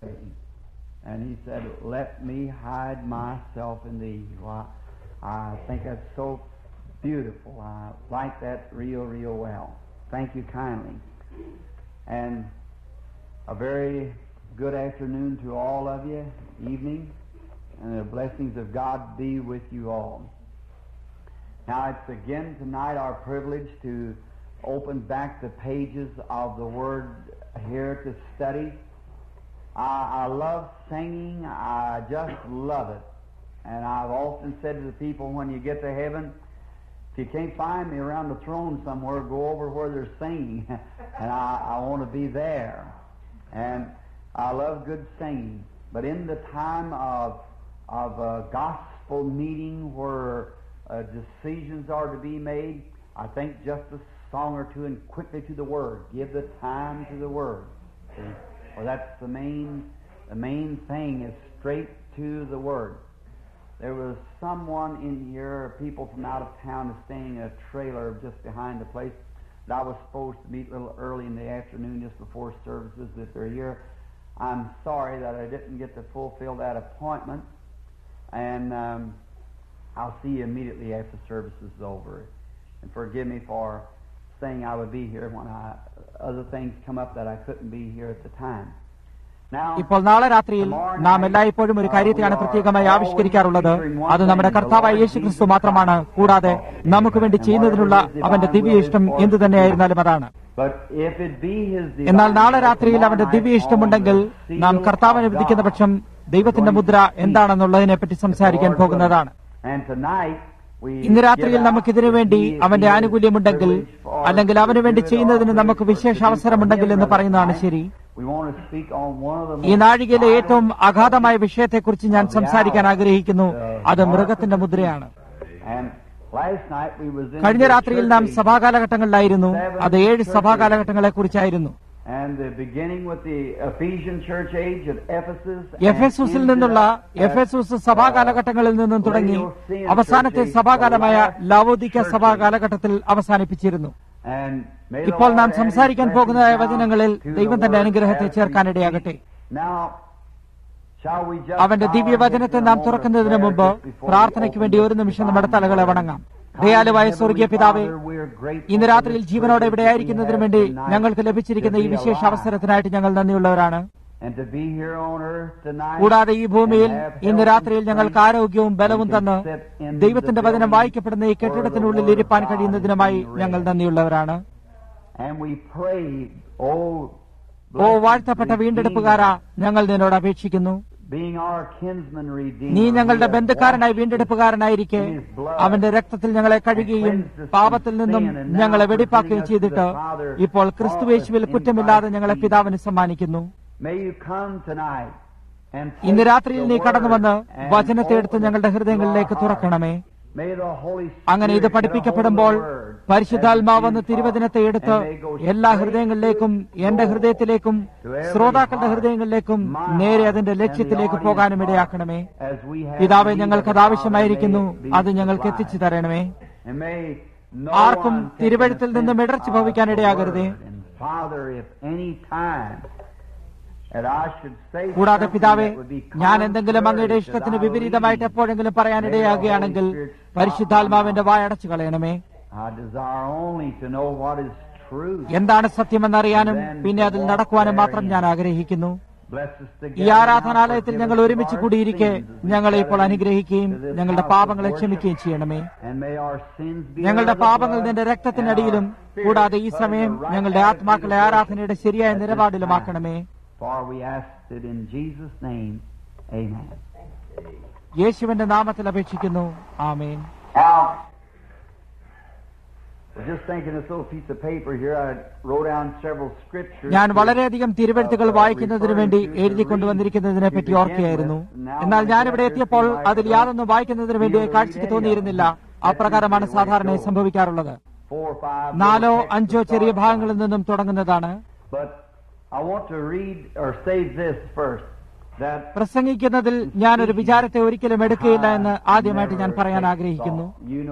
And he said, "Let me hide myself in thee." Well, I think that's so beautiful. I like that real well. Thank you kindly. And a very good afternoon to all of you, evening, and the blessings of God be with you all. Now it's again tonight our privilege to open back the pages of the Word here to study. I love singing. I just love it. And I've often said to the people, when you get to heaven, if you can't find me around the throne somewhere, go over where they're singing. And I want to be there. And I love good singing. But in the time of a gospel meeting where decisions are to be made, I think just a song or two and quickly to the Word. Give the time to the Word. See? Well, that's the main thing is straight to the Word. There was someone in here, people from out of town, is staying in a trailer just behind the place that I was supposed to meet a little early in the afternoon just before services. If they're here, I'm sorry that I didn't get to fulfill that appointment, and I'll see you immediately after service is over. And forgive me for saying I would be here when other things come up that I couldn't be here at the time. ഇപ്പോൾ നാളെ രാത്രിയിൽ നാം എല്ലായ്പ്പോഴും ഒരു കാര്യത്തെയാണ് പ്രത്യേകമായി ആവിഷ്കരിക്കാറുള്ളത്. അത് നമ്മുടെ കർത്താവായ യേശുക്രിസ്തു മാത്രമാണ്. കൂടാതെ നമുക്ക് വേണ്ടി ചെയ്യുന്നതിനുള്ള അവന്റെ ദിവ്യ ഇഷ്ടം എന്തു തന്നെയായിരുന്നാലും അതാണ്. എന്നാൽ നാളെ രാത്രിയിൽ അവന്റെ ദിവ്യ ഇഷ്ടമുണ്ടെങ്കിൽ നാം കർത്താവിനെ വിധിക്കുന്ന പക്ഷം ദൈവത്തിന്റെ മുദ്ര എന്താണെന്നുള്ളതിനെപ്പറ്റി സംസാരിക്കാൻ പോകുന്നതാണ്. ഇന്ന് രാത്രിയിൽ നമുക്കിതിനു വേണ്ടി അവന്റെ ആനുകൂല്യമുണ്ടെങ്കിൽ, അല്ലെങ്കിൽ അവന് വേണ്ടി ചെയ്യുന്നതിന് നമുക്ക് വിശേഷ അവസരമുണ്ടെങ്കിൽ എന്ന് പറയുന്നതാണ് ശരി. ഈ നാഴികയിലെ ഏറ്റവും അഗാധമായ വിഷയത്തെക്കുറിച്ച് ഞാൻ സംസാരിക്കാൻ ആഗ്രഹിക്കുന്നു. അത് മൃഗത്തിന്റെ മുദ്രയാണ്. കഴിഞ്ഞ രാത്രിയിൽ നാം സഭാകാലഘട്ടങ്ങളിലായിരുന്നു. അത് 7 സഭാകാലഘട്ടങ്ങളെ കുറിച്ചായിരുന്നു. എഫെസൂസിൽ നിന്നുള്ള എഫെസൂസ് സഭാകാലഘട്ടങ്ങളിൽ നിന്നും തുടങ്ങി അവസാനത്തെ സഭാകാലമായ ലവോദിക്ക സഭാകാലഘട്ടത്തിൽ അവസാനിപ്പിച്ചിരുന്നു. ഇപ്പോൾ നാം സംസാരിക്കാൻ പോകുന്ന വചനങ്ങളിൽ ദൈവം തന്റെ അനുഗ്രഹത്തെ ചേർക്കാനിടയാകട്ടെ. അവന്റെ ദിവ്യവചനത്തെ നാം തുറക്കുന്നതിന് മുമ്പ് പ്രാർത്ഥനയ്ക്ക് വേണ്ടി ഒരു നിമിഷം നമ്മുടെ തലകളെ വണങ്ങാം. ദയാലുവായ സ്വർഗീയ പിതാവേ, ഇന്ന് രാത്രിയിൽ ജീവനോടെ ഇവിടെ ആയിരിക്കുന്നതിന് വേണ്ടി ഞങ്ങൾക്ക് ലഭിച്ചിരിക്കുന്ന ഈ വിശേഷ അവസരത്തിനായിട്ട് ഞങ്ങൾ നന്ദിയുള്ളവരാണ്. കൂടാതെ ഈ ഭൂമിയിൽ ഇന്ന് രാത്രിയിൽ ഞങ്ങൾക്ക് ആരോഗ്യവും ബലവും തന്ന് ദൈവത്തിന്റെ വചനം വായിക്കപ്പെടുന്ന ഈ കെട്ടിടത്തിനുള്ളിൽ ഇരിപ്പാൻ കഴിയുന്നതിനുമായി ഞങ്ങൾ നന്ദിയുള്ളവരാണ്. ഓ വാഴ്ത്തപ്പെട്ട വീണ്ടെടുപ്പുകാരാ, ഞങ്ങൾ നിന്നോട് അപേക്ഷിക്കുന്നു. നീ ഞങ്ങളുടെ ബന്ധുക്കാരനായി വീണ്ടെടുപ്പുകാരനായിരിക്കെ അവന്റെ രക്തത്തിൽ ഞങ്ങളെ കഴുകുകയും പാപത്തിൽ നിന്നും ഞങ്ങളെ വെടിപ്പാക്കുകയും ചെയ്തിട്ട് ഇപ്പോൾ ക്രിസ്തുയേശുവിൽ കുറ്റമില്ലാതെ ഞങ്ങളെ പിതാവിന് സമ്മാനിക്കുന്നു. ഇന്ന് രാത്രിയിൽ നീ കടന്നുവന്ന് വചനത്തെ എടുത്ത് ഞങ്ങളുടെ ഹൃദയങ്ങളിലേക്ക് തുറക്കണമേ. അങ്ങനെ ഇത് പഠിപ്പിക്കപ്പെടുമ്പോൾ പരിശുദ്ധാത്മാവെന്ന് തിരുവചനത്തെ എടുത്ത് എല്ലാ ഹൃദയങ്ങളിലേക്കും, എന്റെ ഹൃദയത്തിലേക്കും ശ്രോതാക്കളുടെ ഹൃദയങ്ങളിലേക്കും നേരെ അതിന്റെ ലക്ഷ്യത്തിലേക്ക് പോകാനും ഇടയാക്കണമേ. പിതാവേ, ഞങ്ങൾക്കത് ആവശ്യമായിരിക്കുന്നു. അത് ഞങ്ങൾക്ക് എത്തിച്ചു തരണമേ. ആർക്കും തിരുവഴുത്തിൽ നിന്നും ഇടർച്ച ഭവിക്കാൻ ഇടയാകരുതേ. കൂടാതെ പിതാവേ, ഞാൻ എന്തെങ്കിലും അങ്ങയുടെ ഇഷ്ടത്തിന് വിപരീതമായിട്ട് എപ്പോഴെങ്കിലും പറയാനിടയാകുകയാണെങ്കിൽ പരിശുദ്ധാത്മാവിന്റെ വായടച്ചു കളയണമേ. എന്താണ് സത്യമെന്നറിയാനും പിന്നെ അതിൽ നടക്കുവാനും മാത്രം ഞാൻ ആഗ്രഹിക്കുന്നു. ഈ ആരാധനാലയത്തിൽ ഞങ്ങൾ ഒരുമിച്ച് കൂടിയിരിക്കെ ഞങ്ങളെ ഇപ്പോൾ അനുഗ്രഹിക്കുകയും ഞങ്ങളുടെ പാപങ്ങളെ ക്ഷമിക്കുകയും ചെയ്യണമേ. ഞങ്ങളുടെ പാപങ്ങൾ നിന്റെ രക്തത്തിനടിയിലും കൂടാതെ ഈ സമയം ഞങ്ങളുടെ ആത്മാക്കളെ ആരാധനയുടെ ശരിയായ നിലപാടിലുമാക്കണമേ. യേശുവിന്റെ നാമത്തിൽ അപേക്ഷിക്കുന്നു. ആമേൻ. ഞാൻ വളരെയധികം തിരുവെഴുത്തുകൾ വായിക്കുന്നതിന് വേണ്ടി എഴുതിക്കൊണ്ടുവന്നിരിക്കുന്നതിനെ പറ്റി ഓർക്കുകയായിരുന്നു. എന്നാൽ ഞാനിവിടെ എത്തിയപ്പോൾ അതിൽ യാതൊന്നും വായിക്കുന്നതിന് വേണ്ടി കാഴ്ചയ്ക്ക് തോന്നിയിരുന്നില്ല. അപ്രകാരമാണ് സാധാരണ സംഭവിക്കാറുള്ളത്. 4-5 ചെറിയ ഭാഗങ്ങളിൽ നിന്നും തുടങ്ങുന്നതാണ്. പ്രസംഗിക്കുന്നതിൽ ഞാനൊരു വിചാരത്തെ ഒരിക്കലും എടുക്കുകയില്ല എന്ന് ആദ്യമായിട്ട് ഞാൻ പറയാൻ ആഗ്രഹിക്കുന്നു.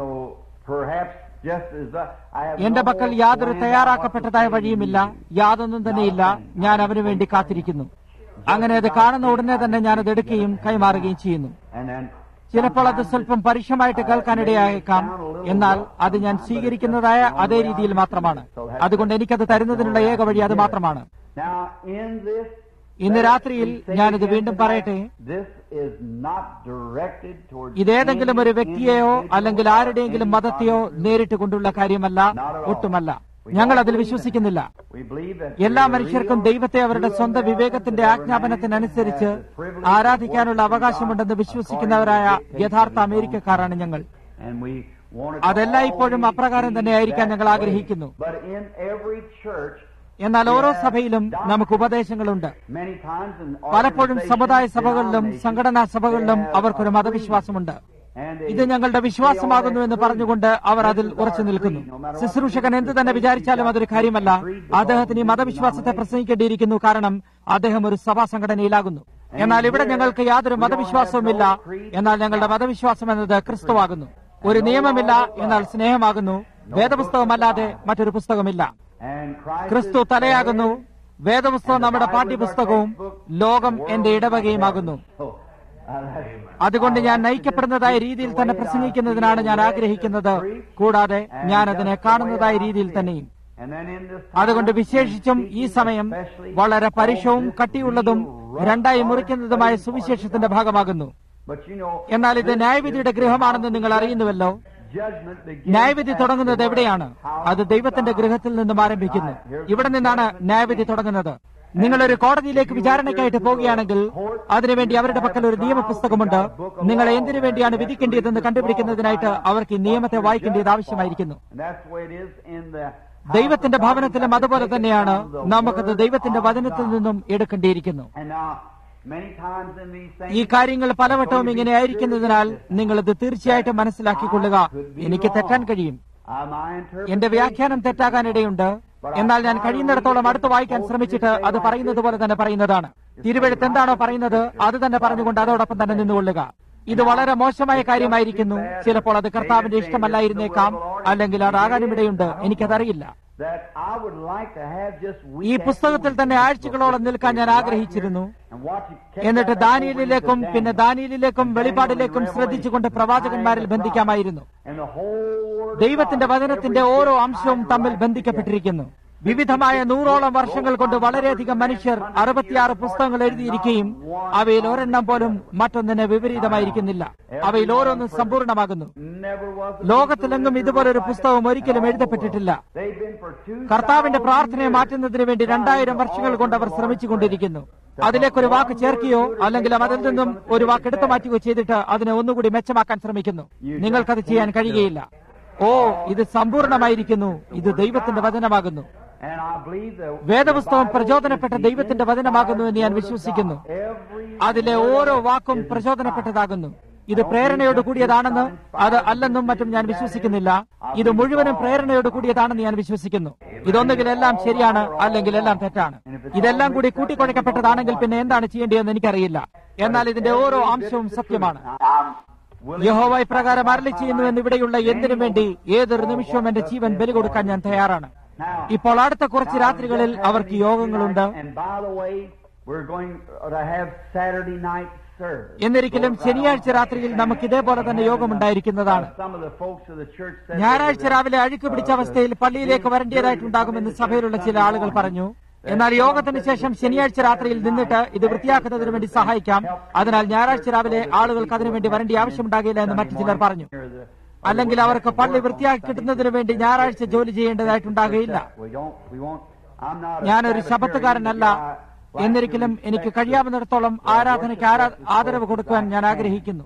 എന്റെ പക്കൽ യാതൊരു തയ്യാറാക്കപ്പെട്ടതായ വഴിയുമില്ല, യാതൊന്നും തന്നെയില്ല. ഞാൻ അവന് വേണ്ടി കാത്തിരിക്കുന്നു. അങ്ങനെ അത് കാണുന്ന ഉടനെ തന്നെ ഞാനത് എടുക്കുകയും കൈമാറുകയും ചെയ്യുന്നു. And then ചിലപ്പോൾ അത് സ്വല്പം പരുഷമായിട്ട് കേൾക്കാനിടയായേക്കാം, എന്നാൽ അത് ഞാൻ സ്വീകരിക്കുന്നതായ അതേ രീതിയിൽ മാത്രമാണ്. അതുകൊണ്ട് എനിക്കത് തരുന്നതിനുള്ള ഏക വഴി അത് മാത്രമാണ്. now in this ഇന്ന് രാത്രിയിൽ ഞാനിത് വീണ്ടും പറയട്ടെ, this is not directed towards ഇതേതെങ്കിലും ഒരു വ്യക്തിയെയോ അല്ലെങ്കിൽ ആരുടെയെങ്കിലും മതത്തെയോ നേരിട്ട് കൊണ്ടുള്ള കാര്യമല്ല, ഒട്ടുമല്ല. ഞങ്ങൾ അതിൽ വിശ്വസിക്കുന്നില്ല. we believe that എല്ലാ മനുഷ്യർക്കും ദൈവത്തെ അവരുടെ സ്വന്തം വിവേകത്തിന്റെ ആജ്ഞാപനത്തിനനുസരിച്ച് ആരാധിക്കാനുള്ള അവകാശമുണ്ടെന്ന് വിശ്വസിക്കുന്നവരായ യഥാർത്ഥ അമേരിക്കക്കാരാണ് ഞങ്ങൾ. and we want it അതെല്ലായ്പ്പോഴും അപ്രകാരം തന്നെ ആയിരിക്കാൻ ഞങ്ങൾ ആഗ്രഹിക്കുന്നു. but in every church എന്നാൽ ഓരോ സഭയിലും നമുക്ക് ഉപദേശങ്ങളുണ്ട്. many times in പലപ്പോഴും സമുദായ സഭകളിലും സംഘടനാ സഭകളിലും അവർക്കൊരു മതവിശ്വാസമുണ്ട്. and ഇത് ഞങ്ങളുടെ വിശ്വാസമാകുന്നു എന്ന് പറഞ്ഞുകൊണ്ട് അവർ അതിൽ ഉറച്ചു നിൽക്കുന്നു. ശുശ്രൂഷകൻ എന്ത് തന്നെ വിചാരിച്ചാലും അതൊരു കാര്യമല്ല. അദ്ദേഹത്തിന് ഈ മതവിശ്വാസത്തെ പ്രസംഗിക്കേണ്ടിയിരിക്കുന്നു, കാരണം അദ്ദേഹം ഒരു സഭാ സംഘടനയിലാകുന്നു. എന്നാൽ ഇവിടെ ഞങ്ങൾക്ക് യാതൊരു മതവിശ്വാസവുമില്ല. എന്നാൽ ഞങ്ങളുടെ മതവിശ്വാസം എന്നത് ക്രിസ്തുവാകുന്നു. ഒരു നിയമമില്ല, എന്നാൽ സ്നേഹമാകുന്നു. വേദപുസ്തകമല്ലാതെ മറ്റൊരു പുസ്തകമില്ല. and Christ ക്രിസ്തു തലയാകുന്നു. വേദപുസ്തകം നമ്മുടെ പാഠ്യപുസ്തകവും ലോകം എന്റെ ഇടവകയുമാകുന്നു. അതുകൊണ്ട് ഞാൻ നയിക്കപ്പെടുന്നതായ രീതിയിൽ തന്നെ പ്രസംഗിക്കുന്നതിനാണ് ഞാൻ ആഗ്രഹിക്കുന്നത്, കൂടാതെ ഞാൻ അതിനെ കാണുന്നതായ രീതിയിൽ തന്നെയും. and then in this അതുകൊണ്ട് വിശേഷിച്ചും ഈ സമയം വളരെ പരുഷവും കട്ടിയുള്ളതും രണ്ടായി മുറിക്കുന്നതുമായ സുവിശേഷത്തിന്റെ ഭാഗമാകുന്നു. but you know എന്നാൽ ഇത് ന്യായവിധിയുടെ ഗൃഹമാണെന്ന് നിങ്ങൾ അറിയുന്നുവല്ലോ. judgment begins ന്യായവിധി തുടങ്ങുന്നത് എവിടെയാണ്? അത് ദൈവത്തിന്റെ ഗൃഹത്തിൽ നിന്നും ആരംഭിക്കുന്നു. ഇവിടെ നിന്നാണ് ന്യായവിധി തുടങ്ങുന്നത്. നിങ്ങളൊരു കോടതിയിലേക്ക് വിചാരണയ്ക്കായിട്ട് പോവുകയാണെങ്കിൽ അതിനുവേണ്ടി അവരുടെ പക്കൽ ഒരു നിയമപുസ്തകമുണ്ട്. നിങ്ങളെ എന്തിനു വേണ്ടിയാണ് വിധിക്കേണ്ടതെന്ന് കണ്ടുപിടിക്കുന്നതിനായിട്ട് അവർക്ക് ഈ നിയമത്തെ വായിക്കേണ്ടത് ആവശ്യമായിരിക്കുന്നു. and that's the way it is in the ദൈവത്തിന്റെ ഭവനത്തിലും അതുപോലെ തന്നെയാണ്. നമുക്കത് ദൈവത്തിന്റെ വചനത്തിൽ നിന്നും എടുക്കേണ്ടിയിരിക്കുന്നു. and now many times in these things ഈ കാര്യങ്ങൾ പലവട്ടവും ഇങ്ങനെ ആയിരിക്കുന്നതിനാൽ നിങ്ങളിത് തീർച്ചയായിട്ടും മനസ്സിലാക്കിക്കൊള്ളുക. എനിക്ക് തെറ്റാൻ കഴിയും. my interpretation എന്റെ വ്യാഖ്യാനം തെറ്റാകാനിടയുണ്ട്. എന്നാൽ ഞാൻ കഴിയുന്നിടത്തോളം അടുത്ത് വായിക്കാൻ ശ്രമിച്ചിട്ട് അത് പറയുന്നത് പോലെ തന്നെ പറയുന്നതാണ്. തിരുവെഴുത്ത് എന്താണോ പറയുന്നത് അത് തന്നെ പറഞ്ഞുകൊണ്ട് അതോടൊപ്പം തന്നെ നിന്നുകൊള്ളുക. ഇത് വളരെ മോശമായ കാര്യമായിരിക്കുന്നു. ചിലപ്പോൾ അത് കർത്താവിന്റെ ഇഷ്ടമല്ലായിരുന്നേക്കാം, അല്ലെങ്കിൽ അതാകാനുമിടയുണ്ട്. എനിക്കതറിയില്ല. that I would like to have just ഈ പുസ്തകത്തിൽ തന്നെ ആഴ്ചകളോളം നിൽക്കാൻ ഞാൻ ആഗ്രഹിച്ചിരുന്നു. and watch it എന്നിട്ട് ദാനിയേലിലേക്കും പിന്നെ ദാനിയേലിലേക്കും വെളിപാടിലേക്കും ശ്രദ്ധിച്ചുകൊണ്ട് പ്രവാചകന്മാരിൽ ബന്ധിക്കാമായിരുന്നു. and the whole ദൈവത്തിന്റെ വചനത്തിന്റെ ഓരോ അംശവും തമ്മിൽ ബന്ധിക്കപ്പെട്ടിരിക്കുന്നു. വിവിധമായ 100ഓളം വർഷങ്ങൾ കൊണ്ട് വളരെയധികം മനുഷ്യർ 66 പുസ്തകങ്ങൾ എഴുതിയിരിക്കുകയും അവയിൽ ഒരെണ്ണം പോലും മറ്റൊന്നിന് വിപരീതമായിരിക്കുന്നില്ല. അവയിൽ ഓരോന്നും സമ്പൂർണ്ണമാകുന്നു. never was ലോകത്തിലെങ്ങും ഇതുപോലൊരു പുസ്തകം ഒരിക്കലും എഴുതപ്പെട്ടിട്ടില്ല. they've been for 2,000 കർത്താവിന്റെ പ്രാർത്ഥനയെ മാറ്റുന്നതിന് വേണ്ടി 2000 വർഷങ്ങൾ കൊണ്ട് അവർ ശ്രമിച്ചുകൊണ്ടിരിക്കുന്നു. അതിലേക്കൊരു വാക്ക് ചേർക്കുകയോ അല്ലെങ്കിൽ അതിൽ നിന്നും ഒരു വാക്ക് എടുത്തു മാറ്റുകയോ ചെയ്തിട്ട് അതിനെ ഒന്നുകൂടി മെച്ചമാക്കാൻ ശ്രമിക്കുന്നു. നിങ്ങൾക്കത് ചെയ്യാൻ കഴിയുകയില്ല. ഓ, ഇത് സമ്പൂർണ്ണമായിരിക്കുന്നു. ഇത് ദൈവത്തിന്റെ വചനമാകുന്നു. and I believe that വേദപുസ്തകം പ്രചോദനപ്പെട്ട ദൈവത്തിന്റെ വചനമാകുന്നു എന്ന് ഞാൻ വിശ്വസിക്കുന്നു. every അതിലെ ഓരോ വാക്കും പ്രചോദനപ്പെട്ടതാകുന്നു. ഇത് പ്രേരണയോട് കൂടിയതാണെന്ന് അത് അല്ലെന്നും മറ്റും ഞാൻ വിശ്വസിക്കുന്നില്ല. ഇത് മുഴുവനും പ്രേരണയോട് കൂടിയതാണെന്ന് ഞാൻ വിശ്വസിക്കുന്നു. ഇതൊന്നുകിൽ എല്ലാം ശരിയാണ്, അല്ലെങ്കിൽ എല്ലാം തെറ്റാണ്. ഇതെല്ലാം കൂടി കൂട്ടിക്കുഴയ്ക്കപ്പെട്ടതാണെങ്കിൽ പിന്നെ എന്താണ് ചെയ്യേണ്ടതെന്ന് എനിക്കറിയില്ല. എന്നാൽ ഇതിന്റെ ഓരോ അംശവും സത്യമാണ്. യഹോവ ഇപ്രകാരം അരുളി ചെയ്യുന്നു എന്നിവിടെയുള്ള എന്തിനു വേണ്ടി ഏതൊരു നിമിഷവും എന്റെ ജീവൻ ബലി കൊടുക്കാൻ ഞാൻ തയ്യാറാണ്. ഇപ്പോൾ അടുത്ത കുറച്ച് രാത്രികളിൽ അവർക്ക് യോഗങ്ങളുണ്ട്. and by the way we're going to have Saturday night service. എന്നിരിക്കലും ശനിയാഴ്ച രാത്രിയിൽ നമുക്ക് ഇതേപോലെ തന്നെ യോഗമുണ്ടായിരിക്കുന്നതാണ്. some of the folks of the church said ഞായറാഴ്ച രാവിലെ അഴുക്ക് പിടിച്ച അവസ്ഥയിൽ പള്ളിയിലേക്ക് വരേണ്ടതായിട്ടുണ്ടാകുമെന്ന് സഭയിലുള്ള ചില ആളുകൾ പറഞ്ഞു. എന്നാൽ യോഗത്തിന് ശേഷം ശനിയാഴ്ച രാത്രിയിൽ നിന്നിട്ട് ഇത് വൃത്തിയാക്കുന്നതിന് വേണ്ടി സഹായിക്കാം. അതിനാൽ ഞായറാഴ്ച രാവിലെ ആളുകൾക്ക് അതിനുവേണ്ടി വരേണ്ട ആവശ്യമുണ്ടാകില്ല എന്ന് മറ്റു ചിലർ പറഞ്ഞു. അല്ലെങ്കിൽ അവർക്ക് പള്ളി വൃത്തിയാക്കി കിട്ടുന്നതിന് വേണ്ടി ഞായറാഴ്ച ജോലി ചെയ്യേണ്ടതായിട്ടുണ്ടാകുകയില്ല. ഞാനൊരു ശബത്തുകാരനല്ല. എന്നിരിക്കലും എനിക്ക് കഴിയാവുന്നിടത്തോളം ആരാധനയ്ക്ക് ആദരവ് കൊടുക്കുവാൻ ഞാൻ ആഗ്രഹിക്കുന്നു.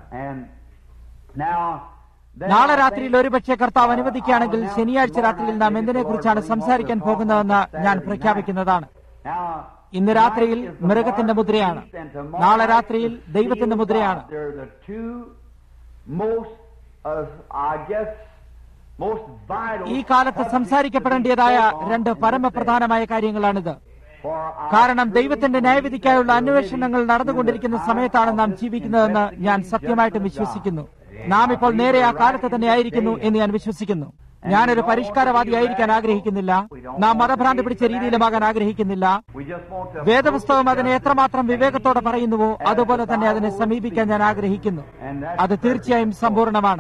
നാളെ രാത്രിയിൽ ഒരുപക്ഷെ കർത്താവ് അനുവദിക്കുകയാണെങ്കിൽ ശനിയാഴ്ച രാത്രിയിൽ നാം എന്തിനെക്കുറിച്ചാണ് സംസാരിക്കാൻ പോകുന്നതെന്ന് ഞാൻ പ്രഖ്യാപിക്കുന്നതാണ്. ഇന്ന് രാത്രിയിൽ മൃഗത്തിന്റെ മുദ്രയാണ്. നാളെ രാത്രിയിൽ ദൈവത്തിന്റെ മുദ്രയാണ്. ഈ കാലത്ത് സംസാരിക്കപ്പെടേണ്ടതായ 2 പരമപ്രധാനമായ കാര്യങ്ങളാണിത്. കാരണം ദൈവത്തിന്റെ ന്യായവിധിക്കായുള്ള അന്വേഷണങ്ങൾ നടന്നുകൊണ്ടിരിക്കുന്ന സമയത്താണ് നാം ജീവിക്കുന്നതെന്ന് ഞാൻ സത്യമായിട്ടും വിശ്വസിക്കുന്നു. നാം ഇപ്പോൾ നേരെ ആ കാലത്ത് തന്നെ ആയിരിക്കുന്നു എന്ന് ഞാൻ വിശ്വസിക്കുന്നു. ഞാനൊരു പരിഷ്കാരവാദിയായിരിക്കാൻ ആഗ്രഹിക്കുന്നില്ല. നാം മതഭ്രാന്തി പിടിച്ച രീതിയിലുമാകാൻ ആഗ്രഹിക്കുന്നില്ല. വേദപുസ്തകം അതിനെ എത്രമാത്രം വിവേകത്തോടെ പറയുന്നുവോ അതുപോലെ തന്നെ അതിനെ സമീപിക്കാൻ ഞാൻ ആഗ്രഹിക്കുന്നു. അത് തീർച്ചയായും സമ്പൂർണമാണ്.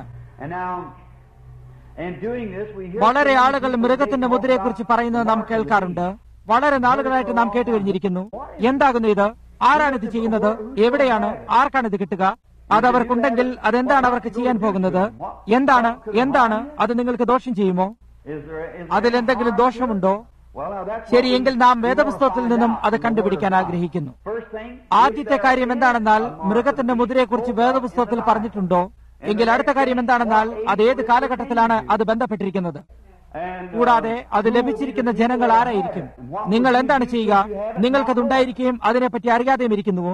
വളരെ ആളുകൾ മൃഗത്തിന്റെ മുദ്രയെക്കുറിച്ച് പറയുന്നത് നാം കേൾക്കാറുണ്ട്. വളരെ നാളുകളായിട്ട് നാം കേട്ടുകഴിഞ്ഞിരിക്കുന്നു. എന്താകുന്നു ഇത്? ആരാണിത് ചെയ്യുന്നത്? എവിടെയാണ്? ആർക്കാണിത് കിട്ടുക? അതവർക്കുണ്ടെങ്കിൽ അതെന്താണ് അവർക്ക് ചെയ്യാൻ പോകുന്നത്? എന്താണ് അത് നിങ്ങൾക്ക് ദോഷം ചെയ്യുമോ? അതിലെന്തെങ്കിലും ദോഷമുണ്ടോ? ശരിയെങ്കിൽ നാം വേദപുസ്തകത്തിൽ നിന്നും അത് കണ്ടുപിടിക്കാൻ ആഗ്രഹിക്കുന്നു. ആദ്യത്തെ കാര്യം എന്താണെന്നാൽ മൃഗത്തിന്റെ മുദ്രയെക്കുറിച്ച് വേദപുസ്തകത്തിൽ പറഞ്ഞിട്ടുണ്ടോ? എങ്കിൽ അടുത്ത കാര്യം എന്താണെന്നാൽ അത് ഏത് കാലഘട്ടത്തിലാണ് അത് ബന്ധപ്പെട്ടിരിക്കുന്നത്? കൂടാതെ അത് ലഭിച്ചിരിക്കുന്ന ജനങ്ങൾ ആരായിരിക്കും? നിങ്ങൾ എന്താണ് ചെയ്യുക? നിങ്ങൾക്കതുണ്ടായിരിക്കുകയും അതിനെപ്പറ്റി അറിയാതെയും ഇരിക്കുന്നുവോ?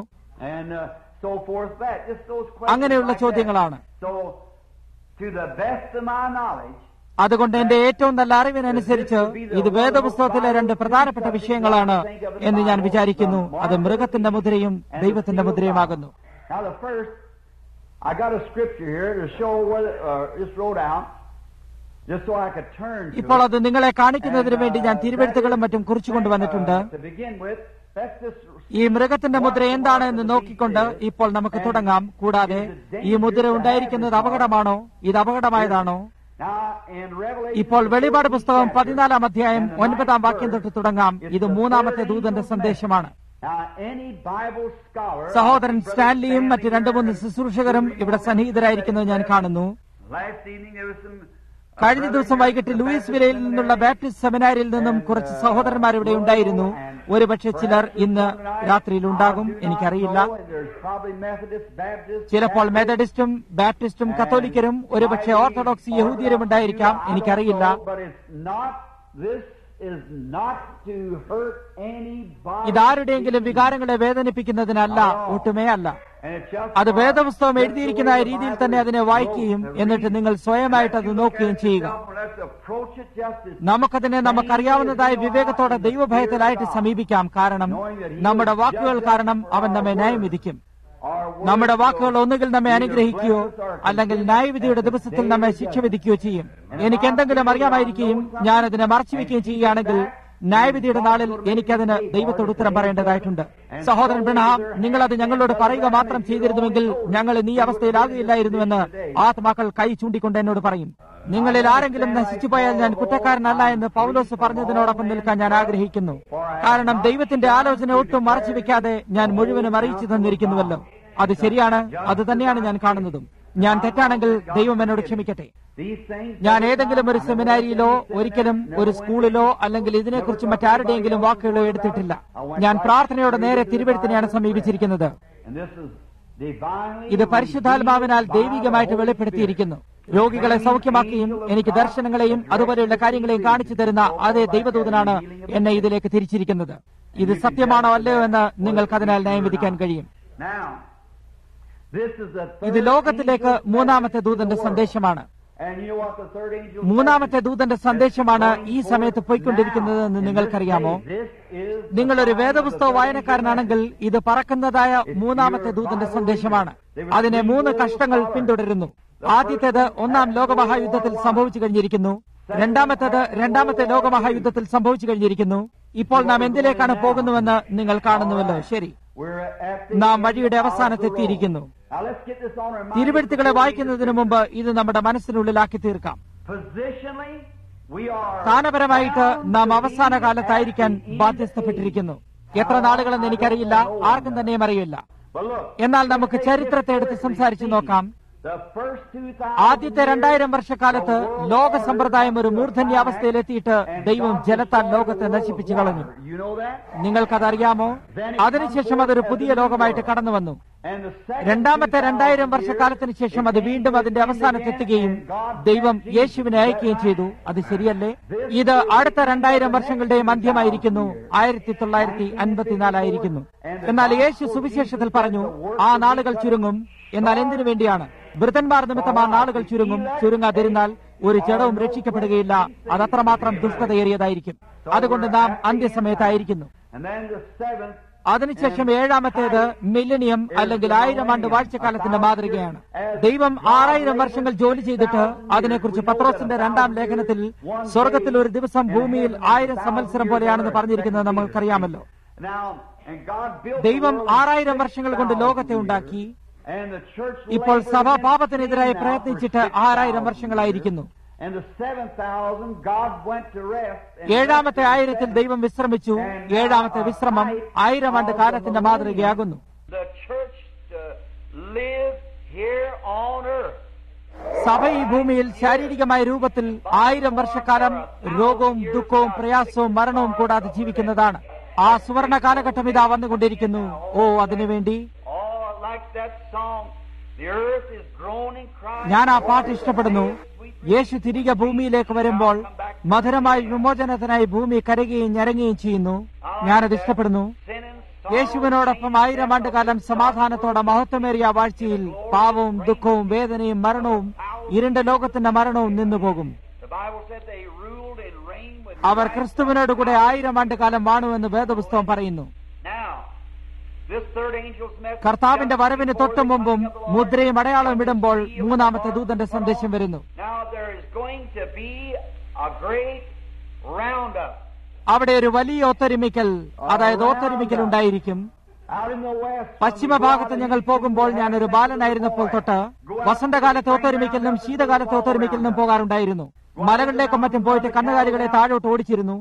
അങ്ങനെയുള്ള ചോദ്യങ്ങളാണ്. അതുകൊണ്ട് എന്റെ ഏറ്റവും നല്ല അറിവിനനുസരിച്ച് ഇത് വേദപുസ്തകത്തിലെ രണ്ട് പ്രധാനപ്പെട്ട വിഷയങ്ങളാണ് എന്ന് ഞാൻ വിചാരിക്കുന്നു. അത് മൃഗത്തിന്റെ മുദ്രയും ദൈവത്തിന്റെ മുദ്രയുമാകുന്നു. ഇപ്പോൾ അത് നിങ്ങളെ കാണിക്കുന്നതിന് വേണ്ടി ഞാൻ തിരുവെഴുത്തുകളും മറ്റും കുറിച്ചുകൊണ്ടുവന്നിട്ടുണ്ട്. ഈ മൃഗത്തിന്റെ മുദ്ര എന്താണ് എന്ന് നോക്കിക്കൊണ്ട് ഇപ്പോൾ നമുക്ക് തുടങ്ങാം. കൂടാതെ ഈ മുദ്ര ഉണ്ടായിരിക്കുന്നത് അപകടമാണോ? ഇത് അപകടമായതാണോ? ഇപ്പോൾ വെളിപാട് പുസ്തകം 14-ാം അധ്യായം 9-ാം വാക്യം തൊട്ട് തുടങ്ങാം. ഇത് മൂന്നാമത്തെ ദൂതന്റെ സന്ദേശമാണ്. സഹോദരൻ സ്റ്റാൻലിയും മറ്റ് 2-3 ശുശ്രൂഷകരും ഇവിടെ സന്നിഹിതരായിരിക്കുന്നത് ഞാൻ കാണുന്നു. കഴിഞ്ഞ ദിവസം വൈകിട്ട് ലൂയിസ് വിലയിൽ നിന്നുള്ള ബാപ്റ്റിസ്റ്റ് സെമിനാരിയിൽ നിന്നും കുറച്ച് സഹോദരന്മാർ ഇവിടെ ഉണ്ടായിരുന്നു. ഒരുപക്ഷെ ചിലർ ഇന്ന് രാത്രിയിൽ ഉണ്ടാകും, എനിക്കറിയില്ല. ചിലപ്പോൾ മെത്തഡിസ്റ്റും ബാപ്റ്റിസ്റ്റും കത്തോലിക്കരും ഒരുപക്ഷെ ഓർത്തഡോക്സ് യഹൂദിയരും ഉണ്ടായിരിക്കാം, എനിക്കറിയില്ല. ഇതാരുടെയെങ്കിലും വികാരങ്ങളെ വേദനിപ്പിക്കുന്നതിനല്ല, ഒട്ടുമേ അല്ല. അത് വേദപുസ്തകം എഴുതിയിരിക്കുന്ന രീതിയിൽ തന്നെ അതിനെ വായിക്കുകയും എന്നിട്ട് നിങ്ങൾ സ്വയമായിട്ട് അത് നോക്കുകയും ചെയ്യുക. നമുക്കതിനെ നമുക്കറിയാവുന്നതായ വിവേകത്തോടെ ദൈവഭയത്തിലായിട്ട് സമീപിക്കാം. കാരണം നമ്മുടെ വാക്കുകൾ കാരണം അവൻ നമ്മെ ന്യായം വിധിക്കും. നമ്മുടെ വാക്കുകൾ ഒന്നുകിൽ നമ്മെ അനുഗ്രഹിക്കുകയോ അല്ലെങ്കിൽ ന്യായവിധിയുടെ ദിവസത്തിൽ നമ്മെ ശിക്ഷ വിധിക്കുകയോ ചെയ്യും. എനിക്ക് എന്തെങ്കിലും അറിയാമായിരിക്കുകയും ഞാൻ അതിനെ മറച്ചുവെക്കുകയും ചെയ്യുകയാണെങ്കിൽ ന്യായവിധിയുടെ നാളിൽ എനിക്കതിന് ദൈവത്തോട് ഉത്തരം പറയേണ്ടതായിട്ടുണ്ട്. സഹോദരൻ ബ്രഹാം, നിങ്ങളത് ഞങ്ങളോട് പറയുക മാത്രം ചെയ്തിരുന്നുവെങ്കിൽ ഞങ്ങൾ ഈ അവസ്ഥയിലാകുകയില്ലായിരുന്നുവെന്ന് ആത്മാക്കൾ കൈ ചൂണ്ടിക്കൊണ്ട് എന്നോട് പറയും. നിങ്ങളിൽ ആരെങ്കിലും നശിച്ചുപോയാൽ ഞാൻ കുറ്റക്കാരനല്ല എന്ന് പൗലോസ് പറഞ്ഞതിനോടൊപ്പം നിൽക്കാൻ ഞാൻ ആഗ്രഹിക്കുന്നു. കാരണം ദൈവത്തിന്റെ ആലോചന ഒട്ടും മറച്ചുവെക്കാതെ ഞാൻ മുഴുവനും അറിയിച്ചു തന്നിരിക്കുന്നുവല്ലോ. അത് ശരിയാണ്, അത് തന്നെയാണ് ഞാൻ കാണുന്നതും. ഞാൻ തെറ്റാണെങ്കിൽ ദൈവം എന്നോട് ക്ഷമിക്കട്ടെ. ഞാൻ ഏതെങ്കിലും ഒരു സെമിനാരിയിലോ ഒരിക്കലും ഒരു സ്കൂളിലോ അല്ലെങ്കിൽ ഇതിനെക്കുറിച്ച് മറ്റാരുടെയെങ്കിലും വാക്കുകളോ എടുത്തിട്ടില്ല. ഞാൻ പ്രാർത്ഥനയോടെ നേരെ തിരുവെഴുത്തിനെയാണ് സമീപിച്ചിരിക്കുന്നത്. ഇത് പരിശുദ്ധാത്മാവിനാൽ ദൈവികമായിട്ട് വെളിപ്പെടുത്തിയിരിക്കുന്നു. രോഗികളെ സൗഖ്യമാക്കുകയും എനിക്ക് ദർശനങ്ങളെയും അതുപോലെയുള്ള കാര്യങ്ങളെയും കാണിച്ചു തരുന്ന അതേ ദൈവദൂതനാണ് എന്നെ ഇതിലേക്ക് തിരിച്ചിരിക്കുന്നത്. ഇത് സത്യമാണോ അല്ലയോ എന്ന് നിങ്ങൾക്ക് അതിനാൽ ന്യായം വിധിക്കാൻ കഴിയും. ഇത് ലോകത്തിലേക്ക് മൂന്നാമത്തെ ദൂതന്റെ സന്ദേശമാണ്. മൂന്നാമത്തെ ദൂതന്റെ സന്ദേശമാണ് ഈ സമയത്ത് പോയിക്കൊണ്ടിരിക്കുന്നത് എന്ന് നിങ്ങൾക്കറിയാമോ? നിങ്ങളൊരു വേദപുസ്തക വായനക്കാരനാണെങ്കിൽ ഇത് പറക്കുന്നതായ മൂന്നാമത്തെ ദൂതന്റെ സന്ദേശമാണ്. അതിനെ 3 കഷ്ടങ്ങൾ പിന്തുടരുന്നു. ആദ്യത്തേത് 1-ാം ലോകമഹായുദ്ധത്തിൽ സംഭവിച്ചു കഴിഞ്ഞിരിക്കുന്നു. രണ്ടാമത്തേത് 2-ാമത്തെ ലോകമഹായുദ്ധത്തിൽ സംഭവിച്ചു കഴിഞ്ഞിരിക്കുന്നു. ഇപ്പോൾ നാം എന്തിലേക്കാണ് പോകുന്നുവെന്ന് നിങ്ങൾ കാണുന്നുവല്ലോ. ശരി, നാം വഴിയുടെ അവസാനത്തെത്തിയിരിക്കുന്നു. തിരുവെഴുത്തുകളെ വായിക്കുന്നതിന് മുമ്പ് ഇത് നമ്മുടെ മനസ്സിനുള്ളിലാക്കി തീർക്കാം. സ്ഥാനപരമായിട്ട് നാം അവസാന കാലത്തായിരിക്കാൻ ബാധ്യസ്ഥപ്പെട്ടിരിക്കുന്നു. എത്ര നാളുകളെന്ന് എനിക്കറിയില്ല, ആർക്കും തന്നെയും അറിയില്ല. എന്നാൽ നമുക്ക് ചരിത്രത്തെ എടുത്ത് സംസാരിച്ചു നോക്കാം. ആദ്യത്തെ 2000 വർഷക്കാലത്ത് ലോക സമ്പ്രദായം ഒരു മൂർധന്യാവസ്ഥയിലെത്തിയിട്ട് ദൈവം ജലത്താൽ ലോകത്തെ നശിപ്പിച്ചു കളഞ്ഞു. നിങ്ങൾക്കതറിയാമോ? അതിനുശേഷം അതൊരു പുതിയ ലോകമായിട്ട് കടന്നു വന്നു. രണ്ടാമത്തെ 2000 വർഷക്കാലത്തിന് ശേഷം അത് വീണ്ടും അതിന്റെ അവസാനത്തെത്തുകയും ദൈവം യേശുവിനെ അയക്കുകയും ചെയ്തു. അത് ശരിയല്ലേ? ഇത് അടുത്ത 2000 വർഷങ്ങളുടെയും അന്ത്യമായിരിക്കുന്നു. 1954 ആയിരിക്കുന്നു. എന്നാൽ യേശു സുവിശേഷത്തിൽ പറഞ്ഞു ആ നാളുകൾ ചുരുങ്ങും. എന്നാൽ എന്തിനു വേണ്ടിയാണ്? വൃദ്ധന്മാർ നിമിത്തം ആ നാളുകൾ ചുരുങ്ങാതിരുന്നാൽ ഒരു ജഡവും രക്ഷിക്കപ്പെടുകയില്ല. അതത്രമാത്രം ദുഷ്ടതയേറിയതായിരിക്കും. അതുകൊണ്ട് നാം അന്ത്യസമയത്തായിരിക്കുന്നു. അതിനുശേഷം ഏഴാമത്തേത് മില്ലേനിയം അല്ലെങ്കിൽ 1000 ആണ്ട് വാഴ്ചക്കാലത്തിന്റെ മാതൃകയാണ്. ദൈവം 6000 വർഷങ്ങൾ ജോലി ചെയ്തിട്ട് അതിനെക്കുറിച്ച് പത്രോസിന്റെ 2-ാം ലേഖനത്തിൽ സ്വർഗത്തിൽ ഒരു ദിവസം ഭൂമിയിൽ 1000 സംവത്സരം പോലെയാണെന്ന് പറഞ്ഞിരിക്കുന്നത് നമുക്കറിയാമല്ലോ. ദൈവം 6000 വർഷങ്ങൾ കൊണ്ട് ലോകത്തെ ഉണ്ടാക്കി. ഇപ്പോൾ സഭ പാപത്തിനെതിരായി പ്രയത്നിച്ചിട്ട് 6000 വർഷങ്ങളായിരിക്കുന്നു. 7ാമത്തെ 1000-ൽ ദൈവം വിശ്രമിച്ചു. 7ാമത്തെ വിശ്രമം 1000 ആണ്ട് കാലത്തിന്റെ മാതൃകയാകുന്നു. സഭ ഈ ഭൂമിയിൽ ശാരീരികമായ രൂപത്തിൽ 1000 വർഷക്കാലം രോഗവും ദുഃഖവും പ്രയാസവും മരണവും കൂടാതെ ജീവിക്കുന്നതാണ്. ആ സുവർണ കാലഘട്ടം ഇതാ വന്നുകൊണ്ടിരിക്കുന്നു. അതിനുവേണ്ടി ഞാൻ ആ പാട്ട് ഇഷ്ടപ്പെടുന്നു. യേശു തിരികെ ഭൂമിയിലേക്ക് വരുമ്പോൾ മധുരമായി വിമോചനത്തിനായി ഭൂമി കരയുകയും ഞരങ്ങുകയും ചെയ്യുന്നു. ഞാനത് ഇഷ്ടപ്പെടുന്നു. യേശുവിനോടൊപ്പം 1000 ആണ്ടുകാലം സമാധാനത്തോടെ മഹത്വമേറിയ വാഴ്ചയിൽ പാവവും ദുഃഖവും വേദനയും മരണവും ഇരുണ്ട ലോകത്തിന്റെ മരണവും നിന്നുപോകും. അവർ ക്രിസ്തുവിനോടുകൂടെ 1000 ആണ്ടുകാലം വാണുവെന്ന് വേദപുസ്തകം പറയുന്നു. കർത്താവിന്റെ വരവിന് തൊട്ടു മുമ്പും മുദ്രയും അടയാളവും ഇടുമ്പോൾ 3ാമത്തെ ദൂതന്റെ സന്ദേശം വരുന്നു. അവിടെ ഒരു വലിയ ഒത്തൊരുമിക്കൽ, അതായത് ഒത്തൊരുമിക്കൽ ഉണ്ടായിരിക്കും. പശ്ചിമഭാഗത്ത് ഞങ്ങൾ പോകുമ്പോൾ ഞാനൊരു ബാലനായിരുന്നപ്പോൾ തൊട്ട് വസന്തകാലത്തെ ഒത്തൊരുമിക്കലിനും ശീതകാലത്തെ ഒത്തൊരുമിക്കലിനും പോകാറുണ്ടായിരുന്നു. മലകളിലേക്കും മറ്റും പോയിട്ട് കന്നുകാലികളെ താഴോട്ട് ഓടിച്ചിരുന്നു.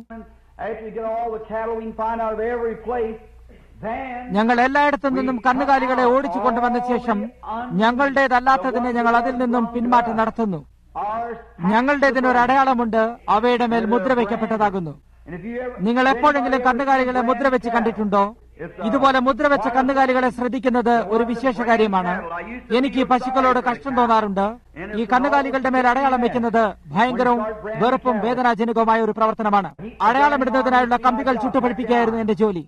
ഞങ്ങൾ എല്ലായിടത്തു നിന്നും കന്നുകാലികളെ ഓടിച്ചു കൊണ്ടുവന്ന ശേഷം ഞങ്ങളുടേതല്ലാത്തതിനെ ഞങ്ങൾ അതിൽ നിന്നും പിന്മാറ്റം നടത്തുന്നു. ഞങ്ങളുടേതിനൊരു അടയാളമുണ്ട്, അവയുടെ മേൽ മുദ്ര വയ്ക്കപ്പെട്ടതാകുന്നു. നിങ്ങൾ എപ്പോഴെങ്കിലും കന്നുകാലികളെ മുദ്ര വെച്ച് കണ്ടിട്ടുണ്ടോ? ഇതുപോലെ മുദ്ര വെച്ച കന്നുകാലികളെ ശ്രദ്ധിക്കുന്നത് ഒരു വിശേഷ കാര്യമാണ്. എനിക്ക് ഈ പശുക്കളോട് കഷ്ടം തോന്നാറുണ്ട്. ഈ കന്നുകാലികളുടെ മേൽ അടയാളം വെക്കുന്നത് ഭയങ്കരവും വെറുപ്പും വേദനാജനകവുമായ ഒരു പ്രവർത്തനമാണ്. അടയാളമിടുന്നതിനായുള്ള കമ്പികൾ ചുട്ടുപഠിപ്പിക്കുകയായിരുന്നു എന്റെ ജോലി.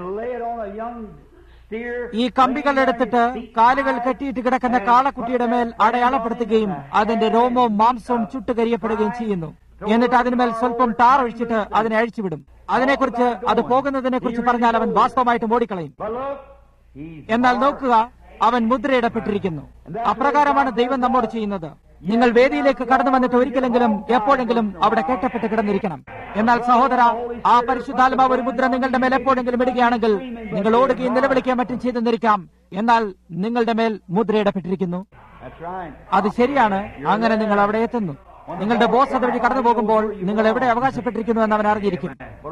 ഈ കമ്പികൾ എടുത്തിട്ട് കാലുകൾ കെട്ടിയിട്ട് കിടക്കുന്ന കാളക്കുട്ടിയുടെ മേൽ അടയാളപ്പെടുത്തുകയും അതിന്റെ രോമവും മാംസവും ചുട്ടുകരിയപ്പെടുകയും ചെയ്യുന്നു. എന്നിട്ട് അതിന്മേൽ സ്വല്പം ടാർ ഒഴിച്ചിട്ട് അതിനെ അഴിച്ചുവിടും. അതിനെക്കുറിച്ച് അത് പോകുന്നതിനെ കുറിച്ച് പറഞ്ഞാൽ അവൻ വാസ്തവമായിട്ട് ഓടിക്കളയും. എന്നാൽ നോക്കുക, അവൻ മുദ്രയിടപ്പെട്ടിരിക്കുന്നു. അപ്രകാരമാണ് ദൈവം നമ്മോട് ചെയ്യുന്നത്. നിങ്ങൾ വേദിയിലേക്ക് കടന്നു വന്നിട്ട് ഒരിക്കലെങ്കിലും എപ്പോഴെങ്കിലും അവിടെ കെട്ടപ്പെട്ട് കിടന്നിരിക്കണം. എന്നാൽ സഹോദര, ആ പരിശുദ്ധാത്മാവ് ഒരു മുദ്ര നിങ്ങളുടെ മേൽ എപ്പോഴെങ്കിലും ഇടുകയാണെങ്കിൽ നിങ്ങൾ ഓടുകയും നിലവിളിക്കുകയും മറ്റും ചെയ്തെന്നിരിക്കാം. എന്നാൽ നിങ്ങളുടെ മേൽ മുദ്രയിടപ്പെട്ടിരിക്കുന്നു. അത് ശരിയാണ്. അങ്ങനെ നിങ്ങൾ അവിടെ എത്തുന്നു. നിങ്ങളുടെ ബോസ് അതുവഴി കടന്നു പോകുമ്പോൾ നിങ്ങൾ എവിടെ അവകാശപ്പെട്ടിരിക്കുന്നു എന്ന് അവൻ അറിഞ്ഞിരിക്കും.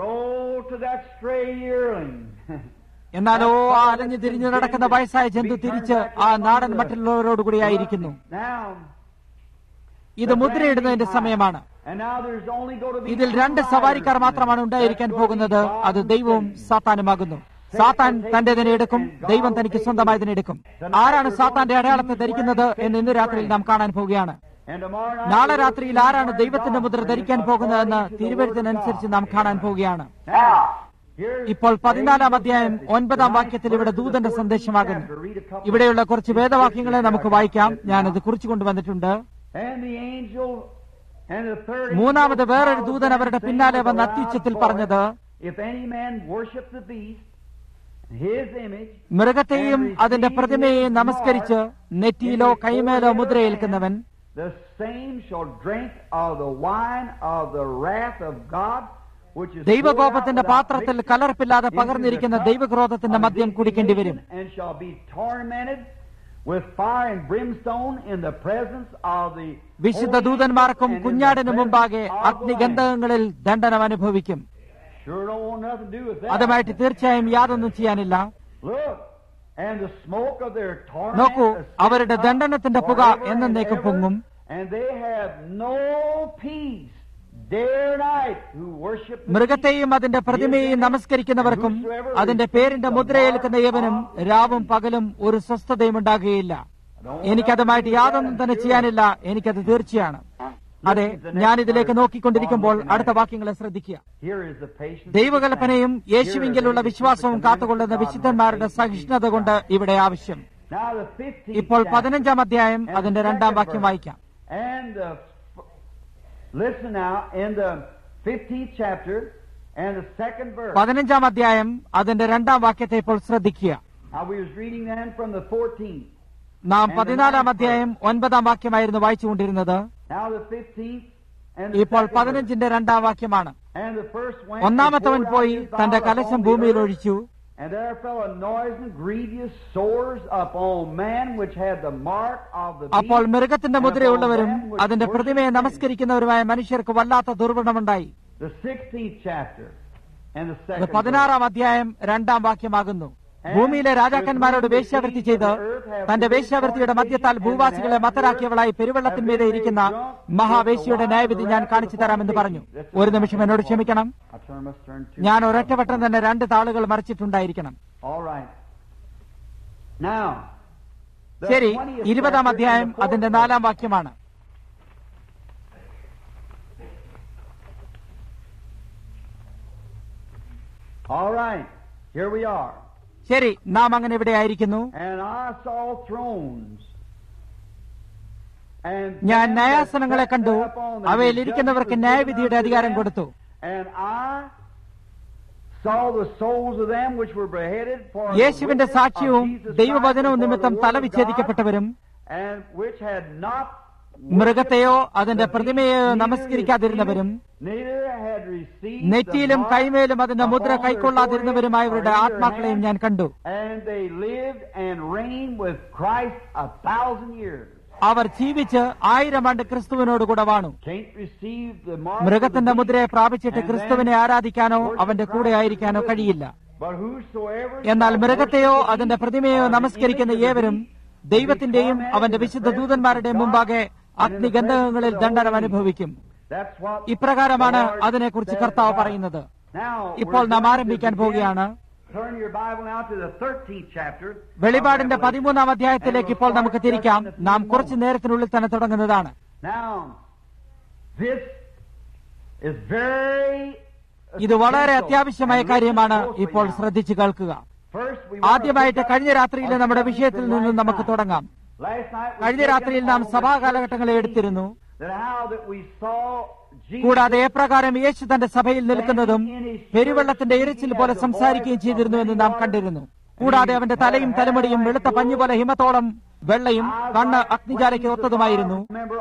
എന്നാലോ ആ അലഞ്ഞു തിരിഞ്ഞു നടക്കുന്ന വയസ്സായ ജന്തു തിരിച്ച് ആ നാടൻ മറ്റുള്ളവരോടുകൂടിയായിരിക്കുന്നു. ഇത് മുദ്രയിടുന്നതിന്റെ സമയമാണ്. ഇതിൽ 2 സവാരിക്കാർ മാത്രമാണ് ഉണ്ടായിരിക്കാൻ പോകുന്നത്. അത് ദൈവവും സാത്താനുമാകുന്നു. സാത്താൻ തന്റേതിനെ എടുക്കും, ദൈവം തനിക്ക് സ്വന്തമായതിനെ എടുക്കും. ആരാണ് സാത്താന്റെ അടയാളത്തെ ധരിക്കുന്നത് എന്ന് ഇന്ന് രാത്രിയിൽ നാം കാണാൻ പോവുകയാണ്. നാളെ രാത്രിയിൽ ആരാണ് ദൈവത്തിന്റെ മുദ്ര ധരിക്കാൻ പോകുന്നതെന്ന് തിരുവെഴുത്തിനനുസരിച്ച് നാം കാണാൻ പോവുകയാണ്. ഇപ്പോൾ 14-ാം അധ്യായം 9-ാം വാക്യത്തിൽ ഇവിടെ ദൂതന്റെ സന്ദേശമാകുന്നു. ഇവിടെയുള്ള കുറച്ച് വേദവാക്യങ്ങളെ നമുക്ക് വായിക്കാം. ഞാനത് കുറിച്ചു കൊണ്ടുവന്നിട്ടുണ്ട്. 3ാമത് വേറൊരു ദൂതൻ അവരുടെ പിന്നാലെ വന്ന് അത്യുച്ചത്തിൽ പറഞ്ഞത്, മൃഗത്തെയും അതിന്റെ പ്രതിമയെയും നമസ്കരിച്ച് നെറ്റിയിലോ കൈമേലോ മുദ്രയേൽക്കുന്നവൻ ദൈവകോപത്തിന്റെ പാത്രത്തിൽ കലർപ്പില്ലാതെ പകർന്നിരിക്കുന്ന ദൈവക്രോധത്തിന്റെ മദ്യം കുടിക്കേണ്ടി വരും. വിശുദ്ധ ദൂതന്മാർക്കും കുഞ്ഞാടിനു മുമ്പാകെ അഗ്നിഗന്ധകങ്ങളിൽ ദണ്ഡനം അനുഭവിക്കും. അതുമായിട്ട് തീർച്ചയായും യാതൊന്നും ചെയ്യാനില്ല. നോക്കൂ, അവരുടെ ദണ്ഡനത്തിന്റെ പുക എന്നേക്കും പൊങ്ങും. മൃഗത്തെയും അതിന്റെ പ്രതിമയെയും നമസ്കരിക്കുന്നവർക്കും അതിന്റെ പേരിന്റെ മുദ്രയേൽക്കുന്ന ഏവനും രാവും പകലും ഒരു സ്വസ്ഥതയും ഉണ്ടാകുകയില്ല. എനിക്കതുമായിട്ട് യാതൊന്നും തന്നെ ചെയ്യാനില്ല. എനിക്കത് തീർച്ചയാണ്. അതെ, ഞാനിതിലേക്ക് നോക്കിക്കൊണ്ടിരിക്കുമ്പോൾ അടുത്ത വാക്യങ്ങളെ ശ്രദ്ധിക്കുക. ദൈവകൽപ്പനയും യേശുവിങ്കിലുള്ള വിശ്വാസവും കാത്തുകൊള്ളുന്ന വിശുദ്ധന്മാരുടെ സഹിഷ്ണുത കൊണ്ട് ഇവിടെ ആവശ്യം. ഇപ്പോൾ 15-ാം അധ്യായം അതിന്റെ 2-ാം വാക്യം വായിക്കാം. Listen now, in the 15th chapter, and the second verse. 15-ാം അധ്യായം അതിന്റെ 2-ാം വാക്യത്തെ ഇപ്പോൾ ശ്രദ്ധിക്കുക. Now we was reading then from the 14th. നാം 14-ാം അധ്യായം 9-ാം വാക്യമായിരുന്നു വായിച്ചുകൊണ്ടിരുന്നത്. Now the 15th and the ഇപ്പോൾ second verse. 15-ന്റെ 2-ാം വാക്യമാണ്. And the first went, ഒന്നാമത്തവൻ and poured പോയി out his തന്റെ vial കലശം upon the ഭൂമിയിൽ earth, ഒഴിച്ചു. and there fell a noisome, grievous sores upon man which had the mark of the beast, അപ്പോൾ മൃഗത്തിന്റെ and മുദ്രയുള്ളവരും upon them which അതിന്റെ worshipped പ്രതിമയെ him. നമസ്കരിക്കുന്നവരുമായ മനുഷ്യർക്ക് വല്ലാത്ത ദുർഗുണമുണ്ടായി. The 16th chapter and the അത് second verse. 16-ാം അധ്യായം 2-ാം വാക്യമാകുന്നു. ഭൂമിയിലെ രാജാക്കന്മാരോട് വേശ്യാവൃത്തി ചെയ്ത് തന്റെ വേശ്യാവൃത്തിയുടെ മധ്യത്താൽ ഭൂവാസികളെ മത്തരാക്കിയവളായി പെരുവെള്ളത്തിന്മീതെ ഇരിക്കുന്ന മഹാവേശ്യയുടെ ന്യായവിധി ഞാൻ കാണിച്ചു തരാമെന്ന് പറഞ്ഞു. ഒരു നിമിഷം എന്നോട് ക്ഷമിക്കണം. ഞാൻ ഒരൊറ്റവട്ടം തന്നെ 2 താളുകൾ മറിച്ചിട്ടുണ്ടായിരിക്കണം. All right. Now, the ശരി, 20th 20-ാം chapter അധ്യായം and the അതിന്റെ 4th 4-ാം വാക്യമാണ്. All right. Here we are. ശരി, നാം അങ്ങനെ ഇവിടെ ആയിരിക്കുന്നു. And I saw thrones. And ഞാൻ them ന്യായാസനങ്ങളെ that കണ്ടു, sat upon them, അവയിൽ the ഇരിക്കുന്നവർക്ക് judgment was ന്യായവിധിയുടെ given unto അധികാരം them. കൊടുത്തു. And I saw the souls of them which were beheaded for the യേശുവിന്റെ witness സാക്ഷ്യവും of Jesus ദൈവവചനവും Christ and for നിമിത്തം the word തല of വിച്ഛേദിക്കപ്പെട്ടവരും God, and which had not മൃഗത്തെയോ അതിന്റെ പ്രതിമയെയോ നമസ്കരിക്കാതിരുന്നവരും നെറ്റിയിലും കൈമേലും അതിന്റെ മുദ്ര കൈക്കൊള്ളാതിരുന്നവരുമായവരുടെ ആത്മാക്കളെയും ഞാൻ കണ്ടു. അവർ ജീവിച്ച് 1000 ആണ്ട് ക്രിസ്തുവിനോടുകൂടെ വാണു. മൃഗത്തിന്റെ മുദ്രയെ പ്രാപിച്ചിട്ട് ക്രിസ്തുവിനെ ആരാധിക്കാനോ അവന്റെ കൂടെ ആയിരിക്കാനോ കഴിയില്ല. എന്നാൽ മൃഗത്തെയോ അതിന്റെ പ്രതിമയെയോ നമസ്കരിക്കുന്ന ഏവരും ദൈവത്തിന്റെയും അവന്റെ വിശുദ്ധ ദൂതന്മാരുടെയും മുമ്പാകെ അഗ്നിഗന്ധകങ്ങളിൽ ദണ്ഡനം അനുഭവിക്കും. ഇപ്രകാരമാണ് അതിനെക്കുറിച്ച് കർത്താവ് പറയുന്നത്. ഇപ്പോൾ നാം ആരംഭിക്കാൻ പോവുകയാണ്. വെളിപാടിന്റെ 13-ാം അധ്യായത്തിലേക്ക് ഇപ്പോൾ നമുക്ക് തിരിക്കാം. നാം കുറച്ചു നേരത്തിനുള്ളിൽ തന്നെ തുടങ്ങുന്നതാണ്. ഇത് വളരെ അത്യാവശ്യമായ കാര്യമാണ്. ഇപ്പോൾ ശ്രദ്ധിച്ചു കേൾക്കുക. ആദ്യമായിട്ട് കഴിഞ്ഞ രാത്രിയിലെ നമ്മുടെ വിഷയത്തിൽ നിന്നും നമുക്ക് തുടങ്ങാം. കഴിഞ്ഞ രാത്രിയിൽ നാം സഭാകാലഘട്ടങ്ങളെ എടുത്തിരുന്നു. കൂടാതെ എപ്രകാരം യേശു തന്റെ സഭയിൽ നിൽക്കുന്നതും പെരുവെള്ളത്തിന്റെ ഇരച്ചിൽ പോലെ സംസാരിക്കുകയും ചെയ്തിരുന്നു എന്ന് നാം കണ്ടിരുന്നു. കൂടാതെ അവന്റെ തലയും തലമുടിയും വെളുത്ത പഞ്ഞുപോലെ ഹിമത്തോളം വെള്ളയും കണ്ണ് അഗ്നിജാലയ്ക്ക് ഒത്തതുമായിരുന്നു.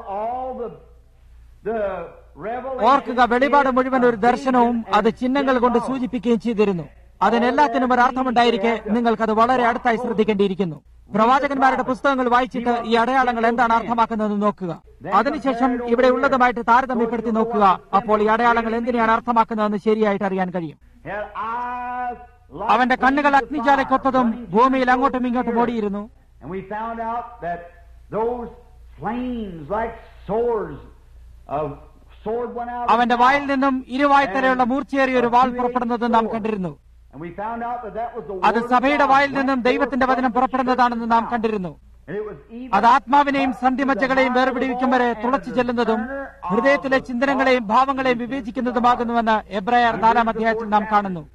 ഓർക്കുക, വെളിപാട് മുഴുവൻ ഒരു ദർശനവും അത് ചിഹ്നങ്ങൾ കൊണ്ട് സൂചിപ്പിക്കുകയും ചെയ്തിരുന്നു. അതിനെല്ലാത്തിനും ഒരു അർത്ഥമുണ്ടായിരിക്കെ നിങ്ങൾക്കത് വളരെ അടുത്തായി ശ്രദ്ധിക്കേണ്ടിയിരിക്കുന്നു. പ്രവാചകന്മാരുടെ പുസ്തകങ്ങൾ വായിച്ചിട്ട് ഈ അടയാളങ്ങൾ എന്താണ് അർത്ഥമാക്കുന്നതെന്ന് നോക്കുക. അതിനുശേഷം ഇവിടെ ഉള്ളതുമായിട്ട് താരതമ്യപ്പെടുത്തി നോക്കുക. അപ്പോൾ ഈ അടയാളങ്ങൾ എന്തിനാണ് അർത്ഥമാക്കുന്നതെന്ന് ശരിയായിട്ട് അറിയാൻ കഴിയും. അവന്റെ കണ്ണുകൾ അഗ്നിജാലയ്ക്കൊത്തതും ഭൂമിയിൽ അങ്ങോട്ടും ഇങ്ങോട്ടും ഓടിയിരുന്നു. അവന്റെ വായിൽ നിന്നും ഇരുവായ്ത്തലയുള്ള മൂർച്ചയേറിയ ഒരു വാൾ പുറപ്പെടുന്നത് നാം കണ്ടിരുന്നു. അത് സഭയുടെ വായിൽ നിന്നും ദൈവത്തിന്റെ വചനം പുറപ്പെടുന്നതാണെന്ന് നാം കണ്ടിരുന്നു. അത് ആത്മാവിനെയും സന്ധിമജ്ജകളെയും വേർപിടിവിക്കും വരെ തുളച്ചു ചെല്ലുന്നതും ഹൃദയത്തിലെ ചിന്തനങ്ങളെയും ഭാവങ്ങളെയും വിവേചിക്കുന്നതുമാകുന്നുവെന്ന് എബ്രായർ 4-ാം അധ്യായത്തിൽ നാം കാണുന്നു.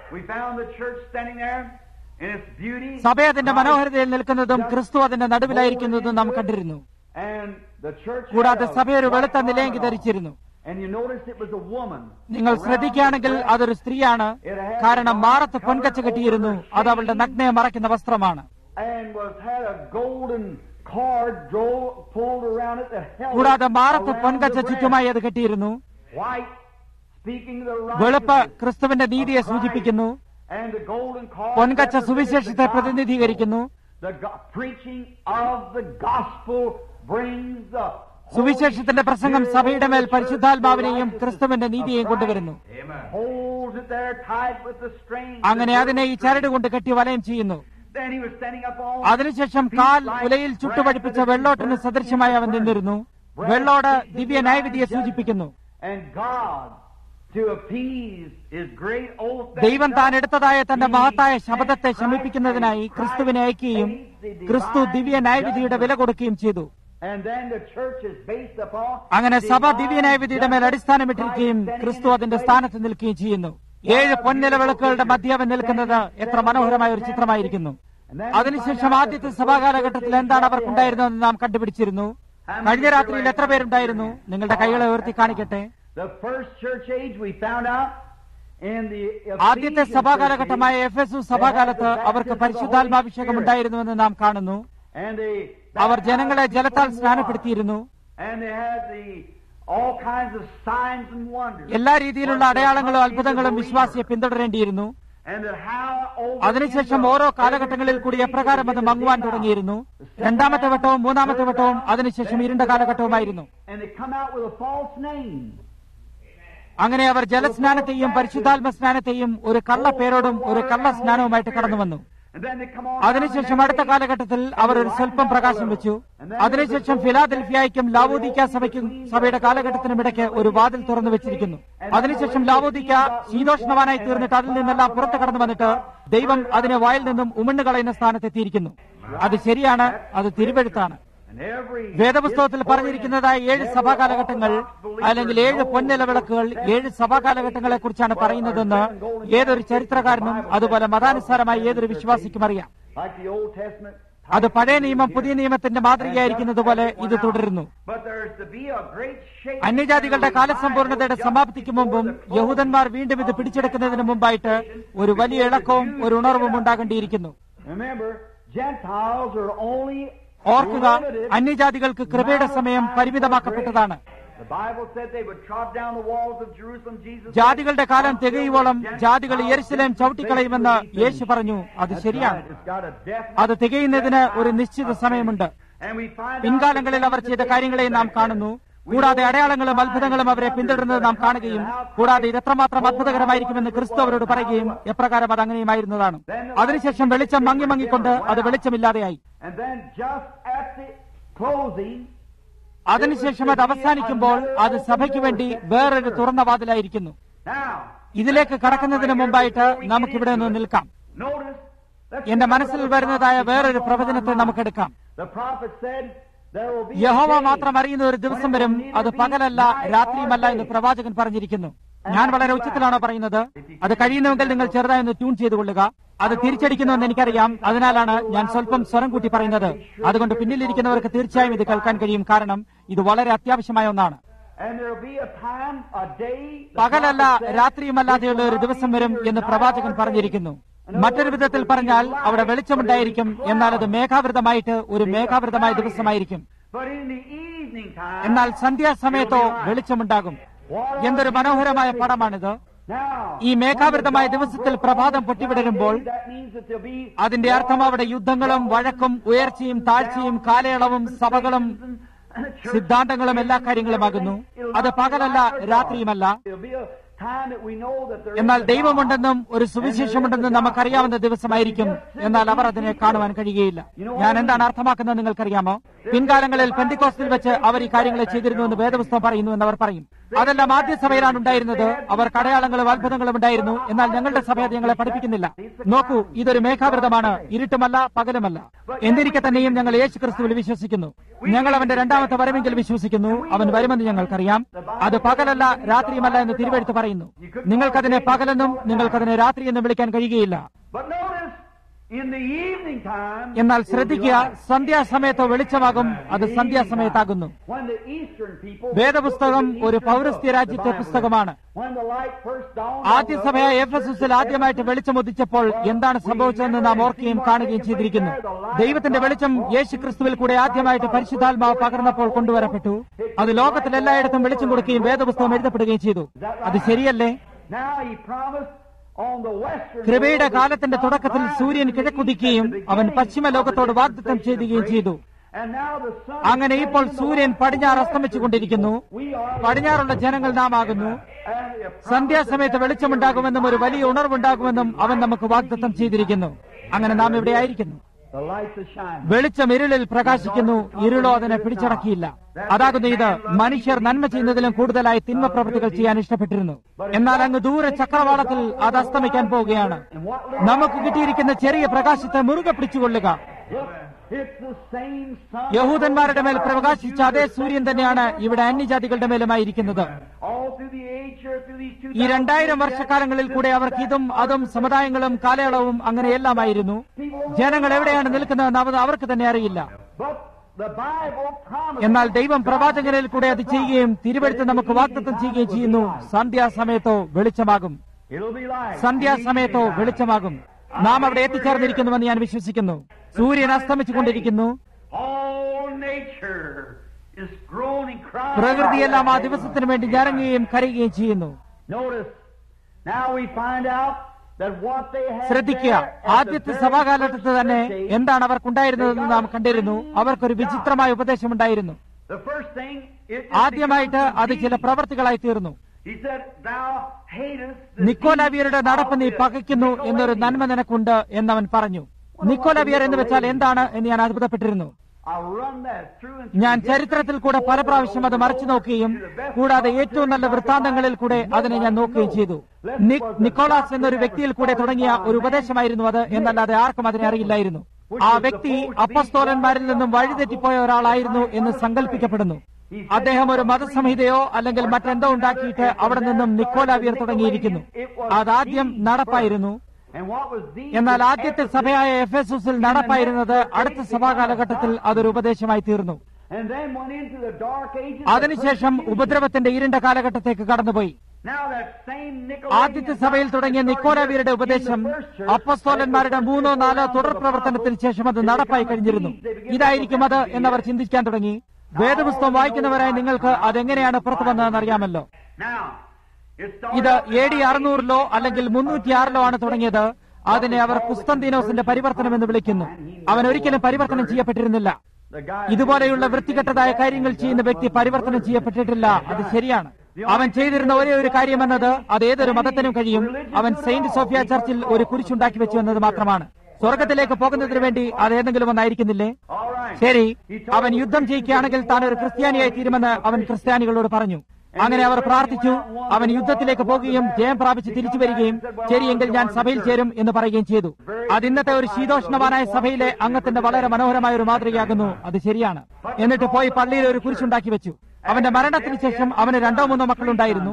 സഭ അതിന്റെ മനോഹരതയിൽ നിൽക്കുന്നതും ക്രിസ്തു അതിന്റെ നടുവിലായിരിക്കുന്നതും നാം കണ്ടിരുന്നു. കൂടാതെ സഭ ഒരു വെളുത്ത നിലയങ്കി ധരിച്ചിരുന്നു. നിങ്ങൾ ശ്രദ്ധിക്കുകയാണെങ്കിൽ അതൊരു സ്ത്രീയാണ്. കാരണം മാറത്ത് പൊൻകച്ച കെട്ടിയിരുന്നു. അത് അവളുടെ നഗ്നയെ മറയ്ക്കുന്ന വസ്ത്രമാണ്. കൂടാതെ മാറത്ത് പൊൻകച്ച ചുറ്റുമായി അത് കെട്ടിയിരുന്നു. വെളുപ്പ് ക്രിസ്തുവിന്റെ നീതിയെ സൂചിപ്പിക്കുന്നു. പൊൻകച്ച സുവിശേഷത്തെ പ്രതിനിധീകരിക്കുന്നു. സുവിശേഷത്തിന്റെ പ്രസംഗം സഭയുടെ മേൽ പരിശുദ്ധാത്മാവിനെയും ക്രിസ്തുവിന്റെ നീതിയെയും കൊണ്ടുവരുന്നു. അങ്ങനെ അതിനെ ഈ ചരട് കൊണ്ട് കെട്ടി വലയം ചെയ്യുന്നു. അതിനുശേഷം കാൽ ഉലയിൽ ചുട്ടുപഴിപ്പിച്ച വെള്ളോട്ടിന് സദൃശമായി അവൻ നിന്നിരുന്നു. വെള്ളോട് ദിവ്യ ന്യായവിധിയെ സൂചിപ്പിക്കുന്നു. ദൈവം താൻ എടുത്തതായ തന്റെ മഹത്തായ ശബ്ദത്തെ ശമിപ്പിക്കുന്നതിനായി ക്രിസ്തുവിനെ അയക്കുകയും ക്രിസ്തു ദിവ്യ ന്യായവിധിയുടെ വില കൊടുക്കുകയും ചെയ്തു. അങ്ങനെ സഭ ദിവ്യ ന്യായവിധിയുടെ മേൽ അടിസ്ഥാനമിട്ടിരിക്കുകയും ക്രിസ്തു അതിന്റെ സ്ഥാനത്ത് നിൽക്കുകയും ചെയ്യുന്നു. 7 പൊൻനില വിളക്കുകളുടെ മധ്യ അവൻ നിൽക്കുന്നത് എത്ര മനോഹരമായ ഒരു ചിത്രമായിരിക്കുന്നു. അതിനുശേഷം ആദ്യത്തെ സഭാകാലഘട്ടത്തിൽ എന്താണ് അവർക്കുണ്ടായിരുന്നതെന്ന് നാം കണ്ടുപിടിച്ചിരുന്നു. കഴിഞ്ഞ രാത്രിയിൽ എത്ര പേരുണ്ടായിരുന്നു? നിങ്ങളുടെ കൈകളെ ഉയർത്തി കാണിക്കട്ടെ. ആദ്യത്തെ സഭാകാലഘട്ടമായ എഫെസു സഭാകാലത്ത് അവർക്ക് പരിശുദ്ധാത്മാഭിഷേകം ഉണ്ടായിരുന്നുവെന്ന് നാം കാണുന്നു. അവർ ജനങ്ങളെ ജലത്താൽ സ്നാനപ്പെടുത്തിയിരുന്നു. എല്ലാ രീതിയിലുള്ള അടയാളങ്ങളും അത്ഭുതങ്ങളും വിശ്വാസിയെ പിന്തുടരേണ്ടിയിരുന്നു. അതിനുശേഷം ഓരോ കാലഘട്ടങ്ങളിൽ കൂടി എപ്രകാരം അത് മങ്ങുവാൻ തുടങ്ങിയിരുന്നു. രണ്ടാമത്തെ വട്ടവും മൂന്നാമത്തെ വട്ടവും അതിനുശേഷം ഇരുണ്ട കാലഘട്ടവുമായിരുന്നു. അങ്ങനെ അവർ ജലസ്നാനത്തെയും പരിശുദ്ധാത്മ സ്നാനത്തെയും ഒരു കള്ള പേരോടും ഒരു കള്ള സ്നാനവുമായിട്ട് കടന്നു വന്നു. അതിനുശേഷം അടുത്ത കാലഘട്ടത്തിൽ അവർ ഒരു സ്വല്പം പ്രകാശം വെച്ചു. അതിനുശേഷം ഫിലാദൽഫിയയ്ക്കും ലാവോദിക്ക സഭയ്ക്കും സഭയുടെ കാലഘട്ടത്തിനും ഇടയ്ക്ക് ഒരു വാതിൽ തുറന്നു വെച്ചിരിക്കുന്നു. അതിനുശേഷം ലാവോദിക്ക ശീതോഷ്ണവാനായി തീർന്നിട്ട് അതിൽ നിന്നെല്ലാം പുറത്തു കടന്നു വന്നിട്ട് ദൈവം അതിനെ വായിൽ നിന്നും ഉമിണ്ണു കളയുന്ന സ്ഥാനത്തെത്തിയിരിക്കുന്നു. അത് ശരിയാണ്, അത് തിരുവെഴുത്താണ്. വേദപുസ്തകത്തിൽ പറഞ്ഞിരിക്കുന്നതായ 7 സഭാകാലഘട്ടങ്ങൾ അല്ലെങ്കിൽ 7 പൊന്നില വിളക്കുകൾ 7 സഭാകാലഘട്ടങ്ങളെ കുറിച്ചാണ് പറയുന്നതെന്ന് ഏതൊരു ചരിത്രകാരനും അതുപോലെ മതാനുസാരമായി ഏതൊരു വിശ്വാസിക്കും അറിയാം. അത് പഴയ നിയമം പുതിയ നിയമത്തിന്റെ മാതൃകയായിരിക്കുന്നത് പോലെ ഇത് തുടരുന്നു. അന്യജാതികളുടെ കാലസമ്പൂർണതയുടെ സമാപ്തിക്ക് മുമ്പും യഹൂദന്മാർ വീണ്ടും ഇത് പിടിച്ചെടുക്കുന്നതിന് മുമ്പായിട്ട് ഒരു വലിയ ഇളക്കവും ഒരു ഉണർവും ഉണ്ടാകേണ്ടിയിരിക്കുന്നു. ഓർക്കുക, അന്യജാതികൾക്ക് കൃപയുടെ സമയം പരിമിതമാക്കപ്പെട്ടതാണ്. ജാതികളുടെ കാലം തികയുവോളം ജാതികൾ യെരുശലേം ചവിട്ടിക്കളയുമെന്ന് യേശു പറഞ്ഞു. അത് ശരിയാണ്. അത് തികയുന്നതിന് ഒരു നിശ്ചിത സമയമുണ്ട്. പിൻകാലങ്ങളിൽ അവർ ചെയ്ത കാര്യങ്ങളെ നാം കാണുന്നു. കൂടാതെ അടയാളങ്ങളും അത്ഭുതങ്ങളും അവരെ പിന്തുടരുന്നത് നാം കാണുകയും കൂടാതെ ഇത് എത്രമാത്രം അത്ഭുതകരമായിരിക്കുമെന്ന് ക്രിസ്തു അവരോട് പറയുകയും എപ്രകാരം അത് അങ്ങനെയുമായിരുന്നതാണ്. അതിനുശേഷം വെളിച്ചം മങ്ങിക്കൊണ്ട് അത് വെളിച്ചമില്ലാതെയായി. അതിനുശേഷം അത് അവസാനിക്കുമ്പോൾ അത് സഭയ്ക്ക് വേണ്ടി വേറൊരു തുറന്ന വാതിലായിരിക്കുന്നു. ഇതിലേക്ക് കടക്കുന്നതിന് മുമ്പായിട്ട് നമുക്കിവിടെ ഒന്ന് നിൽക്കാം. എന്റെ മനസ്സിൽ വരുന്നതായ വേറൊരു പ്രവചനത്തെ നമുക്കെടുക്കാം. യഹോവ മാത്രം അറിയുന്ന ഒരു ദിവസം വരും, അത് പകലല്ല രാത്രിയുമല്ല എന്ന് പ്രവാചകൻ പറഞ്ഞിരിക്കുന്നു. ഞാൻ വളരെ ഉച്ചത്തിലാണോ പറയുന്നത്? അത് കഴിയുന്നുവെങ്കിൽ നിങ്ങൾ ചെറുതായി ഒന്ന് ട്യൂൺ ചെയ്തുകൊള്ളുക. അത് തിരിച്ചടിക്കുന്നുവെന്ന് എനിക്കറിയാം. അതിനാലാണ് ഞാൻ സ്വല്പം സ്വരം കൂട്ടി പറയുന്നത്. അതുകൊണ്ട് പിന്നിലിരിക്കുന്നവർക്ക് തീർച്ചയായും ഇത് കേൾക്കാൻ കഴിയും. കാരണം ഇത് വളരെ അത്യാവശ്യമായ ഒന്നാണ്. പകലല്ല രാത്രിയുമല്ലാതെയുള്ള ഒരു ദിവസം വരും എന്ന് പ്രവാചകൻ പറഞ്ഞിരിക്കുന്നു. മറ്റൊരു വിധത്തിൽ പറഞ്ഞാൽ അവിടെ വെളിച്ചമുണ്ടായിരിക്കും, എന്നാൽ അത് മേഘാവൃതമായിട്ട് ഒരു മേഘാവൃതമായ ദിവസമായിരിക്കും. എന്നാൽ സന്ധ്യാസമയത്തോ വെളിച്ചമുണ്ടാകും. എന്തൊരു മനോഹരമായ പടമാണിത്. ഈ മേഘാവൃതമായ ദിവസത്തിൽ പ്രഭാതം പൊട്ടിവിടരുമ്പോൾ അതിന്റെ അർത്ഥം അവിടെ യുദ്ധങ്ങളും വഴക്കും ഉയർച്ചയും താഴ്ചയും കാലയളവും സഭകളും സിദ്ധാന്തങ്ങളും എല്ലാ കാര്യങ്ങളുമാകുന്നു. അത് പകലല്ല രാത്രിയുമല്ല. എന്നാൽ ദൈവമുണ്ടെന്നും ഒരു സുവിശേഷമുണ്ടെന്നും നമുക്കറിയാവുന്ന ദിവസമായിരിക്കും. എന്നാൽ അവർ അതിനെ കാണുവാൻ കഴിയുകയില്ല. ഞാൻ എന്താണ് അർത്ഥമാക്കുന്നത് നിങ്ങൾക്കറിയാമോ? പിൻകാലങ്ങളിൽ പെന്തിക്കോസ്തിൽ വെച്ച് അവർ ഈ കാര്യങ്ങളെ ചെയ്തിരുന്നുവെന്ന് വേദപുസ്തകം പറയുന്നു എന്നവർ പറയും. അതെല്ലാം ആദ്യ സഭയിലാണ് ഉണ്ടായിരുന്നത്. അവർ അടയാളങ്ങളും അത്ഭുതങ്ങളും ഉണ്ടായിരുന്നു. എന്നാൽ ഞങ്ങളുടെ സഭ അത് ഞങ്ങളെ പഠിപ്പിക്കുന്നില്ല. നോക്കൂ, ഇതൊരു മേഘാവൃതമാണ്, ഇരുട്ടുമല്ല പകലുമല്ല. എന്നിരിക്കെ തന്നെയും ഞങ്ങൾ യേശു ക്രിസ്തുവിൽ വിശ്വസിക്കുന്നു. ഞങ്ങൾ അവന്റെ രണ്ടാമത്തെ വരവെങ്കിൽ വിശ്വസിക്കുന്നു. അവൻ വരുമെന്ന് ഞങ്ങൾക്കറിയാം. അത് പകലല്ല രാത്രിയുമല്ല എന്ന് തിരുവെഴുത്ത് പറയുന്നു. നിങ്ങൾക്കതിനെ പകലെന്നും നിങ്ങൾക്കതിനെ രാത്രി എന്നും വിളിക്കാൻ കഴിയുകയില്ല. എന്നാൽ ശ്രദ്ധിക്കുക, സന്ധ്യാസമയത്തോ വെളിച്ചമാകും. അത് സന്ധ്യാസമയത്താകുന്നു. വേദപുസ്തകം ഒരു പൗരസ്ത്യ രാജ്യത്തെ പുസ്തകമാണ്. ആദ്യ സഭയായ എഫെസുസിൽ ആദ്യമായിട്ട് വെളിച്ചം ഉദിച്ചപ്പോൾ എന്താണ് സംഭവിച്ചതെന്ന് നാം ഓർക്കുകയും കാണുകയും ചെയ്തിരിക്കുന്നു. ദൈവത്തിന്റെ വെളിച്ചം യേശു ക്രിസ്തുവിൽ കൂടെ ആദ്യമായിട്ട് പരിശുദ്ധാത്മാവ് പകർന്നപ്പോൾ കൊണ്ടുവരപ്പെട്ടു. അത് ലോകത്തിൽ എല്ലായിടത്തും വെളിച്ചം കൊടുക്കുകയും വേദപുസ്തകം എഴുതപ്പെടുകയും ചെയ്തു. അത് ശരിയല്ലേ? കൃപയുടെ കാലത്തിന്റെ തുടക്കത്തിൽ സൂര്യൻ കിഴക്കുദിക്കുകയും അവൻ പശ്ചിമ ലോകത്തോട് വാഗ്ദത്തം ചെയ്യുകയും ചെയ്തു. അങ്ങനെ ഇപ്പോൾ സൂര്യൻ പടിഞ്ഞാറ് അസ്തമിച്ചുകൊണ്ടിരിക്കുന്നു. പടിഞ്ഞാറുള്ള ജനങ്ങൾ നാം ആകുന്നു. സന്ധ്യാസമയത്ത് വെളിച്ചമുണ്ടാകുമെന്നും ഒരു വലിയ ഉണർവുണ്ടാകുമെന്നും അവൻ നമുക്ക് വാഗ്ദത്തം ചെയ്തിരിക്കുന്നു. അങ്ങനെ നാം ഇവിടെ ആയിരിക്കുന്നു. വെളിച്ചം ഇരുളിൽ പ്രകാശിക്കുന്നു, ഇരുളോ അതിനെ പിടിച്ചടക്കിയില്ല. അതാകുന്നു ഇത്. മനുഷ്യർ നന്മ ചെയ്യുന്നതിലും കൂടുതലായി തിന്മ പ്രവൃത്തികൾ ചെയ്യാൻ ഇഷ്ടപ്പെട്ടിരുന്നു. എന്നാൽ അങ്ങ് ദൂരെ ചക്രവാളത്തിൽ അത് അസ്തമിക്കാൻ പോവുകയാണ്. നമുക്ക് കിട്ടിയിരിക്കുന്ന ചെറിയ പ്രകാശത്തെ മുറുകെ പിടിച്ചുകൊള്ളുക. യഹൂദന്മാരുടെ മേൽ പ്രകാശിച്ച അതേ സൂര്യൻ തന്നെയാണ് ഇവിടെ അന്യജാതികളുടെ മേലുമായിരിക്കുന്നത്. ഈ 2000 വർഷക്കാലങ്ങളിൽ കൂടെ അവർക്ക് ഇതും അതും സമുദായങ്ങളും കാലയളവും അങ്ങനെയെല്ലാമായിരുന്നു. ജനങ്ങൾ എവിടെയാണ് നിൽക്കുന്നതെന്ന് അവർക്ക് തന്നെ അറിയില്ല. എന്നാൽ ദൈവം പ്രവാചകനിൽ കൂടെ അത് ചെയ്യുകയും തിരുവെടുത്ത് നമുക്ക് വാഗ്ദത്തം ചെയ്യുകയും ചെയ്യുന്നു. സന്ധ്യാസമയത്തോ വെളിച്ചമാകും. സന്ധ്യാസമയത്തോ വെളിച്ചമാകും. നാം അവിടെ എത്തിച്ചേർന്നിരിക്കുന്നുവെന്ന് ഞാൻ വിശ്വസിക്കുന്നു. സൂര്യൻ അസ്തമിച്ചുകൊണ്ടിരിക്കുന്നു. പ്രകൃതിയെല്ലാം ആ ദിവസത്തിന് വേണ്ടി ഞരങ്ങുകയും കരയുകയും ചെയ്യുന്നു. ശ്രദ്ധിക്കുക, ആദ്യത്തെ സഭാകാലത്ത് തന്നെ എന്താണ് അവർക്കുണ്ടായിരുന്നതെന്ന് നാം കണ്ടിരുന്നു. അവർക്കൊരു വിചിത്രമായ ഉപദേശമുണ്ടായിരുന്നു. ആദ്യമായിട്ട് അത് ചില പ്രവർത്തികളായി തീർന്നു. നിക്കോലാവിയരുടെ നടപ്പ് നീ പകയ്ക്കുന്നു എന്നൊരു നന്മ നിനക്കുണ്ട് എന്നവൻ പറഞ്ഞു. നിക്കോലാവിയർ എന്ന് വെച്ചാൽ എന്താണ് എന്ന് ഞാൻ അത്ഭുതപ്പെട്ടിരുന്നു. ഞാൻ ചരിത്രത്തിൽ കൂടെ പല പ്രാവശ്യം അത് മറിച്ചു നോക്കുകയും കൂടാതെ ഏറ്റവും നല്ല വൃത്താന്തങ്ങളിൽ കൂടെ അതിനെ ഞാൻ നോക്കുകയും ചെയ്തു. നിക്കോളാസ് എന്നൊരു വ്യക്തിയിൽ കൂടെ തുടങ്ങിയ ഒരു ഉപദേശമായിരുന്നു അത് എന്നല്ലാതെ ആർക്കും അതിനെ അറിയില്ലായിരുന്നു. ആ വ്യക്തി അപ്പസ്തോലന്മാരിൽ നിന്നും വഴിതെറ്റിപ്പോയ ഒരാളായിരുന്നു എന്ന് സങ്കല്പിക്കപ്പെടുന്നു. അദ്ദേഹം ഒരു മതസംഹിതയോ അല്ലെങ്കിൽ മറ്റെന്തോ ഉണ്ടാക്കിയിട്ട് അവിടെ നിന്നും നിക്കോലാവിയർ തുടങ്ങിയിരിക്കുന്നു. അതാദ്യം നടപ്പായിരുന്നു. എന്നാൽ ആദ്യത്തെ സഭയായ എഫെസസിൽ നടപ്പായിരുന്നത് അടുത്ത സഭാകാലഘട്ടത്തിൽ അതൊരു ഉപദേശമായി തീർന്നു. അതിനുശേഷം ഉപദ്രവത്തിന്റെ ഇരുണ്ട കാലഘട്ടത്തേക്ക് കടന്നുപോയി. ആദ്യത്തെ സഭയിൽ തുടങ്ങിയ നിക്കോലാവിയരുടെ ഉപദേശം അപ്പസ്തോലന്മാരുടെ 3-4 തുടർ പ്രവർത്തനത്തിന് ശേഷം അത് നടപ്പായി കഴിഞ്ഞിരുന്നു. ഇതായിരിക്കും അത് എന്നവർ ചിന്തിക്കാൻ തുടങ്ങി. വേദപുസ്തകം വായിക്കുന്നവരായി നിങ്ങൾക്ക് അതെങ്ങനെയാണ് പുറത്തു വന്നതെന്ന് അറിയാമല്ലോ. ഇത് AD 600 അല്ലെങ്കിൽ 306 ആണ് തുടങ്ങിയത്. അതിനെ അവർ കുസ്തന്തീനോസിന്റെ പരിവർത്തനം എന്ന് വിളിക്കുന്നു. അവൻ ഒരിക്കലും പരിവർത്തനം ചെയ്യപ്പെട്ടിരുന്നില്ല. ഇതുപോലെയുള്ള വൃത്തികെട്ടതായ കാര്യങ്ങൾ ചെയ്യുന്ന വ്യക്തി പരിവർത്തനം ചെയ്യപ്പെട്ടിട്ടില്ല. അത് ശരിയാണ്. അവൻ ചെയ്തിരുന്ന ഒരേ ഒരു കാര്യമെന്നത് അത് ഏതൊരു മതത്തിനും കഴിയും. അവൻ സെയിന്റ് സോഫിയ ചർച്ചിൽ ഒരു കുരിശുണ്ടാക്കി വെച്ചു എന്നത് മാത്രമാണ്. സ്വർഗത്തിലേക്ക് പോകുന്നതിന് വേണ്ടി അത് ഏതെങ്കിലും ഒന്നായിരിക്കുന്നില്ലേ? ശരി, അവൻ യുദ്ധം ജയിക്കുകയാണെങ്കിൽ താൻ ഒരു ക്രിസ്ത്യാനിയായി തീരുമെന്ന് അവൻ ക്രിസ്ത്യാനികളോട് പറഞ്ഞു. അങ്ങനെ അവർ പ്രാർത്ഥിച്ചു. അവൻ യുദ്ധത്തിലേക്ക് പോകുകയും ജയം പ്രാപിച്ച് തിരിച്ചു വരികയും ശരിയെങ്കിൽ ഞാൻ സഭയിൽ ചേരും എന്ന് പറയുകയും ചെയ്തു. അത് ഇന്നത്തെ ഒരു ശീതോഷ്ണവാനായ സഭയിലെ അംഗത്തിന്റെ വളരെ മനോഹരമായ ഒരു മാതൃകയാകുന്നു. അത് ശരിയാണ്. എന്നിട്ട് പോയി പള്ളിയിൽ ഒരു കുരിശുണ്ടാക്കി വെച്ചു. അവന്റെ മരണത്തിന് ശേഷം അവന് 2-3 മക്കളുണ്ടായിരുന്നു.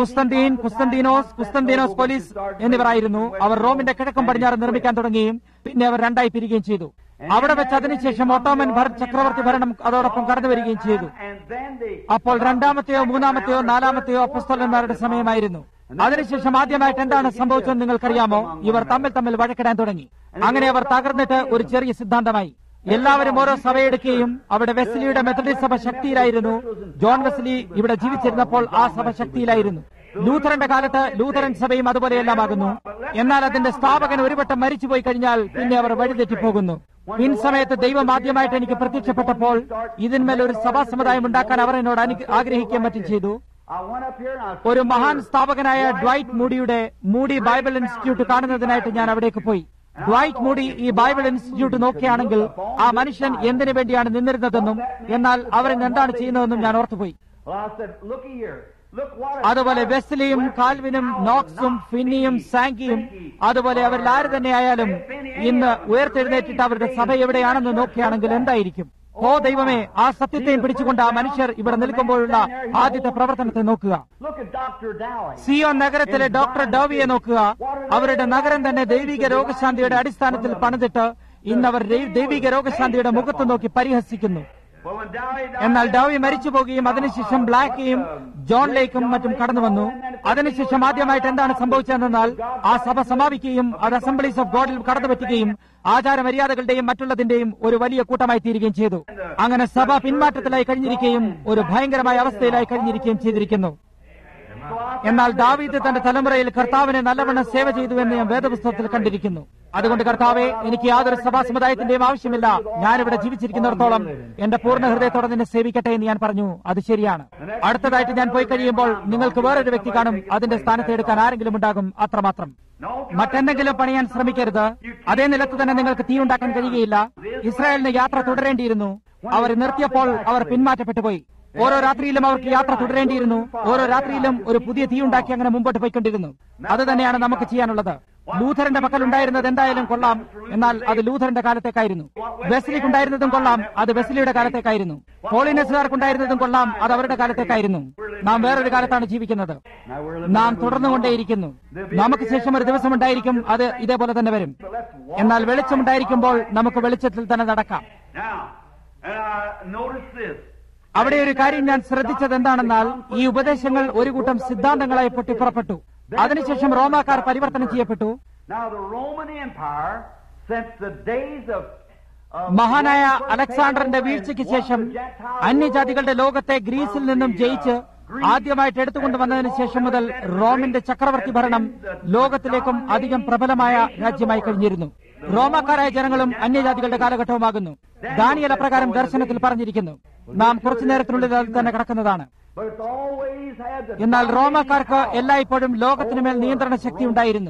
കുസ്തന്തീനോസ് പോലീസ് എന്നിവരായിരുന്നു. അവർ റോമിന്റെ കിഴക്കും പടിഞ്ഞാറ് നിർമ്മിക്കാൻ തുടങ്ങുകയും പിന്നെ അവർ 2ആയി പിരിയുകയും ചെയ്തു. അവിടെ വെച്ച് അതിനുശേഷം ഒട്ടോമൻ ചക്രവർത്തി ഭരണം അതോടൊപ്പം കടന്നു വരികയും ചെയ്തു. അപ്പോൾ 2-മത്തെയോ 3-മത്തെയോ 4-മത്തെയോ അപ്പസ്തോലന്മാരുടെ സമയമായിരുന്നു. അതിനുശേഷം ആദ്യമായിട്ട് എന്താണ് സംഭവിച്ചതെന്ന് നിങ്ങൾക്കറിയാമോ? ഇവർ തമ്മിൽ വഴക്കിടാൻ തുടങ്ങി. അങ്ങനെ അവർ തകർന്നിട്ട് ഒരു ചെറിയ സിദ്ധാന്തമായി. എല്ലാവരും ഓരോ സഭയെടുക്കുകയും അവിടെ വെസ്ലിയുടെ മെത്തഡിസ്റ്റ് സഭ ശക്തിയിലായിരുന്നു. ജോൺ വെസ്ലി ഇവിടെ ജീവിച്ചിരുന്നപ്പോൾ ആ സഭ ശക്തിയിലായിരുന്നു. ലൂഥറന്റെ കാലത്ത് ലൂഥറൻ സഭയും അതുപോലെയെല്ലാമാകുന്നു. എന്നാൽ അതിന്റെ സ്ഥാപകൻ ഒരു വട്ടം മരിച്ചുപോയി കഴിഞ്ഞാൽ പിന്നെ അവർ വഴിതെറ്റിപ്പോകുന്നു. പിൻസമയത്ത് ദൈവം ആദ്യമായിട്ട് എനിക്ക് പ്രത്യക്ഷപ്പെട്ടപ്പോൾ ഇതിന്മേൽ ഒരു സഭാ സമുദായം ഉണ്ടാക്കാൻ അവർ എന്നോട് ആഗ്രഹിക്കുകയും മറ്റും ചെയ്തു. ഒരു മഹാൻ സ്ഥാപകനായ ഡ്വൈറ്റ് മൂഡിയുടെ മൂഡി ബൈബിൾ ഇൻസ്റ്റിറ്റ്യൂട്ട് കാണുന്നതിനായിട്ട് ഞാൻ അവിടേക്ക് പോയി. ഡ്വൈറ്റ് മൂഡി ഈ ബൈബിൾ ഇൻസ്റ്റിറ്റ്യൂട്ട് നോക്കുകയാണെങ്കിൽ ആ മനുഷ്യൻ എന്തിനു വേണ്ടിയാണ് നിന്നിരുന്നതെന്നും എന്നാൽ അവരിന്ന് എന്താണ് ചെയ്യുന്നതെന്നും ഞാൻ ഓർത്തുപോയി. അതുപോലെ വെസ്ലിയും കാൽവിനും നോക്സും ഫിന്നിയും സാങ്കിയും അതുപോലെ അവരിൽ ആര് തന്നെയായാലും ഇന്ന് ഉയർത്തെഴുന്നേറ്റിട്ട് അവരുടെ സഭ എവിടെയാണെന്ന് നോക്കുകയാണെങ്കിൽ എന്തായിരിക്കും? ഓ ദൈവമേ, ആ സത്യത്തെയും പിടിച്ചുകൊണ്ട് ആ മനുഷ്യർ ഇവിടെ നിൽക്കുമ്പോഴുള്ള ആദ്യത്തെ പ്രവർത്തനത്തെ നോക്കുക. സിയോൺ നഗരത്തിലെ ഡോക്ടർ ഡോവിയെ നോക്കുക. അവരുടെ നഗരം തന്നെ ദൈവിക രോഗശാന്തിയുടെ അടിസ്ഥാനത്തിൽ പണിതിട്ട് ഇന്നവർ ദൈവിക രോഗശാന്തിയുടെ മുഖത്ത് നോക്കി പരിഹസിക്കുന്നു. എന്നാൽ ഡോവി മരിച്ചു പോകുകയും അതിനുശേഷം ബ്ലാക്കിയും ജോൺ ലേക്കും മറ്റും കടന്നു വന്നു. അതിനുശേഷം ആദ്യമായിട്ട് എന്താണ് സംഭവിച്ചതെന്നാൽ ആ സഭ സമാപിക്കുകയും അത് അസംബ്ലീസ് ഓഫ് ഗോഡിൽ കടന്നുപറ്റുകയും ആചാരമര്യാദകളുടെയും മറ്റുള്ളതിന്റെയും ഒരു വലിയ കൂട്ടമായി തീരുകയും ചെയ്തു. അങ്ങനെ സഭ പിന്മാറ്റത്തിലായി കഴിഞ്ഞിരിക്കുകയും ഒരു ഭയങ്കരമായ അവസ്ഥയിലായി കഴിഞ്ഞിരിക്കുകയും ചെയ്തിരിക്കുന്നു. എന്നാൽ ദാവീദ് തന്റെ തലമുറയിൽ കർത്താവിനെ നല്ലവണ്ണം സേവ ചെയ്തു എന്ന് ഞാൻ വേദപുസ്തകത്തിൽ കണ്ടിരിക്കുന്നു. അതുകൊണ്ട് കർത്താവെ, എനിക്ക് യാതൊരു സഭാ സമുദായത്തിന്റെയും ആവശ്യമില്ല. ഞാനിവിടെ ജീവിച്ചിരിക്കുന്നിടത്തോളം എന്റെ പൂർണ്ണ ഹൃദയത്തോടെ നിന്നെ സേവിക്കട്ടെ എന്ന് ഞാൻ പറഞ്ഞു. അത് ശരിയാണ്. അടുത്തതായിട്ട് ഞാൻ പോയി കഴിയുമ്പോൾ നിങ്ങൾക്ക് വേറൊരു വ്യക്തി കാണും. അതിന്റെ സ്ഥാനത്ത് എടുക്കാൻ ആരെങ്കിലും ഉണ്ടാകും. അത്രമാത്രം. മറ്റെന്തെങ്കിലും പണിയാൻ ശ്രമിക്കരുത്. അതേ നിലത്ത് തന്നെ നിങ്ങൾക്ക് തീ ഉണ്ടാക്കാൻ കഴിയുകയില്ല. ഇസ്രായേലിന് യാത്ര തുടരേണ്ടിയിരുന്നു. അവർ നിർത്തിയപ്പോൾ അവർ പിന്മാറ്റപ്പെട്ടു പോയി. ഓരോ രാത്രിയിലും അവർക്ക് യാത്ര തുടരേണ്ടിയിരുന്നു. ഓരോ രാത്രിയിലും ഒരു പുതിയ തീ ഉണ്ടാക്കി അങ്ങനെ മുമ്പോട്ട് പോയിക്കൊണ്ടിരുന്നു. അത് തന്നെയാണ് നമുക്ക് ചെയ്യാനുള്ളത്. ലൂഥറിന്റെ പക്കൽ ഉണ്ടായിരുന്നത് എന്തായാലും കൊള്ളാം, എന്നാൽ അത് ലൂഥറിന്റെ കാലത്തേക്കായിരുന്നു. വെസ്ലിക്കുണ്ടായിരുന്നതും കൊള്ളാം, അത് വെസ്ലിയുടെ കാലത്തേക്കായിരുന്നു. ഹോളിനെസ്സുകാർക്കുണ്ടായിരുന്നതും കൊള്ളാം, അത് അവരുടെ കാലത്തേക്കായിരുന്നു. നാം വേറൊരു കാലത്താണ് ജീവിക്കുന്നത്. നാം തുടർന്നുകൊണ്ടേയിരിക്കുന്നു. നമുക്ക് ശേഷം ഒരു ദിവസം ഉണ്ടായിരിക്കും, അത് ഇതേപോലെ തന്നെ വരും. എന്നാൽ വെളിച്ചമുണ്ടായിരിക്കുമ്പോൾ നമുക്ക് വെളിച്ചത്തിൽ തന്നെ നടക്കാം. അവിടെ ഒരു കാര്യം ഞാൻ ശ്രദ്ധിച്ചത് എന്താണെന്നാൽ ഈ ഉപദേശങ്ങൾ ഒരു കൂട്ടം സിദ്ധാന്തങ്ങളായി പൊട്ടിപ്പുറപ്പെട്ടു. അതിനുശേഷം റോമാക്കാർ പരിവർത്തനം ചെയ്യപ്പെട്ടു. മഹാനായ അലക്സാണ്ടറിന്റെ വീഴ്ചയ്ക്ക് ശേഷം അന്യജാതികളുടെ ലോകത്തെ ഗ്രീസിൽ നിന്നും ജയിച്ച് ആദ്യമായിട്ട് എടുത്തുകൊണ്ടുവന്നതിന് ശേഷം മുതൽ റോമിന്റെ ചക്രവർത്തി ഭരണം ലോകത്തിലേക്കും അധികം പ്രബലമായ രാജ്യമായി കഴിഞ്ഞിരുന്നു. റോമാക്കാരായ ജനങ്ങളും അന്യജാതികളുടെ കാലഘട്ടവുമാകുന്നു. ദാനിയേൽ അപ്രകാരം ദർശനത്തിൽ പറഞ്ഞിരിക്കുന്നു. നാം കുറച്ചു നേരത്തിനുള്ളിൽ അതിൽ തന്നെ കിടക്കുന്നതാണ്. എന്നാൽ റോമാക്കാർക്ക് എല്ലായ്പ്പോഴും ലോകത്തിനുമേൽ നിയന്ത്രണ ശക്തി ഉണ്ടായിരുന്നു.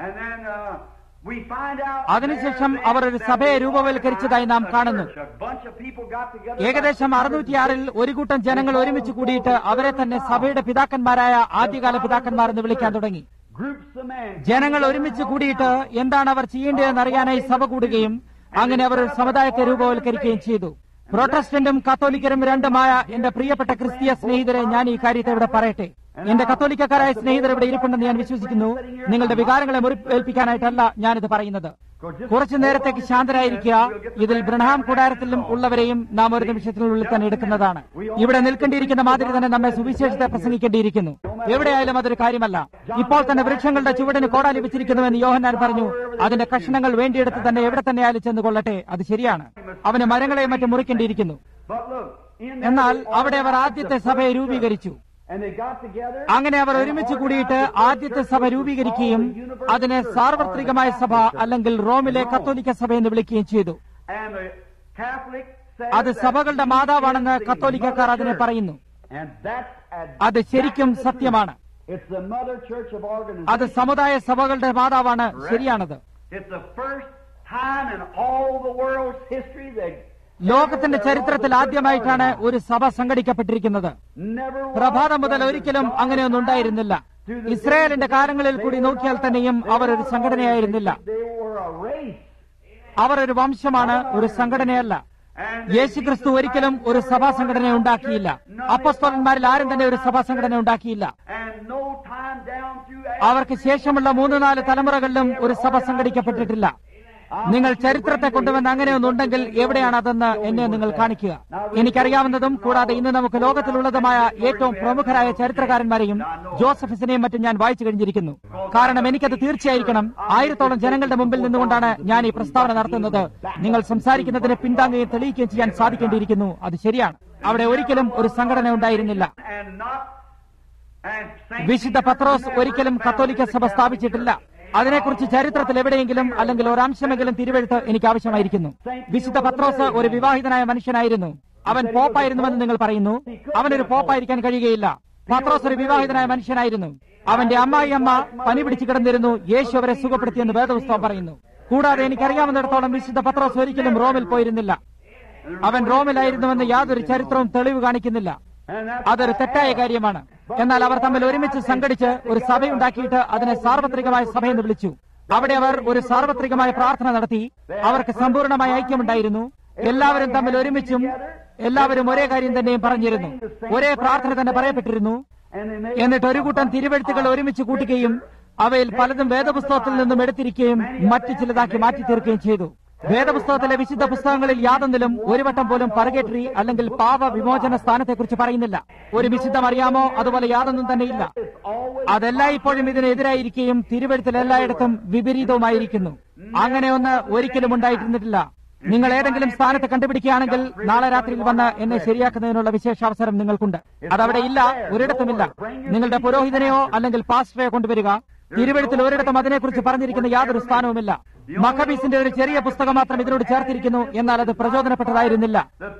അതിനുശേഷം അവർ ഒരു സഭയെ രൂപവൽക്കരിച്ചതായി നാം കാണുന്നു. ഏകദേശം 606 ഒരു കൂട്ടം ജനങ്ങൾ ഒരുമിച്ച് കൂടിയിട്ട് അവരെ തന്നെ സഭയുടെ പിതാക്കന്മാരായ ആദ്യകാല പിതാക്കന്മാർ എന്ന് വിളിക്കാൻ തുടങ്ങി. ജനങ്ങൾ ഒരുമിച്ച് കൂടിയിട്ട് എന്താണ് അവർ ചെയ്യേണ്ടതെന്ന് അറിയാനായി സഭ കൂടുകയും അങ്ങനെ അവർ ഒരു സമുദായത്തെ രൂപവൽക്കരിക്കുകയും ചെയ്തു. പ്രൊട്ടസ്റ്റന്റും കത്തോലിക്കരും രണ്ടുമായ എന്റെ പ്രിയപ്പെട്ട ക്രിസ്തീയ സ്നേഹിതരെ, ഞാൻ ഈ കാര്യത്തെ ഇവിടെ പറയട്ടെ. എന്റെ കത്തോലിക്കക്കാരായ സ്നേഹിതർ ഇവിടെ ഇരിപ്പുണ്ടെന്ന് ഞാൻ വിശ്വസിക്കുന്നു. നിങ്ങളുടെ വികാരങ്ങളെ മുറിവേൽപ്പിക്കാനായിട്ടല്ല ഞാനിത് പറയുന്നത്. കുറച്ചു നേരത്തേക്ക് ശാന്തരായിരിക്കുക. ഇതിൽ ബ്രഹാം കൂടാരത്തിലും ഉള്ളവരെയും നാം ഒരു നിമിഷത്തിനുള്ളിൽ തന്നെ എടുക്കുന്നതാണ്. ഇവിടെ നിൽക്കേണ്ടിയിരിക്കുന്ന മാതിരി തന്നെ നമ്മെ സുവിശേഷത്തെ പ്രസംഗിക്കേണ്ടിയിരിക്കുന്നു. എവിടെയായാലും അതൊരു കാര്യമല്ല. ഇപ്പോൾ തന്നെ വൃക്ഷങ്ങളുടെ ചുവടിന് കോടാലി വെച്ചിരിക്കുന്നുവെന്ന് യോഹന്നാൻ പറഞ്ഞു. അതിന്റെ കഷണങ്ങൾ വേണ്ടിയെടുത്ത് തന്നെ എവിടെ തന്നെ ആയാലും ചെന്ന് കൊള്ളട്ടെ. അത് ശരിയാണ്. അവന് മരങ്ങളെയും മറ്റും മുറിക്കേണ്ടിയിരിക്കുന്നു. എന്നാൽ അവിടെ അവർ ആദ്യത്തെ സഭയെ രൂപീകരിച്ചു. അങ്ങനെ അവർ ഒരുമിച്ച് കൂടിയിട്ട് ആദ്യത്തെ സഭ രൂപീകരിക്കുകയും അതിനെ സാർവത്രികമായ സഭ അല്ലെങ്കിൽ റോമിലെ കത്തോലിക്ക സഭ എന്ന് വിളിക്കുകയും ചെയ്തു. അത് സഭകളുടെ മാതാവാണെന്ന് കത്തോലിക്കക്കാർ അതിനെ പറയുന്നു. അത് ശരിക്കും സത്യമാണ്. അത് സമുദായ സഭകളുടെ മാതാവാണ്. ശരിയാണത്. ലോകത്തിന്റെ ചരിത്രത്തിൽ ആദ്യമായിട്ടാണ് ഒരു സഭ സംഘടിക്കപ്പെട്ടിരിക്കുന്നത്. പ്രഭാതം മുതൽ ഒരിക്കലും അങ്ങനെയൊന്നും ഉണ്ടായിരുന്നില്ല. ഇസ്രായേലിന്റെ കാലങ്ങളിൽ കൂടി നോക്കിയാൽ തന്നെയും അവർ ഒരു സംഘടനയായിരുന്നില്ല. അവർ ഒരു വംശമാണ്, ഒരു സംഘടനയല്ല. യേശുക്രിസ്തു ഒരിക്കലും ഒരു സഭാ സംഘടന ഉണ്ടാക്കിയില്ല. അപ്പോസ്തലന്മാരിൽ ആരും തന്നെ ഒരു സഭാ സംഘടന ഉണ്ടാക്കിയില്ല. അവർക്ക് ശേഷമുള്ള 3-4 തലമുറകളിലും ഒരു സഭ സംഘടിക്കപ്പെട്ടിട്ടില്ല. നിങ്ങൾ ചരിത്രത്തെ കൊണ്ടുവന്ന് അങ്ങനെയൊന്നുണ്ടെങ്കിൽ എവിടെയാണ് അതെന്ന് എന്നെ നിങ്ങൾ കാണിക്കുക. എനിക്കറിയാവുന്നതും കൂടാതെ ഇന്ന് നമുക്ക് ലോകത്തിലുള്ളതുമായ ഏറ്റവും പ്രമുഖരായ ചരിത്രകാരന്മാരെയും ജോസഫിനെയും മറ്റും ഞാൻ വായിച്ചു കഴിഞ്ഞിരിക്കുന്നു. കാരണം എനിക്കത് തീർച്ചയായിരിക്കണം. 1000-ഓളം ജനങ്ങളുടെ മുമ്പിൽ നിന്നുകൊണ്ടാണ് ഞാൻ ഈ പ്രസ്താവന നടത്തുന്നത്. നിങ്ങൾ സംസാരിക്കുന്നതിനെ പിന്താങ്ങുകയും തെളിയിക്കുകയും ചെയ്യാൻ സാധിക്കേണ്ടിയിരിക്കുന്നു. അത് ശരിയാണ്. അവിടെ ഒരിക്കലും ഒരു സംഘടന ഉണ്ടായിരുന്നില്ല. വിശുദ്ധ പത്രോസ് ഒരിക്കലും കത്തോലിക്ക സഭ സ്ഥാപിച്ചിട്ടില്ല. അതിനെക്കുറിച്ച് ചരിത്രത്തിൽ എവിടെയെങ്കിലും അല്ലെങ്കിൽ ഒരംശമെങ്കിലും തിരുവെഴുത്ത് എനിക്ക് ആവശ്യമായിരിക്കുന്നു. വിശുദ്ധ പത്രോസ് ഒരു വിവാഹിതനായ മനുഷ്യനായിരുന്നു. അവൻ പോപ്പായിരുന്നുവെന്ന് നിങ്ങൾ പറയുന്നു. അവനൊരു പോപ്പായിരിക്കാൻ കഴിയുകയില്ല. പത്രോസ് ഒരു വിവാഹിതനായ മനുഷ്യനായിരുന്നു. അവന്റെ അമ്മായിയമ്മ പനി പിടിച്ചു കിടന്നിരുന്നു. യേശു അവരെ സുഖപ്പെടുത്തിയെന്ന് വേദപുസ്തകം പറയുന്നു. കൂടാതെ എനിക്കറിയാവുന്നിടത്തോളം വിശുദ്ധ പത്രോസ് ഒരിക്കലും റോമിൽ പോയിരുന്നില്ല. അവൻ റോമിലായിരുന്നുവെന്ന് യാതൊരു ചരിത്രവും തെളിവ് കാണിക്കുന്നില്ല. അതൊരു തെറ്റായ കാര്യമാണ്. എന്നാൽ അവർ തമ്മിൽ ഒരുമിച്ച് സംഘടിച്ച് ഒരു സഭയുണ്ടാക്കിയിട്ട് അതിനെ സാർവത്രികമായ സഭയെന്ന് വിളിച്ചു. അവിടെ അവർ ഒരു സാർവത്രികമായ പ്രാർത്ഥന നടത്തി. അവർക്ക് സമ്പൂർണമായ ഐക്യമുണ്ടായിരുന്നു. എല്ലാവരും തമ്മിൽ ഒരുമിച്ചും എല്ലാവരും ഒരേ കാര്യം തന്നെയും പറഞ്ഞിരുന്നു. ഒരേ പ്രാർത്ഥന തന്നെ പറയപ്പെട്ടിരുന്നു. എന്നിട്ട് ഒരു കൂട്ടം തിരുവെഴുത്തുകൾ ഒരുമിച്ച് കൂട്ടുകയും അവയിൽ പലതും വേദപുസ്തകത്തിൽ നിന്നും എടുത്തിരിക്കുകയും മറ്റു ചിലതാക്കി മാറ്റി തീർക്കുകയും ചെയ്തു. വേദപുസ്തകത്തിലെ വിശുദ്ധ പുസ്തകങ്ങളിൽ യാതൊന്നിലും ഒരു വട്ടം പോലും പർഗേറ്ററി അല്ലെങ്കിൽ പാപ വിമോചന സ്ഥാനത്തെക്കുറിച്ച് പറയുന്നില്ല. ഒരു വിശുദ്ധം അറിയാമോ? അതുപോലെ യാതൊന്നും തന്നെയില്ല. അതെല്ലായ്പ്പോഴും ഇതിനെതിരായിരിക്കുകയും തിരുവെഴുത്തിൽ എല്ലായിടത്തും വിപരീതവുമായിരിക്കുന്നു. അങ്ങനെ ഒന്ന് ഒരിക്കലും ഉണ്ടായിരുന്നിട്ടില്ല. നിങ്ങൾ ഏതെങ്കിലും സ്ഥാനത്ത് കണ്ടുപിടിക്കുകയാണെങ്കിൽ നാളെ രാത്രിയിൽ വന്ന് എന്നെ ശരിയാക്കുന്നതിനുള്ള വിശേഷാവസരം നിങ്ങൾക്കുണ്ട്. അതവിടെ ഇല്ല, ഒരിടത്തുമില്ല. നിങ്ങളുടെ പുരോഹിതനെയോ അല്ലെങ്കിൽ പാസ്റ്ററെയോ കൊണ്ടുവരിക. തിരുവെഴുത്തിൽ ഒരിടത്തും അതിനെക്കുറിച്ച് പറഞ്ഞിരിക്കുന്ന യാതൊരു സ്ഥാനവുമില്ല. മക്കബീസിന്റെ ഒരു ചെറിയ പുസ്തകം മാത്രം ഇതിനോട് ചേർത്തിരിക്കുന്നു. എന്നാൽ അത് പ്രചോദനപ്പെട്ടതായിരുന്നില്ല.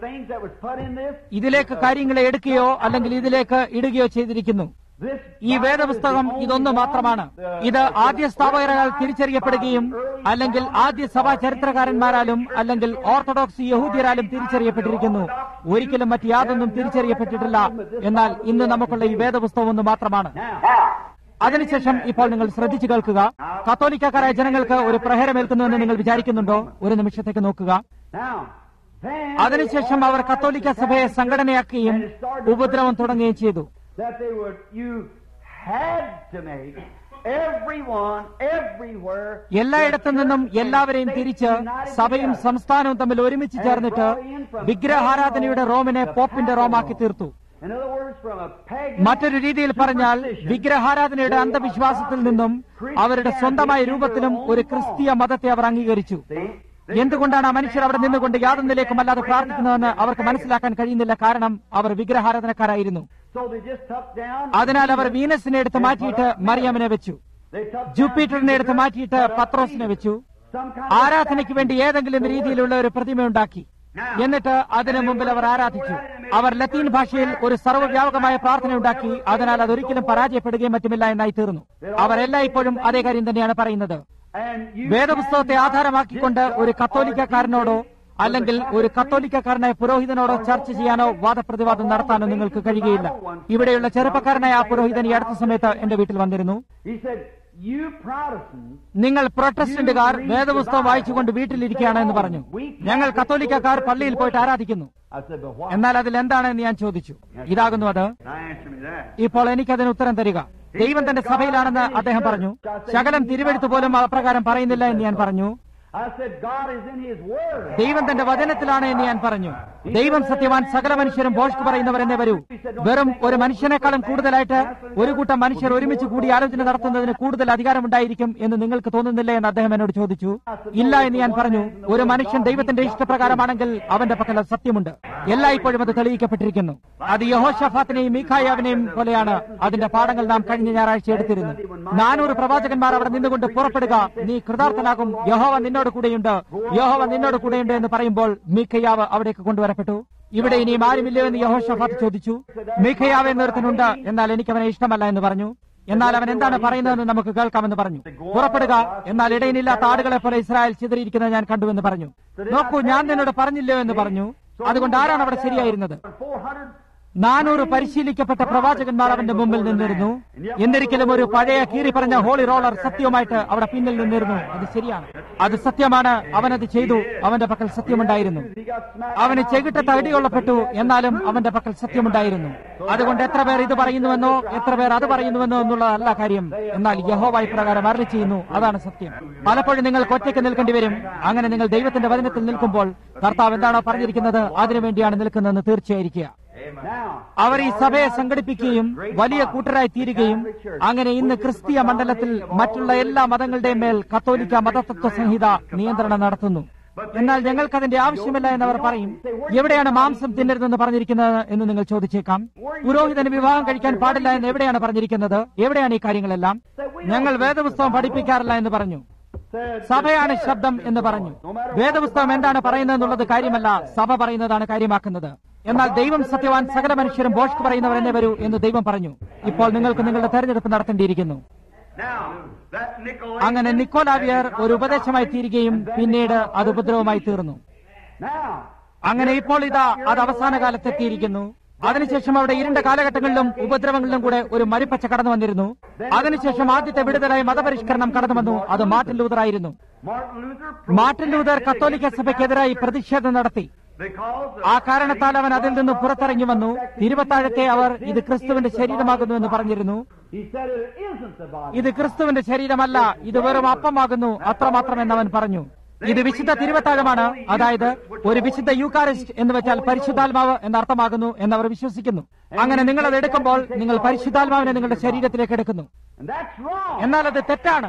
ഇതിലേക്ക് കാര്യങ്ങളെ എടുക്കുകയോ അല്ലെങ്കിൽ ഇതിലേക്ക് ഇടുകയോ ചെയ്തിരിക്കുന്നു. ഈ വേദപുസ്തകം ഇതൊന്നു മാത്രമാണ്. ഇത് ആദ്യ സ്ഥാപകരാൽ തിരിച്ചറിയപ്പെടുകയും അല്ലെങ്കിൽ ആദ്യ സഭാ ചരിത്രകാരന്മാരാലും അല്ലെങ്കിൽ ഓർത്തഡോക്സ് യഹൂദ്യരാലും തിരിച്ചറിയപ്പെട്ടിരിക്കുന്നു. ഒരിക്കലും മറ്റ് യാതൊന്നും തിരിച്ചറിയപ്പെട്ടിട്ടില്ല. എന്നാൽ ഇന്ന് നമുക്കുള്ള ഈ വേദപുസ്തകം ഒന്ന് മാത്രമാണ്. അതിനുശേഷം ഇപ്പോൾ നിങ്ങൾ ശ്രദ്ധിച്ചു കേൾക്കുക. കത്തോലിക്കക്കാരായ ജനങ്ങൾക്ക് ഒരു പ്രഹരമേൽക്കുന്നുവെന്ന് നിങ്ങൾ വിചാരിക്കുന്നുണ്ടോ? ഒരു നിമിഷത്തേക്ക് നോക്കുക. അതിനുശേഷം അവർ കത്തോലിക്ക സഭയെ സംഘടനയാക്കുകയും ഉപദ്രവം തുടങ്ങുകയും ചെയ്തു. എല്ലായിടത്തു നിന്നും എല്ലാവരെയും തിരിച്ച് സഭയും സംസ്ഥാനവും തമ്മിൽ ഒരുമിച്ച് ചേർന്നിട്ട് വിഗ്രഹാരാധനയുടെ റോമിനെ പോപ്പിന്റെ റോമാക്കി തീർത്തു. മറ്റൊരു രീതിയിൽ പറഞ്ഞാൽ വിഗ്രഹാരാധനയുടെ അന്ധവിശ്വാസത്തിൽ നിന്നും അവരുടെ സ്വന്തമായ രൂപത്തിലും ഒരു ക്രിസ്തീയ മതത്തെ അവർ അംഗീകരിച്ചു. എന്തുകൊണ്ടാണ് ആ മനുഷ്യർ അവിടെ നിന്നുകൊണ്ട് യാതൊന്നിലേക്കും അല്ലാതെ പ്രാർത്ഥിക്കുന്നതെന്ന് അവർക്ക് മനസ്സിലാക്കാൻ കഴിയുന്നില്ല. കാരണം അവർ വിഗ്രഹാരാധനക്കാരായിരുന്നു. അതിനാൽ അവർ വീനസിനെ എടുത്ത് മാറ്റിയിട്ട് മറിയാമിനെ വെച്ചു, ജൂപ്പിറ്ററിനെ എടുത്ത് മാറ്റിയിട്ട് പത്രോസിനെ വെച്ചു, ആരാധനയ്ക്ക് വേണ്ടി ഏതെങ്കിലും രീതിയിലുള്ള ഒരു പ്രതിമയുണ്ടാക്കി. എന്നിട്ട് അതിനു മുമ്പിൽ അവർ ആരാധിച്ചു. അവർ ലത്തീൻ ഭാഷയിൽ ഒരു സർവ്വവ്യാപകമായ പ്രാർത്ഥന ഉണ്ടാക്കി. അതിനാൽ അതൊരിക്കലും പരാജയപ്പെടുകയും മറ്റുമില്ല എന്നായി തീർന്നു. അവർ എല്ലായ്പ്പോഴും അതേ കാര്യം തന്നെയാണ് പറയുന്നത്. വേദപുസ്തകത്തെ ആധാരമാക്കിക്കൊണ്ട് ഒരു കത്തോലിക്കക്കാരനോടോ അല്ലെങ്കിൽ ഒരു കത്തോലിക്കക്കാരനായ പുരോഹിതനോടോ ചർച്ച ചെയ്യാനോ വാദപ്രതിവാദം നടത്താനോ നിങ്ങൾക്ക് കഴിയുകയില്ല. ഇവിടെയുള്ള ചെറുപ്പക്കാരനായ ആ പുരോഹിതൻ ഈ അടുത്ത സമയത്ത് എന്റെ വീട്ടിൽ വന്നിരുന്നു. നിങ്ങൾ പ്രൊട്ടസ്റ്റന്റുകാർ വേദപുസ്തകം വായിച്ചുകൊണ്ട് വീട്ടിലിരിക്കുകയാണ് എന്ന് പറഞ്ഞു. ഞങ്ങൾ കത്തോലിക്കക്കാർ പള്ളിയിൽ പോയിട്ട് ആരാധിക്കുന്നു. എന്നാൽ അതിൽ എന്താണെന്ന് ഞാൻ ചോദിച്ചു. ഇതാകുന്നു അത്. ഇപ്പോൾ എനിക്കതിന് ഉത്തരം തരിക. ദൈവം തന്റെ സഭയിലാണെന്ന് അദ്ദേഹം പറഞ്ഞു. ശകലം തിരുവെഴുത്ത് പോലും അപ്രകാരം പറയുന്നില്ല എന്ന് ഞാൻ പറഞ്ഞു. ദൈവം തന്റെ വചനത്തിലാണ് എന്ന് ഞാൻ പറഞ്ഞു. ദൈവം സത്യവാൻ, സകല മനുഷ്യരും ഭോഷ്ക് പറയുന്നവരെന്നെ വരൂ. വെറും ഒരു മനുഷ്യനേക്കാളും കൂടുതലായിട്ട് ഒരു കൂട്ടം മനുഷ്യർ ഒരുമിച്ച് കൂടി ആലോചന നടത്തുന്നതിന് കൂടുതൽ അധികാരമുണ്ടായിരിക്കും എന്ന് നിങ്ങൾക്ക് തോന്നുന്നില്ല എന്ന് അദ്ദേഹം എന്നോട് ചോദിച്ചു. ഇല്ല എന്ന് ഞാൻ പറഞ്ഞു. ഒരു മനുഷ്യൻ ദൈവത്തിന്റെ ഇഷ്ടപ്രകാരമാണെങ്കിൽ അവന്റെ പക്കൽ അത് സത്യമുണ്ട്. എല്ലായ്പ്പോഴും അത് തെളിയിക്കപ്പെട്ടിരിക്കുന്നു. അത് യഹോശാഫാത്തിനെയും മീഖായാവിനെയും പോലെയാണ്. അതിന്റെ പാഠങ്ങൾ നാം കഴിഞ്ഞ ഞായറാഴ്ച എടുത്തിരുന്നു. 400 പ്രവാചകന്മാർ അവിടെ നിന്നുകൊണ്ട് പുറപ്പെടുക, നീ കൃതാർത്ഥനാകും, യഹോവ നിന്നോട് കൂടെയുണ്ട്, യഹോവ നിന്നോട് കൂടെയുണ്ട് എന്ന് പറയുമ്പോൾ മീഖയാവ് അവിടേക്ക് കൊണ്ടുവരപ്പെട്ടു. ഇവിടെ ഇനിയും ആരുമില്ലയോ എന്ന് യഹോശാഫാത്ത് ചോദിച്ചു. മീഖയാവ് എന്നൊരുത്തനുണ്ട്, എന്നാൽ എനിക്ക് അവനെ ഇഷ്ടമല്ല എന്ന് പറഞ്ഞു. എന്നാൽ അവൻ എന്താണ് പറയുന്നതെന്ന് നമുക്ക് കേൾക്കാമെന്ന് പറഞ്ഞു. പുറപ്പെടുക, എന്നാൽ ഇടയിലില്ലാത്ത ആടുകളെ പോലെ ഇസ്രായേൽ ചിതറിയിരിക്കുന്നത് ഞാൻ കണ്ടുവെന്ന് പറഞ്ഞു. നോക്കൂ, ഞാൻ നിന്നോട് പറഞ്ഞില്ലയോ എന്ന് പറഞ്ഞു. അതുകൊണ്ട് ആരാണ് അവിടെ ശരിയായിരുന്നത്? 400 പരിശീലിക്കപ്പെട്ട പ്രവാചകന്മാർ അവന്റെ മുമ്പിൽ നിന്നിരുന്നു. എന്തൊരിക്കലും ഒരു പഴയ കീറി പറഞ്ഞ ഹോളി റോളർ സത്യവുമായിട്ട് അവിടെ പിന്നിൽ നിന്നിരുന്നു. അത് ശരിയാണ്, അത് സത്യമാണ്. അവനത് ചെയ്തു. അവന്റെ പക്കൽ സത്യമുണ്ടായിരുന്നു. അവന് ചെകിട്ടത്ത് അടികൊള്ളപ്പെട്ടു, എന്നാലും അവന്റെ പക്കൽ സത്യമുണ്ടായിരുന്നു. അതുകൊണ്ട് എത്ര പേർ ഇത് പറയുന്നുവെന്നോ എത്ര പേർ അത് പറയുന്നുവെന്നോ എന്നുള്ളതല്ല കാര്യം. എന്നാൽ യഹോവ ഇപ്രകാരം അരുളി ചെയ്യുന്നു, അതാണ് സത്യം. പലപ്പോഴും നിങ്ങൾക്ക് ഒറ്റയ്ക്ക് നിൽക്കേണ്ടി വരും. അങ്ങനെ നിങ്ങൾ ദൈവത്തിന്റെ വചനത്തിൽ നിൽക്കുമ്പോൾ കർത്താവ് എന്താണോ പറഞ്ഞിരിക്കുന്നത് അതിനുവേണ്ടിയാണ് നിൽക്കുന്നതെന്ന് തീർച്ചയായിരിക്കുക. അവർ ഈ സഭയെ സംഘടിപ്പിക്കുകയും വലിയ കൂട്ടരായി തീരുകയും അങ്ങനെ ഇന്ന് ക്രിസ്തീയ മണ്ഡലത്തിൽ മറ്റുള്ള എല്ലാ മതങ്ങളുടെയും മേൽ കത്തോലിക്ക മതതത്വ സംഹിത നിയന്ത്രണം നടത്തുന്നു. എന്നാൽ ഞങ്ങൾക്കതിന്റെ ആവശ്യമില്ല എന്നവർ പറയും. എവിടെയാണ് മാംസം തിന്നരുതെന്ന് പറഞ്ഞിരിക്കുന്നത് എന്ന് നിങ്ങൾ ചോദിച്ചേക്കാം. പുരോഹിതന് വിവാഹം കഴിക്കാൻ പാടില്ല എന്ന് എവിടെയാണ് പറഞ്ഞിരിക്കുന്നത്? എവിടെയാണ് ഈ കാര്യങ്ങളെല്ലാം? ഞങ്ങൾ വേദപുസ്തകം പഠിപ്പിക്കാറില്ല എന്ന് പറഞ്ഞു. സഭയാണ് ശബ്ദം എന്ന് പറഞ്ഞു. വേദപുസ്തകം എന്താണ് പറയുന്നതെന്നുള്ളത് കാര്യമല്ല, സഭ പറയുന്നതാണ് കാര്യമാക്കുന്നത്. എന്നാൽ ദൈവം സത്യവാൻ, സകല മനുഷ്യരും ഭോഷ്ക് പറയുന്നവരെന്നെ വരൂ എന്ന് ദൈവം പറഞ്ഞു. ഇപ്പോൾ നിങ്ങൾക്ക് നിങ്ങളുടെ തെരഞ്ഞെടുപ്പ് നടത്തേണ്ടിയിരിക്കുന്നു. അങ്ങനെ നിക്കോലാവിയർ ഒരു ഉപദേശമായി തീരുകയും പിന്നീട് അത് ഉപദ്രവമായി തീർന്നു. അങ്ങനെ ഇപ്പോൾ ഇതാ അത് അവസാന കാലത്തെത്തിയിരിക്കുന്നു. അതിനുശേഷം അവിടെ ഇരുണ്ട കാലഘട്ടങ്ങളിലും ഉപദ്രവങ്ങളിലും കൂടെ ഒരു മരുപ്പച്ച കടന്നു വന്നിരുന്നു. അതിനുശേഷം ആദ്യത്തെ വിടുതലായി മതപരിഷ്കരണം കടന്നു വന്നു. അത് മാർട്ടിൻ ലൂതർ ആയിരുന്നു. മാർട്ടിൻ ലൂതർ കത്തോലിക്ക സഭയ്ക്കെതിരായി പ്രതിഷേധം നടത്തി. ആ കാരണത്താൽ അവൻ അതിൽ നിന്ന് പുറത്തിറങ്ങി വന്നു. തിരുവത്താഴത്തെ അവർ ഇത് ക്രിസ്തുവിന്റെ ശരീരമാകുന്നു എന്ന് പറഞ്ഞിരുന്നു. ഇത് ക്രിസ്തുവിന്റെ ശരീരമല്ല, ഇത് വെറും അപ്പമാകുന്നു, അത്രമാത്രം എന്നവൻ പറഞ്ഞു. ഇത് വിശുദ്ധ തിരുവത്താഴമാണ്, അതായത് ഒരു വിശുദ്ധ യൂക്കാരിസ്റ്റ് എന്ന് വെച്ചാൽ പരിശുദ്ധാത്മാവ് എന്നർത്ഥമാകുന്നു എന്നവർ വിശ്വസിക്കുന്നു. അങ്ങനെ നിങ്ങൾ അത് എടുക്കുമ്പോൾ നിങ്ങൾ പരിശുദ്ധാത്മാവിനെ നിങ്ങളുടെ ശരീരത്തിലേക്ക് എടുക്കുന്നു. എന്നാൽ അത് തെറ്റാണ്.